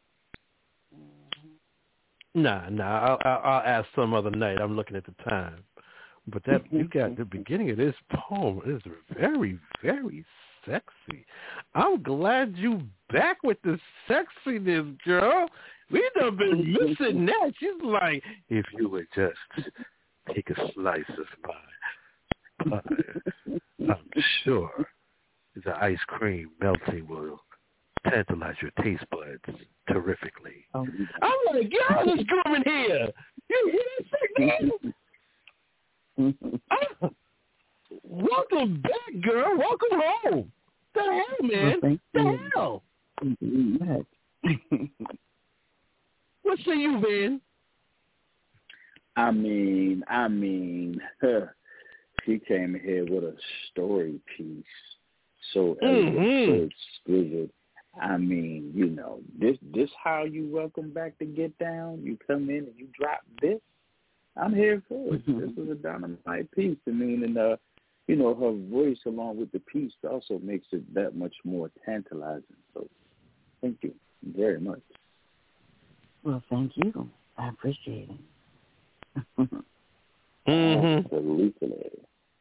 Nah. I'll ask some other night. I'm looking at the time. But that you got the beginning of this poem is very, very sexy. I'm glad you back with the sexiness, girl. We done been missing that. She's like, if you would just take a slice of my pie, I'm sure the ice cream melting will tantalize your taste buds terrifically. I'm like, get all this girl in here. You hear this? Welcome back, girl. Welcome home. The hell, man? Well, the hell? What say you, Van? I mean, she came here with a story piece, so elegant, so exquisite. I mean, you know, this how you welcome back to Get Down. You come in and you drop this. I'm here for it. This was a dynamite piece. I mean, and you know, her voice along with the piece also makes it that much more tantalizing. So, thank you very much. Well, thank you. I appreciate it. Absolutely.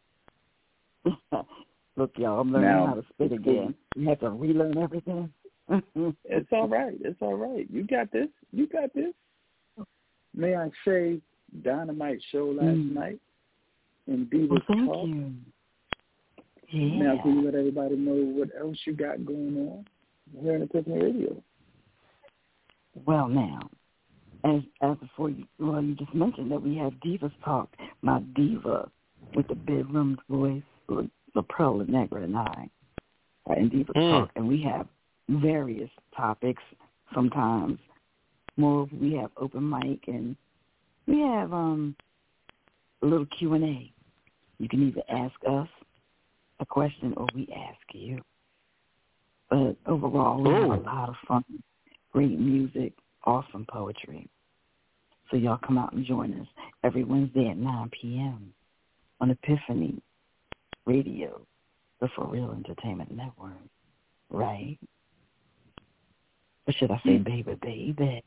Look, y'all, I'm learning how to spit again. You have to relearn everything. It's all right. It's all right. You got this. You got this. May I say, dynamite show last night in Divas Talk. You. Yeah. Now, can you let everybody know what else you got going on here in Epiphany Radio? Well, now, as before, you just mentioned that we have Divas Talk. My diva with the bedroom voice, La Pearl Negra, and I are in Divas Talk, and we have various topics. Sometimes more, we have open mic, and we have a little Q&A. You can either ask us a question or we ask you. But overall, we have a lot of fun, great music, awesome poetry. So y'all come out and join us every Wednesday at 9 p.m. on Epiphany Radio, the For Real Entertainment Network, right? Or should I say baby? Baby.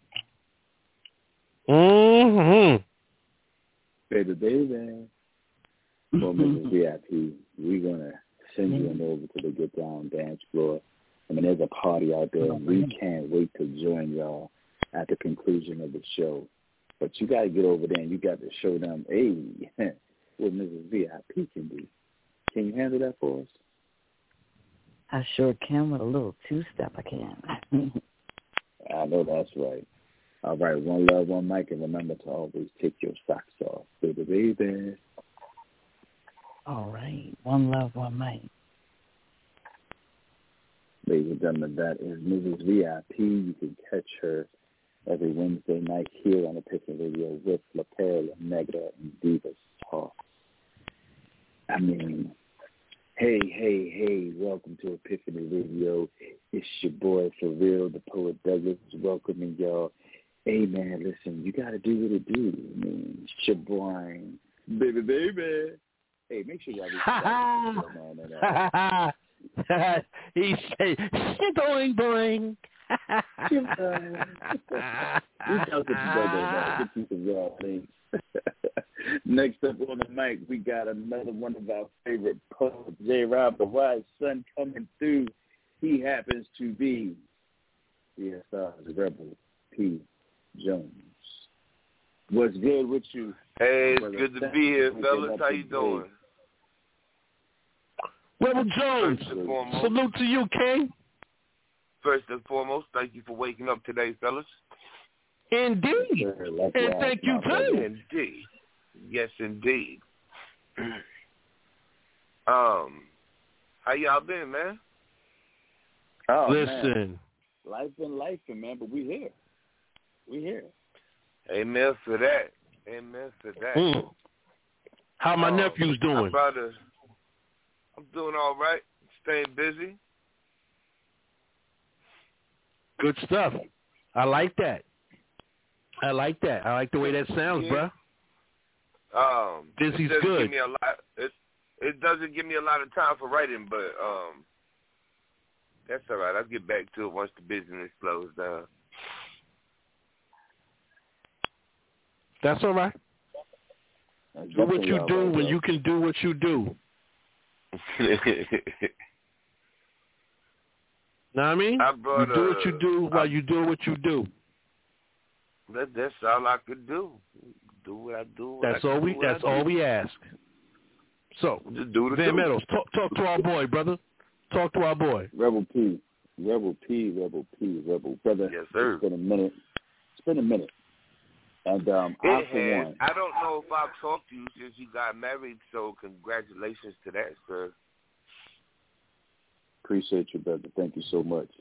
Well, Mrs. VIP, we're going to send you on over to the Get Down dance floor. I mean, there's a party out there, and we can't wait to join y'all at the conclusion of the show. But you got to get over there, and you got to show them, hey, what Mrs. VIP can do. Can you handle that for us? I sure can with a little two-step, I can. I know that's right. All right, one love, one mic, and remember to always take your socks off. Baby. All right, one love, one mic. Ladies and gentlemen, that is Mrs. VIP. You can catch her every Wednesday night here on Epiphany Radio with La Pearl Negra and Divas Talk. I mean, hey, welcome to Epiphany Radio. It's your boy, For Real, the Poet Douglas, welcoming y'all. Hey, man, listen, you got to do what it do. I mean, it's your boy, baby. Hey, make sure y'all reach out. He say, boing. Next up on the mic, we got another one of our favorite poets, J. Rob, the wise son coming through. He happens to be CSR's Rebel P. Jones. What's good with you? Hey, it's good to be here, fellas. How you doing? Rebel Jones, salute to you, King. First and foremost, thank you for waking up today, fellas. Indeed. And thank you, too. Indeed. Yes, indeed. How y'all been, man? Oh, listen. Man. Life been life, man, but we here. Amen for that. How my nephew's doing? I'm doing all right. Staying busy. Good stuff. I like that. I like the way that sounds, bruh. Busy's good. Give me a lot. It doesn't give me a lot of time for writing, but that's all right. I'll get back to it once the business slows down. That's all right. Do what you do when you can do what you do. Know what I mean? You do what you do while you do what you do. That's all I could do. Do what I do. That's all we ask. So, Van Meadows, talk to our boy, brother. Talk to our boy. Rebel P, brother. Yes, sir. It's been a minute. And I for one, I don't know if I've talked to you since you got married, so congratulations to that, sir. Appreciate you, brother. Thank you so much.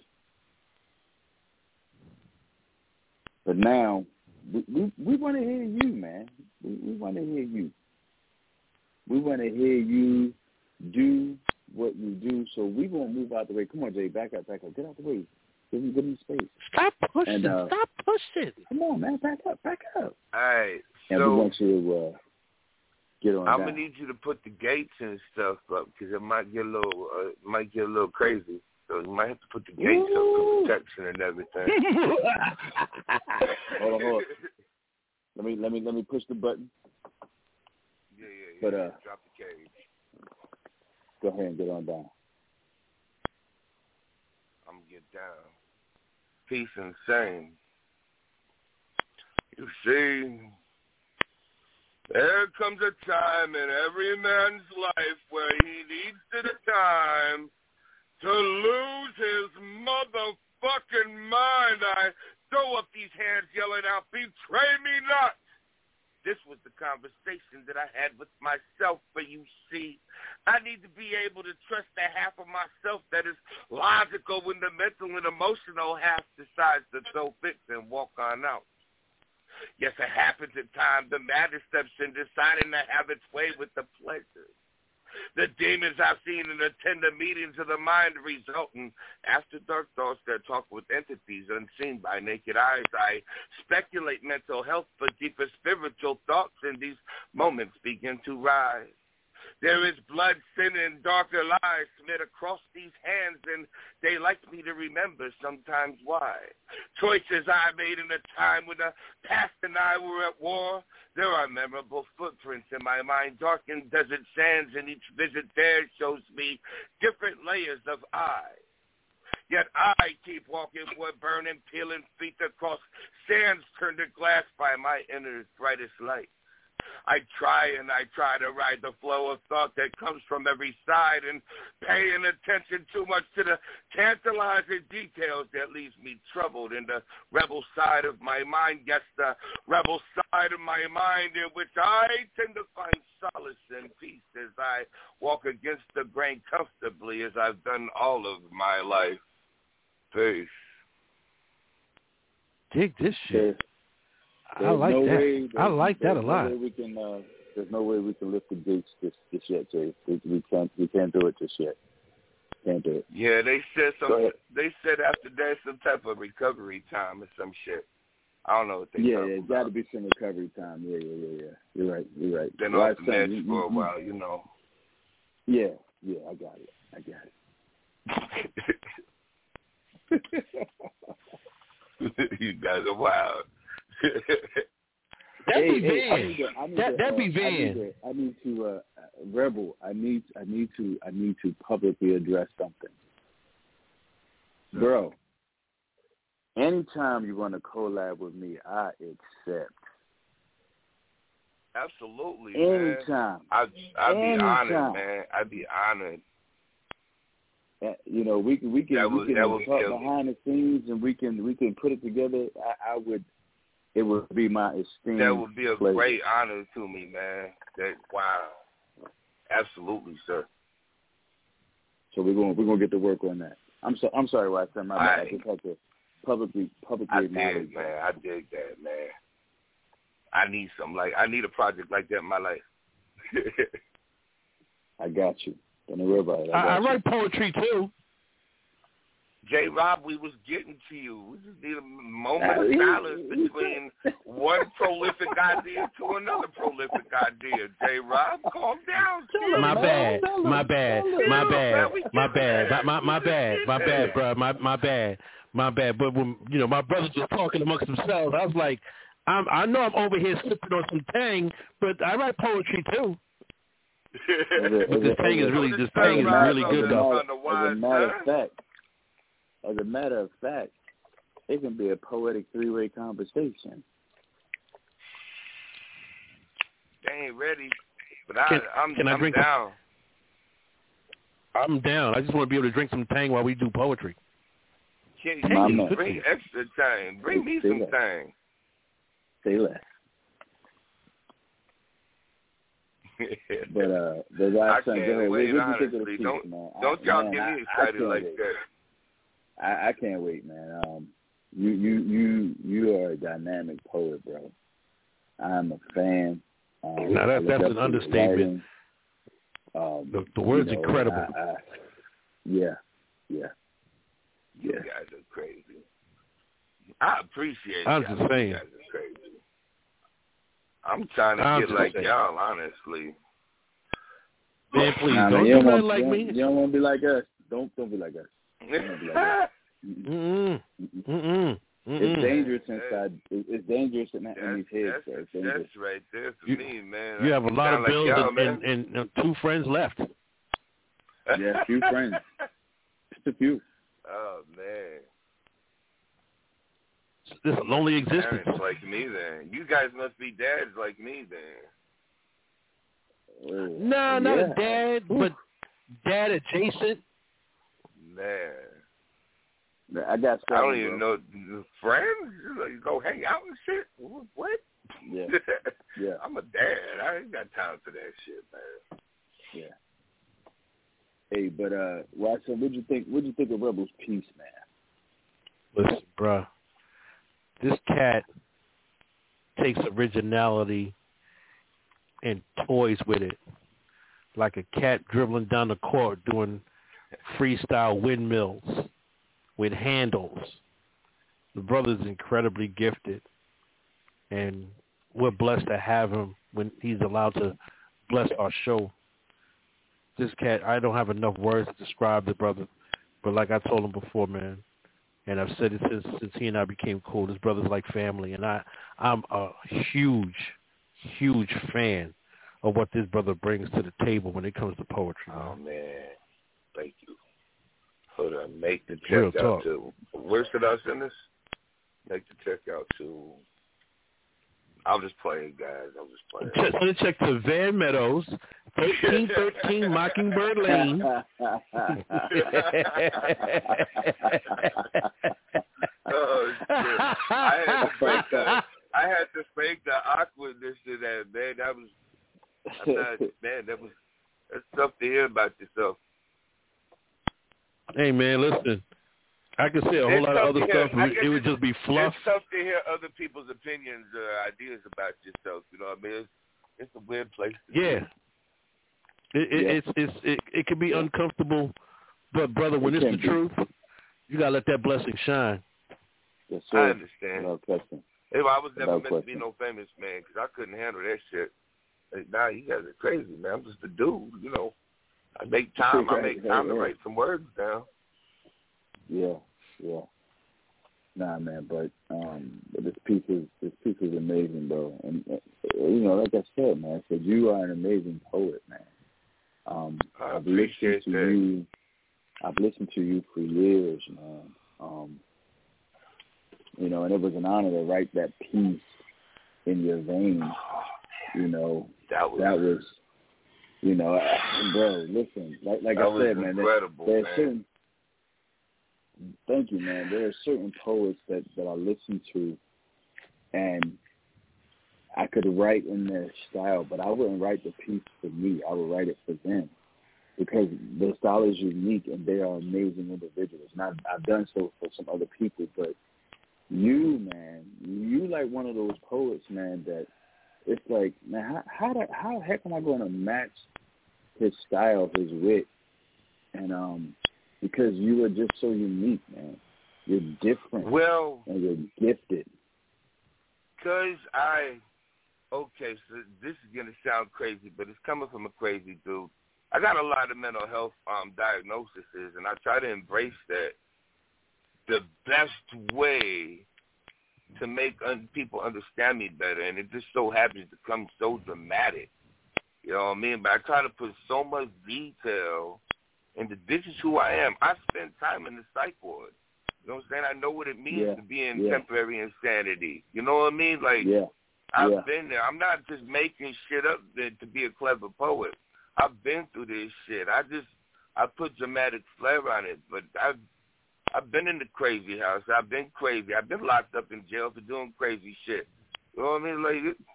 But now, we want to hear you, man. We want to hear you. We want to hear you do what you do. So we won't move out the way. Come on, Jay, back up. Get out the way. Give me space. Stop pushing. Stop pushing. Come on, man. Back up. All right. And we want you to get on I'm down. gonna need you to put the gates and stuff up because it might get a little crazy. So you might have to put the gates up for protection and everything. Hold on. Let me push the button. Yeah. But drop the cage. Go ahead and get on down. I'm gonna get down. Peace and same. You see, there comes a time in every man's life where he needs the time to lose his motherfucking mind. I throw up these hands yelling out, betray me not. This was the conversation that I had with myself, but you see, I need to be able to trust the half of myself that is logical when the mental and emotional half decides to throw fits and walk on out. Yes, it happens at times. The matter steps in, deciding to have its way with the pleasure. The demons I've seen and attend the meetings of the mind result in after dark thoughts that talk with entities unseen by naked eyes. I speculate mental health, but deeper spiritual thoughts in these moments begin to rise. There is blood, sin, and darker lies smeared across these hands, and they like me to remember sometimes why. Choices I made in a time when the past and I were at war. There are memorable footprints in my mind, darkened desert sands, and each visit there shows me different layers of I. Yet I keep walking for burning, peeling feet across sands turned to glass by my inner brightest light. I try to ride the flow of thought that comes from every side and paying attention too much to the tantalizing details that leaves me troubled in the rebel side of my mind. Yes, the rebel side of my mind in which I tend to find solace and peace as I walk against the grain comfortably as I've done all of my life. Peace. Dig this shit. I like that. I like that a lot. There's no way we can lift the gates just yet, Jay. We can't do it just yet. Can't do it. Yeah, they said after there's some type of recovery time or some shit. I don't know what they Yeah, it's got to be some recovery time. Yeah. You're right. Then off the meds for a while, you know. Yeah, I got it. You guys are wild. That'd be Van. I need to Rebel. I need to publicly address something, bro. Anytime you want to collab with me, I accept. Absolutely, anytime. Man. I'd be honored, man. I'd be honored. You know, we can talk behind the scenes, and we can put it together. I would. It would be my esteemed That would be a pleasure. Great honor to me, man. Wow. Absolutely, sir. So we're gonna get to work on that. I'm sorry, Watson. My bad. I just had to publicly acknowledge that. Man. I dig that, man. I need a project like that in my life. I got you. Don't worry about it. I write poetry too. J. Rob, we was getting to you. We just need a moment of silence between one prolific idea to another prolific idea. J. Rob, calm down. My bad, But when my brothers were talking amongst themselves, I was like, I know I'm over here sipping on some Tang, but I write poetry too. But this Tang is really good though. As a matter of fact, it can be a poetic three-way conversation. They ain't ready, but I'm down. I'm down. I just want to be able to drink some Tang while we do poetry. Bring extra Tang. Bring me some Tang. Say less. But the last I can't wait, honestly. Don't y'all get me excited like that. I can't wait, man. You are a dynamic poet, bro. I'm a fan. Now that's an understatement. The word's incredible. Yeah. You guys are crazy. I appreciate I'm just saying. You guys are crazy. I'm trying to get like y'all, honestly. Man, please, don't do nothing like me. You don't want to be like us. Don't be like us. It's dangerous inside. It's dangerous in these heads. That's right there for me, man. You have a lot of bills and 2 friends left. Yeah, few friends. Just a few. Oh, man. This is a lonely existence. Parents like me, then. You guys must be dads like me, then. No, not a dad, but dad adjacent. Man. I got. I don't even know friends. You go hang out and shit. What? Yeah. Yeah. I'm a dad. I ain't got time for that shit, man. Yeah. Hey, but Watson, what'd you think of Rebel's piece, man? Listen, bro. This cat takes originality and toys with it, like a cat dribbling down the court doing freestyle windmills with handles. The brother's incredibly gifted, and we're blessed to have him when he's allowed to bless our show. This cat, I don't have enough words to describe the brother, but like I told him before, man, and I've said it since he and I became cool, this brother's like family, and I'm a huge fan of what this brother brings to the table when it comes to poetry. Oh, man. Thank you. Hold on. Make the check out to... Where should I send this? Make the check out to... I'll just play it, guys. Send a check to Van Meadows, 1313 Mockingbird Lane. Oh, shit. I had to fake the awkwardness to that, man. That's tough to hear about yourself. Hey, man, listen. I could say a whole lot of other stuff. It would just be fluff. It's tough to hear other people's opinions or ideas about yourself. You know what I mean? It's a weird place to be. It can be uncomfortable, but brother, when it's the truth, you gotta let that blessing shine. Yes, sir. I understand. No question. I was never meant to be no famous man because I couldn't handle that shit. Like, nah, you guys are crazy, man. I'm just a dude, you know. I make time to write some words down. Yeah. Nah, man, but this piece is amazing, bro. And like I said, man, I said you are an amazing poet, man. I've listened to you for years, man. And it was an honor to write that piece in your vein. That was bro, listen, like I said, man, there's certain. Thank you, man. There are certain poets that I listen to, and I could write in their style, but I wouldn't write the piece for me. I would write it for them because their style is unique and they are amazing individuals. And I've done so for some other people, but you, man, you like one of those poets, man, that it's like, man, how the heck am I going to match his style, his wit, and because you are just so unique, man. You're different. Well, and you're gifted. So this is going to sound crazy, but it's coming from a crazy dude. I got a lot of mental health diagnoses, and I try to embrace that. The best way to make people understand me better, and it just so happens to come so dramatic. You know what I mean? But I try to put so much detail into this is who I am. I spend time in the psych ward. You know what I'm saying? I know what it means to be in temporary insanity. You know what I mean? Like, I've been there. I'm not just making shit up to be a clever poet. I've been through this shit. I put dramatic flair on it, but I've been in the crazy house. I've been crazy. I've been locked up in jail for doing crazy shit. You know what I mean? Like,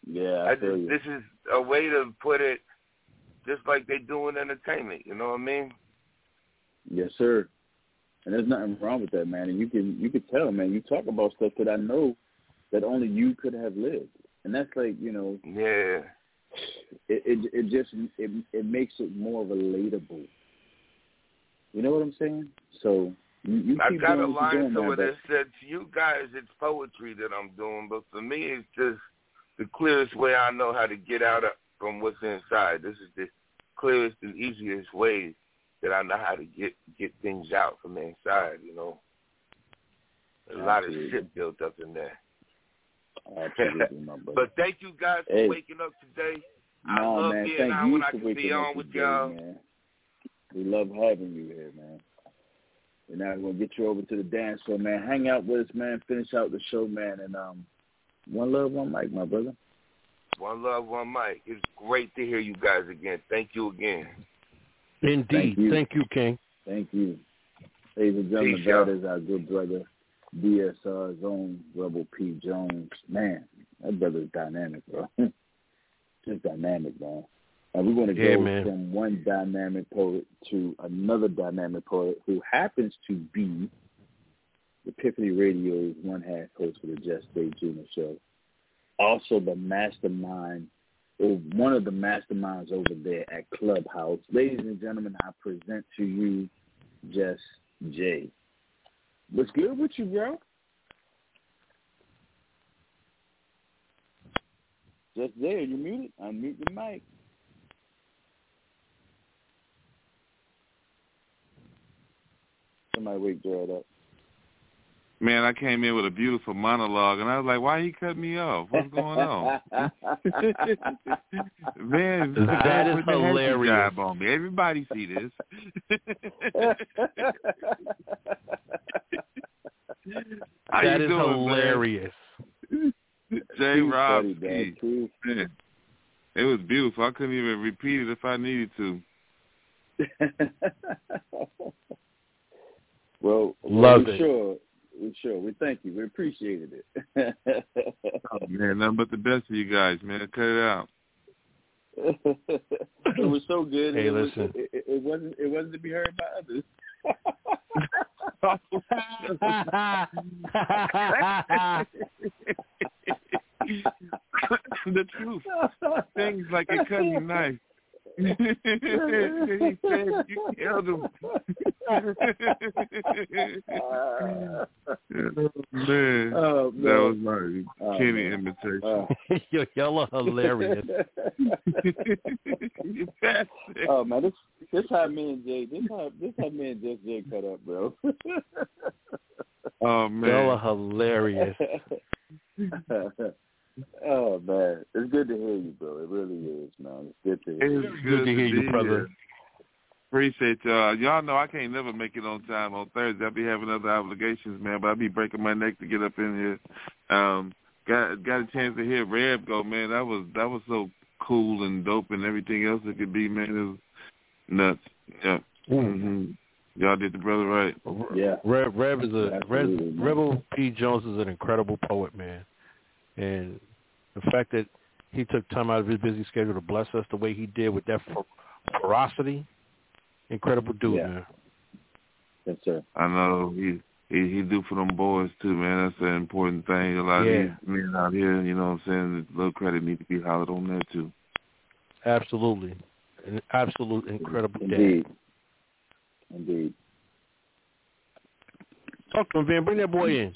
Yeah, this is a way to put it just like they do in entertainment. You know what I mean? Yes, sir. And there's nothing wrong with that, man. And you can tell, man. You talk about stuff that I know that only you could have lived, and that's like, you know. Yeah. It just makes it more relatable. You know what I'm saying? So you I keep got doing a what you're line doing, somewhere man, that said, to you guys, it's poetry that I'm doing, but for me, it's just the clearest way I know how to get out from what's inside. This is the clearest and easiest way that I know how to get things out from the inside, you know. A lot of shit built up in there. Absolutely, my brother. But thank you guys for waking up today. I love being out when I can be on with y'all. Man. We love having you here, man. And now we're going to get you over to the dance floor, man. Hang out with us, man. Finish out the show, man. And one love, one mic, my brother. One love, one mic. It's great to hear you guys again. Thank you again. Indeed. Thank you, King. Thank you. Ladies and gentlemen, that is our good brother, DSR's own Rebel P. Jones. Man, that brother's dynamic, bro. Just dynamic, man. And we're going to go from one dynamic poet to another dynamic poet who happens to be Epiphany Radio's one-half host for the Just Stay Junior Show. Also the mastermind, or one of the masterminds over there at Clubhouse. Ladies and gentlemen, I present to you Just Jay. What's good with you, bro? Just there, you muted? Unmute the mic. Somebody wake Jared up. Man, I came in with a beautiful monologue, and I was like, why he cut me off? What's going on? Man, that is hilarious. On me. Everybody see this. That is hilarious. J. Rob, man, it was beautiful. I couldn't even repeat it if I needed to. Well, love it. Sure. We thank you. We appreciated it. Oh, man, nothing but the best of you guys, man. Cut it out. It was so good. Hey, listen. It wasn't to be heard by others. The truth. Things like a cutting knife. He said you killed him. Man. That was my Kenny imitation. Y'all are hilarious. Oh man, this how me and Jay, this how me and Just Jay cut up, bro. Oh man, y'all are hilarious. Oh man, it's good to hear you, bro. It really is, man. It's good to hear. It's good to hear you, brother. Appreciate y'all. Y'all know I can't never make it on time on Thursday. I'll be having other obligations, man. But I'll be breaking my neck to get up in here. Got a chance to hear Reb go, man. That was so cool and dope and everything else it could be, man. It was nuts. Yeah. Mm-hmm. Y'all did the brother right. Yeah. Rebel P. Jones is an incredible poet, man. And the fact that he took time out of his busy schedule to bless us the way he did with that ferocity, incredible dude, man. Yes, sir. I know he do for them boys too, man. That's an important thing. A lot of these men out here, you know what I'm saying, a little credit need to be hollered on that too. Absolutely. An absolute incredible Indeed. dad. Indeed. Talk to him, Van. Bring that boy in.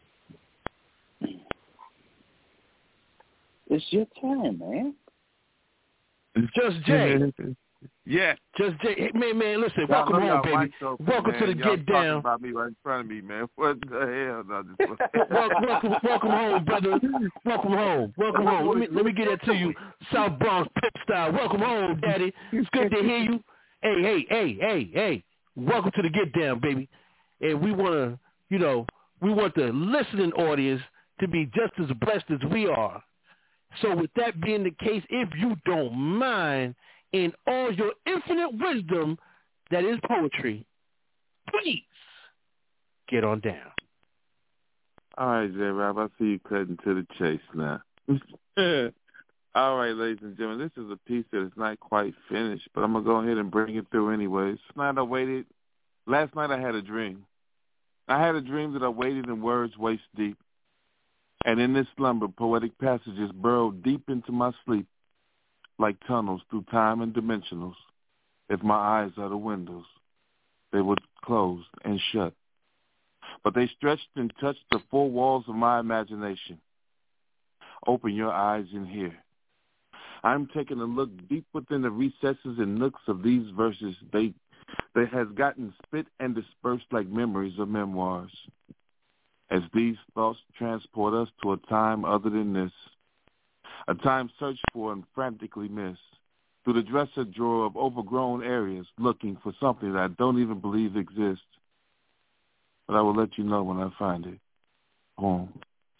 It's your turn, man. Just Jay. Yeah. Just Jay. Hey, man, listen. Welcome home, baby. Welcome to the Get Down. About me right in front of me, man. What the hell? welcome home, brother. Welcome home. Welcome home. Let me get that to you, South Bronx pimp style. Welcome home, Daddy. It's good to hear you. Hey. Welcome to the Get Down, baby. And we want the listening audience to be just as blessed as we are. So with that being the case, if you don't mind, in all your infinite wisdom that is poetry, please get on down. All right, J-Rob, I see you cutting to the chase now. All right, ladies and gentlemen, this is a piece that is not quite finished, but I'm going to go ahead and bring it through anyways. Last night I had a dream. I had a dream that I waded in words waist deep. And in this slumber, poetic passages burrowed deep into my sleep like tunnels through time and dimensionals. If my eyes are the windows, they would close and shut. But they stretched and touched the four walls of my imagination. Open your eyes and hear. I'm taking a look deep within the recesses and nooks of these verses. They has gotten spit and dispersed like memories of memoirs. As these thoughts transport us to a time other than this, a time searched for and frantically missed, through the dresser drawer of overgrown areas, looking for something that I don't even believe exists. But I will let you know when I find it. Home.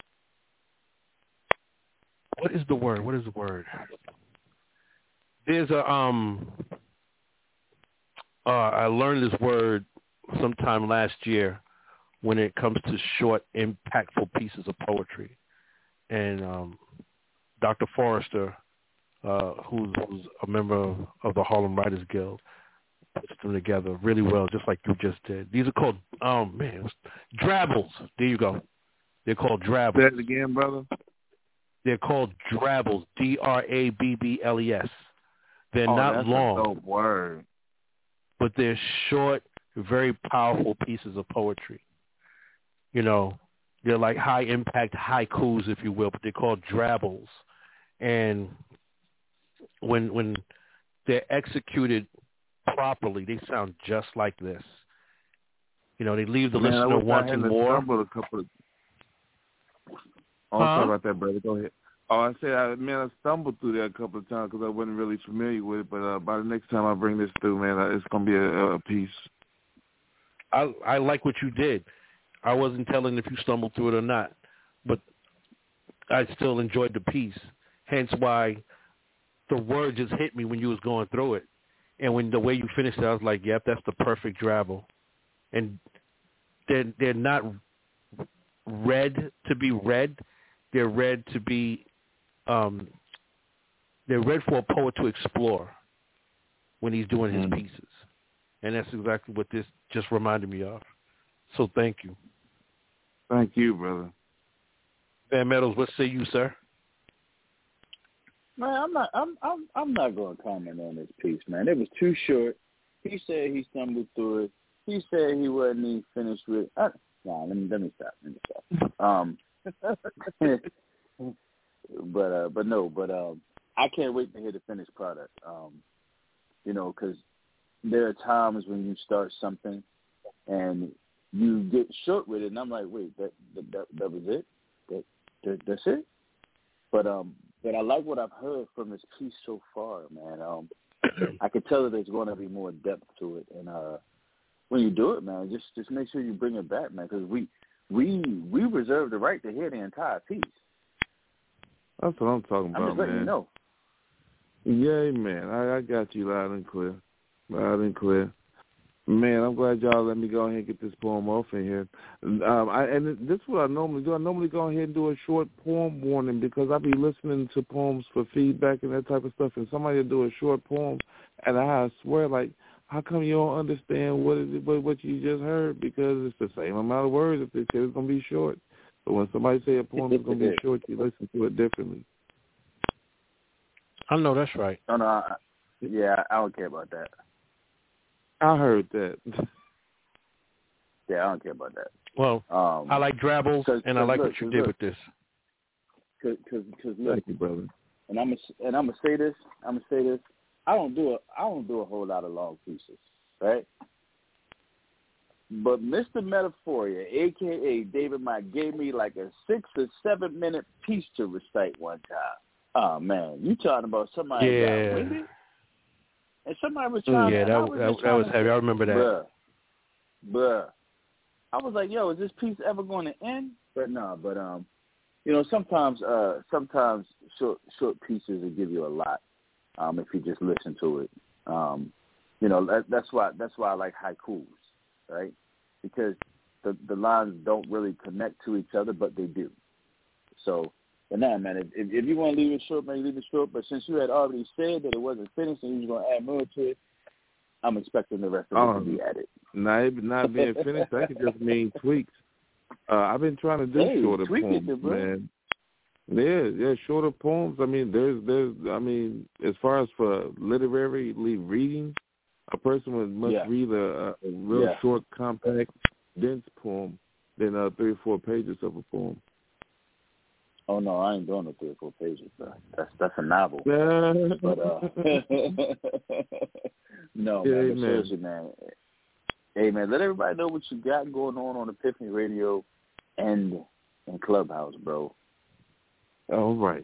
What is the word? There's a I learned this word sometime last year when it comes to short, impactful pieces of poetry. And Dr. Forrester, who's a member of the Harlem Writers Guild, puts them together really well, just like you just did. These are called, drabbles. There you go. They're called drabbles. Say it again, brother. They're called drabbles, D-R-A-B-B-L-E-S. They're not long. That's a dope word. But they're short, very powerful pieces of poetry. You know, they're like high-impact haikus, if you will, but they're called drabbles. And when they're executed properly, they sound just like this. You know, they leave the listener wanting more. Sorry about that, brother. Go ahead. Oh, I said, I stumbled through there a couple of times because I wasn't really familiar with it. But by the next time I bring this through, man, it's going to be a piece. I like what you did. I wasn't telling if you stumbled through it or not, but I still enjoyed the piece. Hence why the word just hit me when you was going through it. And when the way you finished it, I was like, yep, that's the perfect drabble. And they're not read to be read. They're read to be they're read for a poet to explore when he's doing his pieces. And that's exactly what this just reminded me of. So thank you. Thank you, brother. Van Meadows, what say you, sir? Man, I'm not going to comment on this piece, man. It was too short. He said he stumbled through it. He said he wasn't even finished with. Let me stop. But I can't wait to hear the finished product. You know, because there are times when you start something and you get short with it, and I'm like, wait, that was it? That's it? But I like what I've heard from this piece so far, man. I can tell that there's going to be more depth to it, and when you do it, man, just make sure you bring it back, man, because we reserve the right to hear the entire piece. That's what I'm talking about, I'm just letting man. you know. Yeah, man. I got you loud and clear. Loud and clear. Man, I'm glad y'all let me go ahead and get this poem off in here. And this is what I normally do. I normally go ahead and do a short poem warning because I be listening to poems for feedback and that type of stuff, and somebody will do a short poem, and I swear, like, how come you don't understand what you just heard? Because it's the same amount of words if they say it's going to be short. But when somebody say a poem is going to be short, you listen to it differently. I know that's right. No, I don't care about that. I heard that. Yeah, I don't care about that. Well, I like drabbles, and I like what you did with this. Because look, thank you, brother. And I'm gonna say this. I don't do a whole lot of long pieces, right? But Mr. Metaphoria, a.k.a. David Mike, gave me like a 6 or 7 minute piece to recite one time. Oh man, you talking about somebody got with it? And somebody was trying to... that was heavy. I remember that. Bruh. I was like, yo, is this piece ever going to end? But no, you know, sometimes short pieces will give you a lot if you just listen to it. You know, that's why I like haikus, right? Because the lines don't really connect to each other, but they do. So But nah, man, if you want to leave it short, man, leave it short. But since you had already said that it wasn't finished and you was going to add more to it, I'm expecting the rest of it to be added. Not being finished, that could just mean tweaks. I've been trying to do shorter poems, man. Yeah, shorter poems. I mean, there's as far as for literary reading, a person must read a real short, compact, dense poem than 3 or 4 pages of a poem. Oh no, I ain't doing the 3 or 4 pages, bro. That's a novel. But no, man, but seriously, man. Hey, man, let everybody know what you got going on Epiphany Radio and in Clubhouse, bro. All right.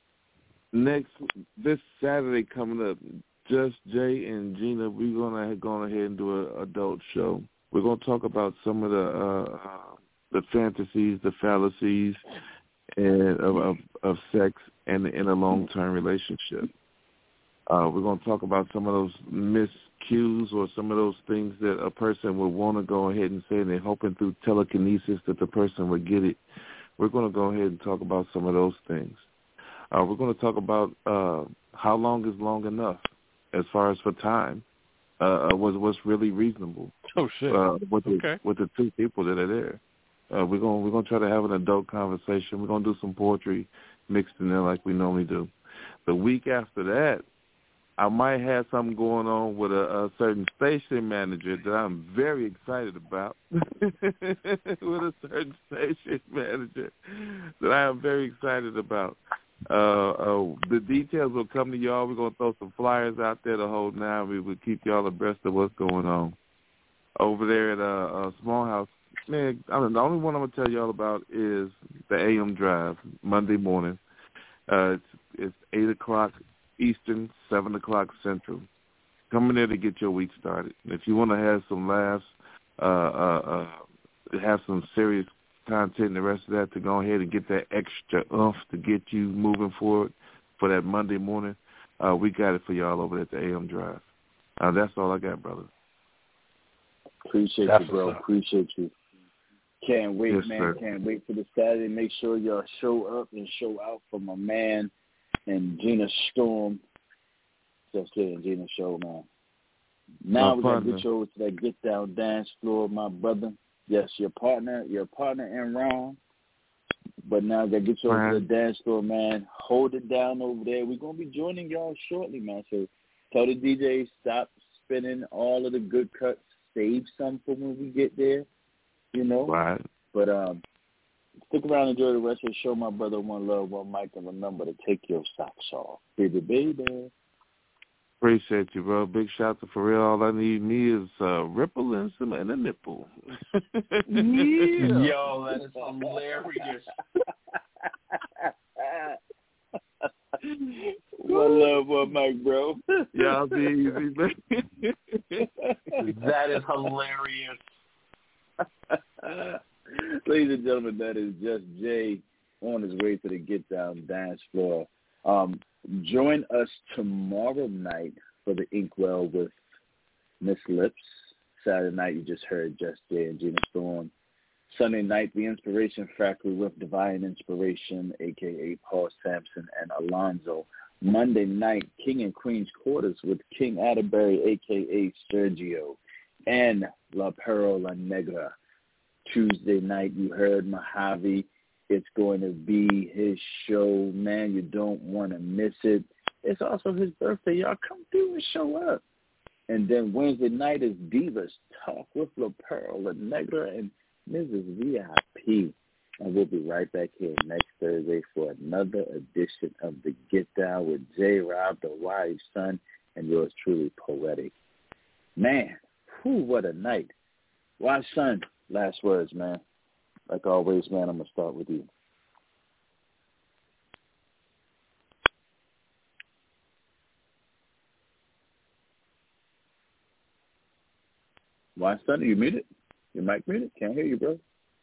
This Saturday coming up, Just Jay and Gina, we're gonna go ahead and do an adult show. We're gonna talk about some of the fantasies, the fallacies, and of sex and in a long-term relationship. We're going to talk about some of those miscues or some of those things that a person would want to go ahead and say, and they're hoping through telekinesis that the person would get it. We're going to go ahead and talk about some of those things. We're going to talk about how long is long enough as far as for time. What's really reasonable. Oh, shit. With the 2 people that are there. We're gonna try to have an adult conversation. We're gonna do some poetry mixed in there like we normally do. The week after that, I might have something going on with a certain station manager that I'm very excited about. With a certain station manager that I am very excited about. The details will come to y'all. We're gonna throw some flyers out there the whole night. We will keep y'all abreast of what's going on over there at Small House. Man, the only one I'm going to tell you all about is the AM Drive, Monday morning. It's 8 o'clock Eastern, 7 o'clock Central. Come in there to get your week started. And if you want to have some laughs, have some serious content and the rest of that to go ahead and get that extra oomph to get you moving forward for that Monday morning, we got it for y'all over at the AM Drive. That's all I got, brother. Appreciate you, bro. Appreciate you. Can't wait, man. Sir. Can't wait for the Saturday. Make sure y'all show up and show out for my man and Gina Storm. Just Jay and Gina show, man. Now we got to get you over to that Get Down dance floor, my brother. Yes, your partner in Ron. But now we got to get you over to the dance floor, man. Hold it down over there. We're going to be joining y'all shortly, man. So tell the DJ, stop spinning all of the good cuts. Save some for when we get there. You know, right. But stick around and enjoy the rest of the show, my brother. One love, one mic, and remember to take your socks off, baby. Appreciate you, bro. Big shout to For Real. All I need me is ripple and a nipple. Yeah. Yo, that is hilarious. One love, one mic, bro. Y'all be easy, man. That is hilarious. Ladies and gentlemen, that is Just Jay on his way to the Get Down dance floor. Join us tomorrow night for the Inkwell with Miss Lips. Saturday night, you just heard Just Jay and Gina Storm. Sunday night, the Inspiration Factory with Divine Inspiration, a.k.a. Paul Sampson and Alonzo. Monday night, King and Queen's Quarters with King Atterbury, a.k.a. Sergio, and La Perola Negra. Tuesday night, you heard Mojave. It's going to be his show, man. You don't want to miss it. It's also his birthday. Y'all come through and show up. And then Wednesday night is Divas Talk with La Perola Negra and Mrs. VIP. And we'll be right back here next Thursday for another edition of the Get Down with J. Rob, the wise son, and yours truly, Poetic. Man, what a night. Wise son, last words, man. Like always, man, I'm going to start with you. Wise son, are you muted? Your mic muted? Can't hear you, bro.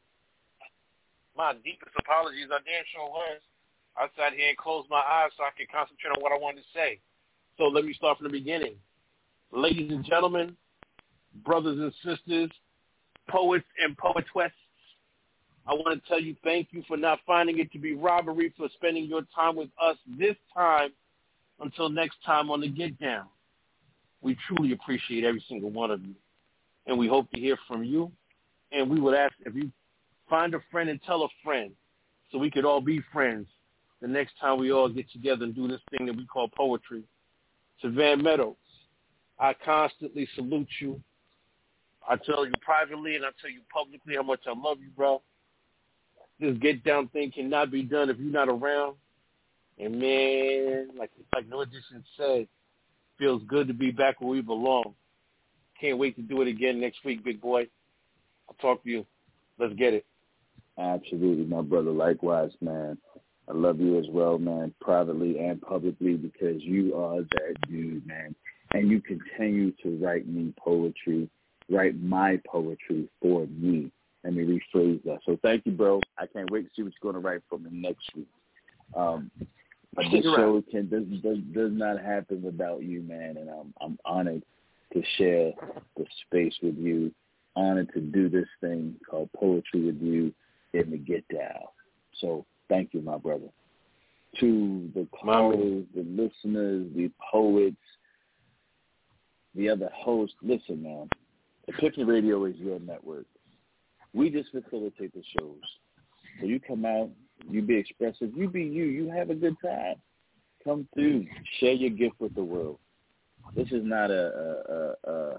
My deepest apologies. I damn sure was. I sat here and closed my eyes so I could concentrate on what I wanted to say. So let me start from the beginning. Ladies and gentlemen, brothers and sisters, poets and poetesses, I want to tell you thank you for not finding it to be robbery, for spending your time with us this time. Until next time on The Get Down, we truly appreciate every single one of you, and we hope to hear from you. And we would ask if you find a friend and tell a friend so we could all be friends the next time we all get together and do this thing that we call poetry. To Van Meadows, I constantly salute you. I tell you privately and I tell you publicly how much I love you, bro. This Get Down thing cannot be done if you're not around. And, man, like No Edition said, feels good to be back where we belong. Can't wait to do it again next week, big boy. I'll talk to you. Let's get it. Absolutely, my brother. Likewise, man. I love you as well, man, privately and publicly, because you are that dude, man. And you continue to write me poetry, write my poetry for me. Let me rephrase that. So thank you, bro. I can't wait to see what you're going to write for me next week. But this show does not happen without you, man, and I'm honored to share the space with you, honored to do this thing called poetry with you in The Get Down. So thank you, my brother. To the callers, the listeners, the poets, the other hosts, listen, man, Epiphany Radio is your network. We just facilitate the shows. So you come out, you be expressive, you be you, you have a good time. Come through, share your gift with the world. This is not a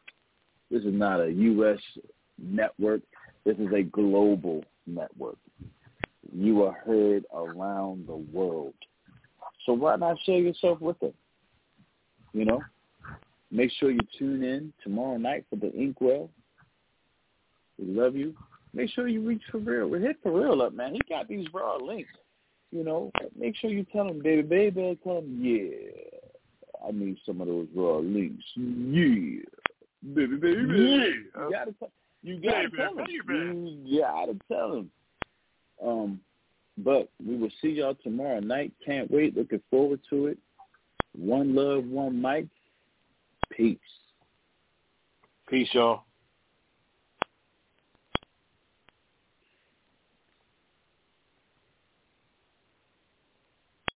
U.S. network. This is a global network. You are heard around the world. So why not share yourself with them? You know, make sure you tune in tomorrow night for the Inkwell. We love you. Make sure you reach Pharrell. Hit Pharrell up, man. He got these raw links. You know, make sure you tell him, baby, tell him, yeah, I need some of those raw links. Yeah, baby. Yeah. You gotta tell him. But we will see y'all tomorrow night. Can't wait. Looking forward to it. One love, one mic. Peace. Peace, y'all.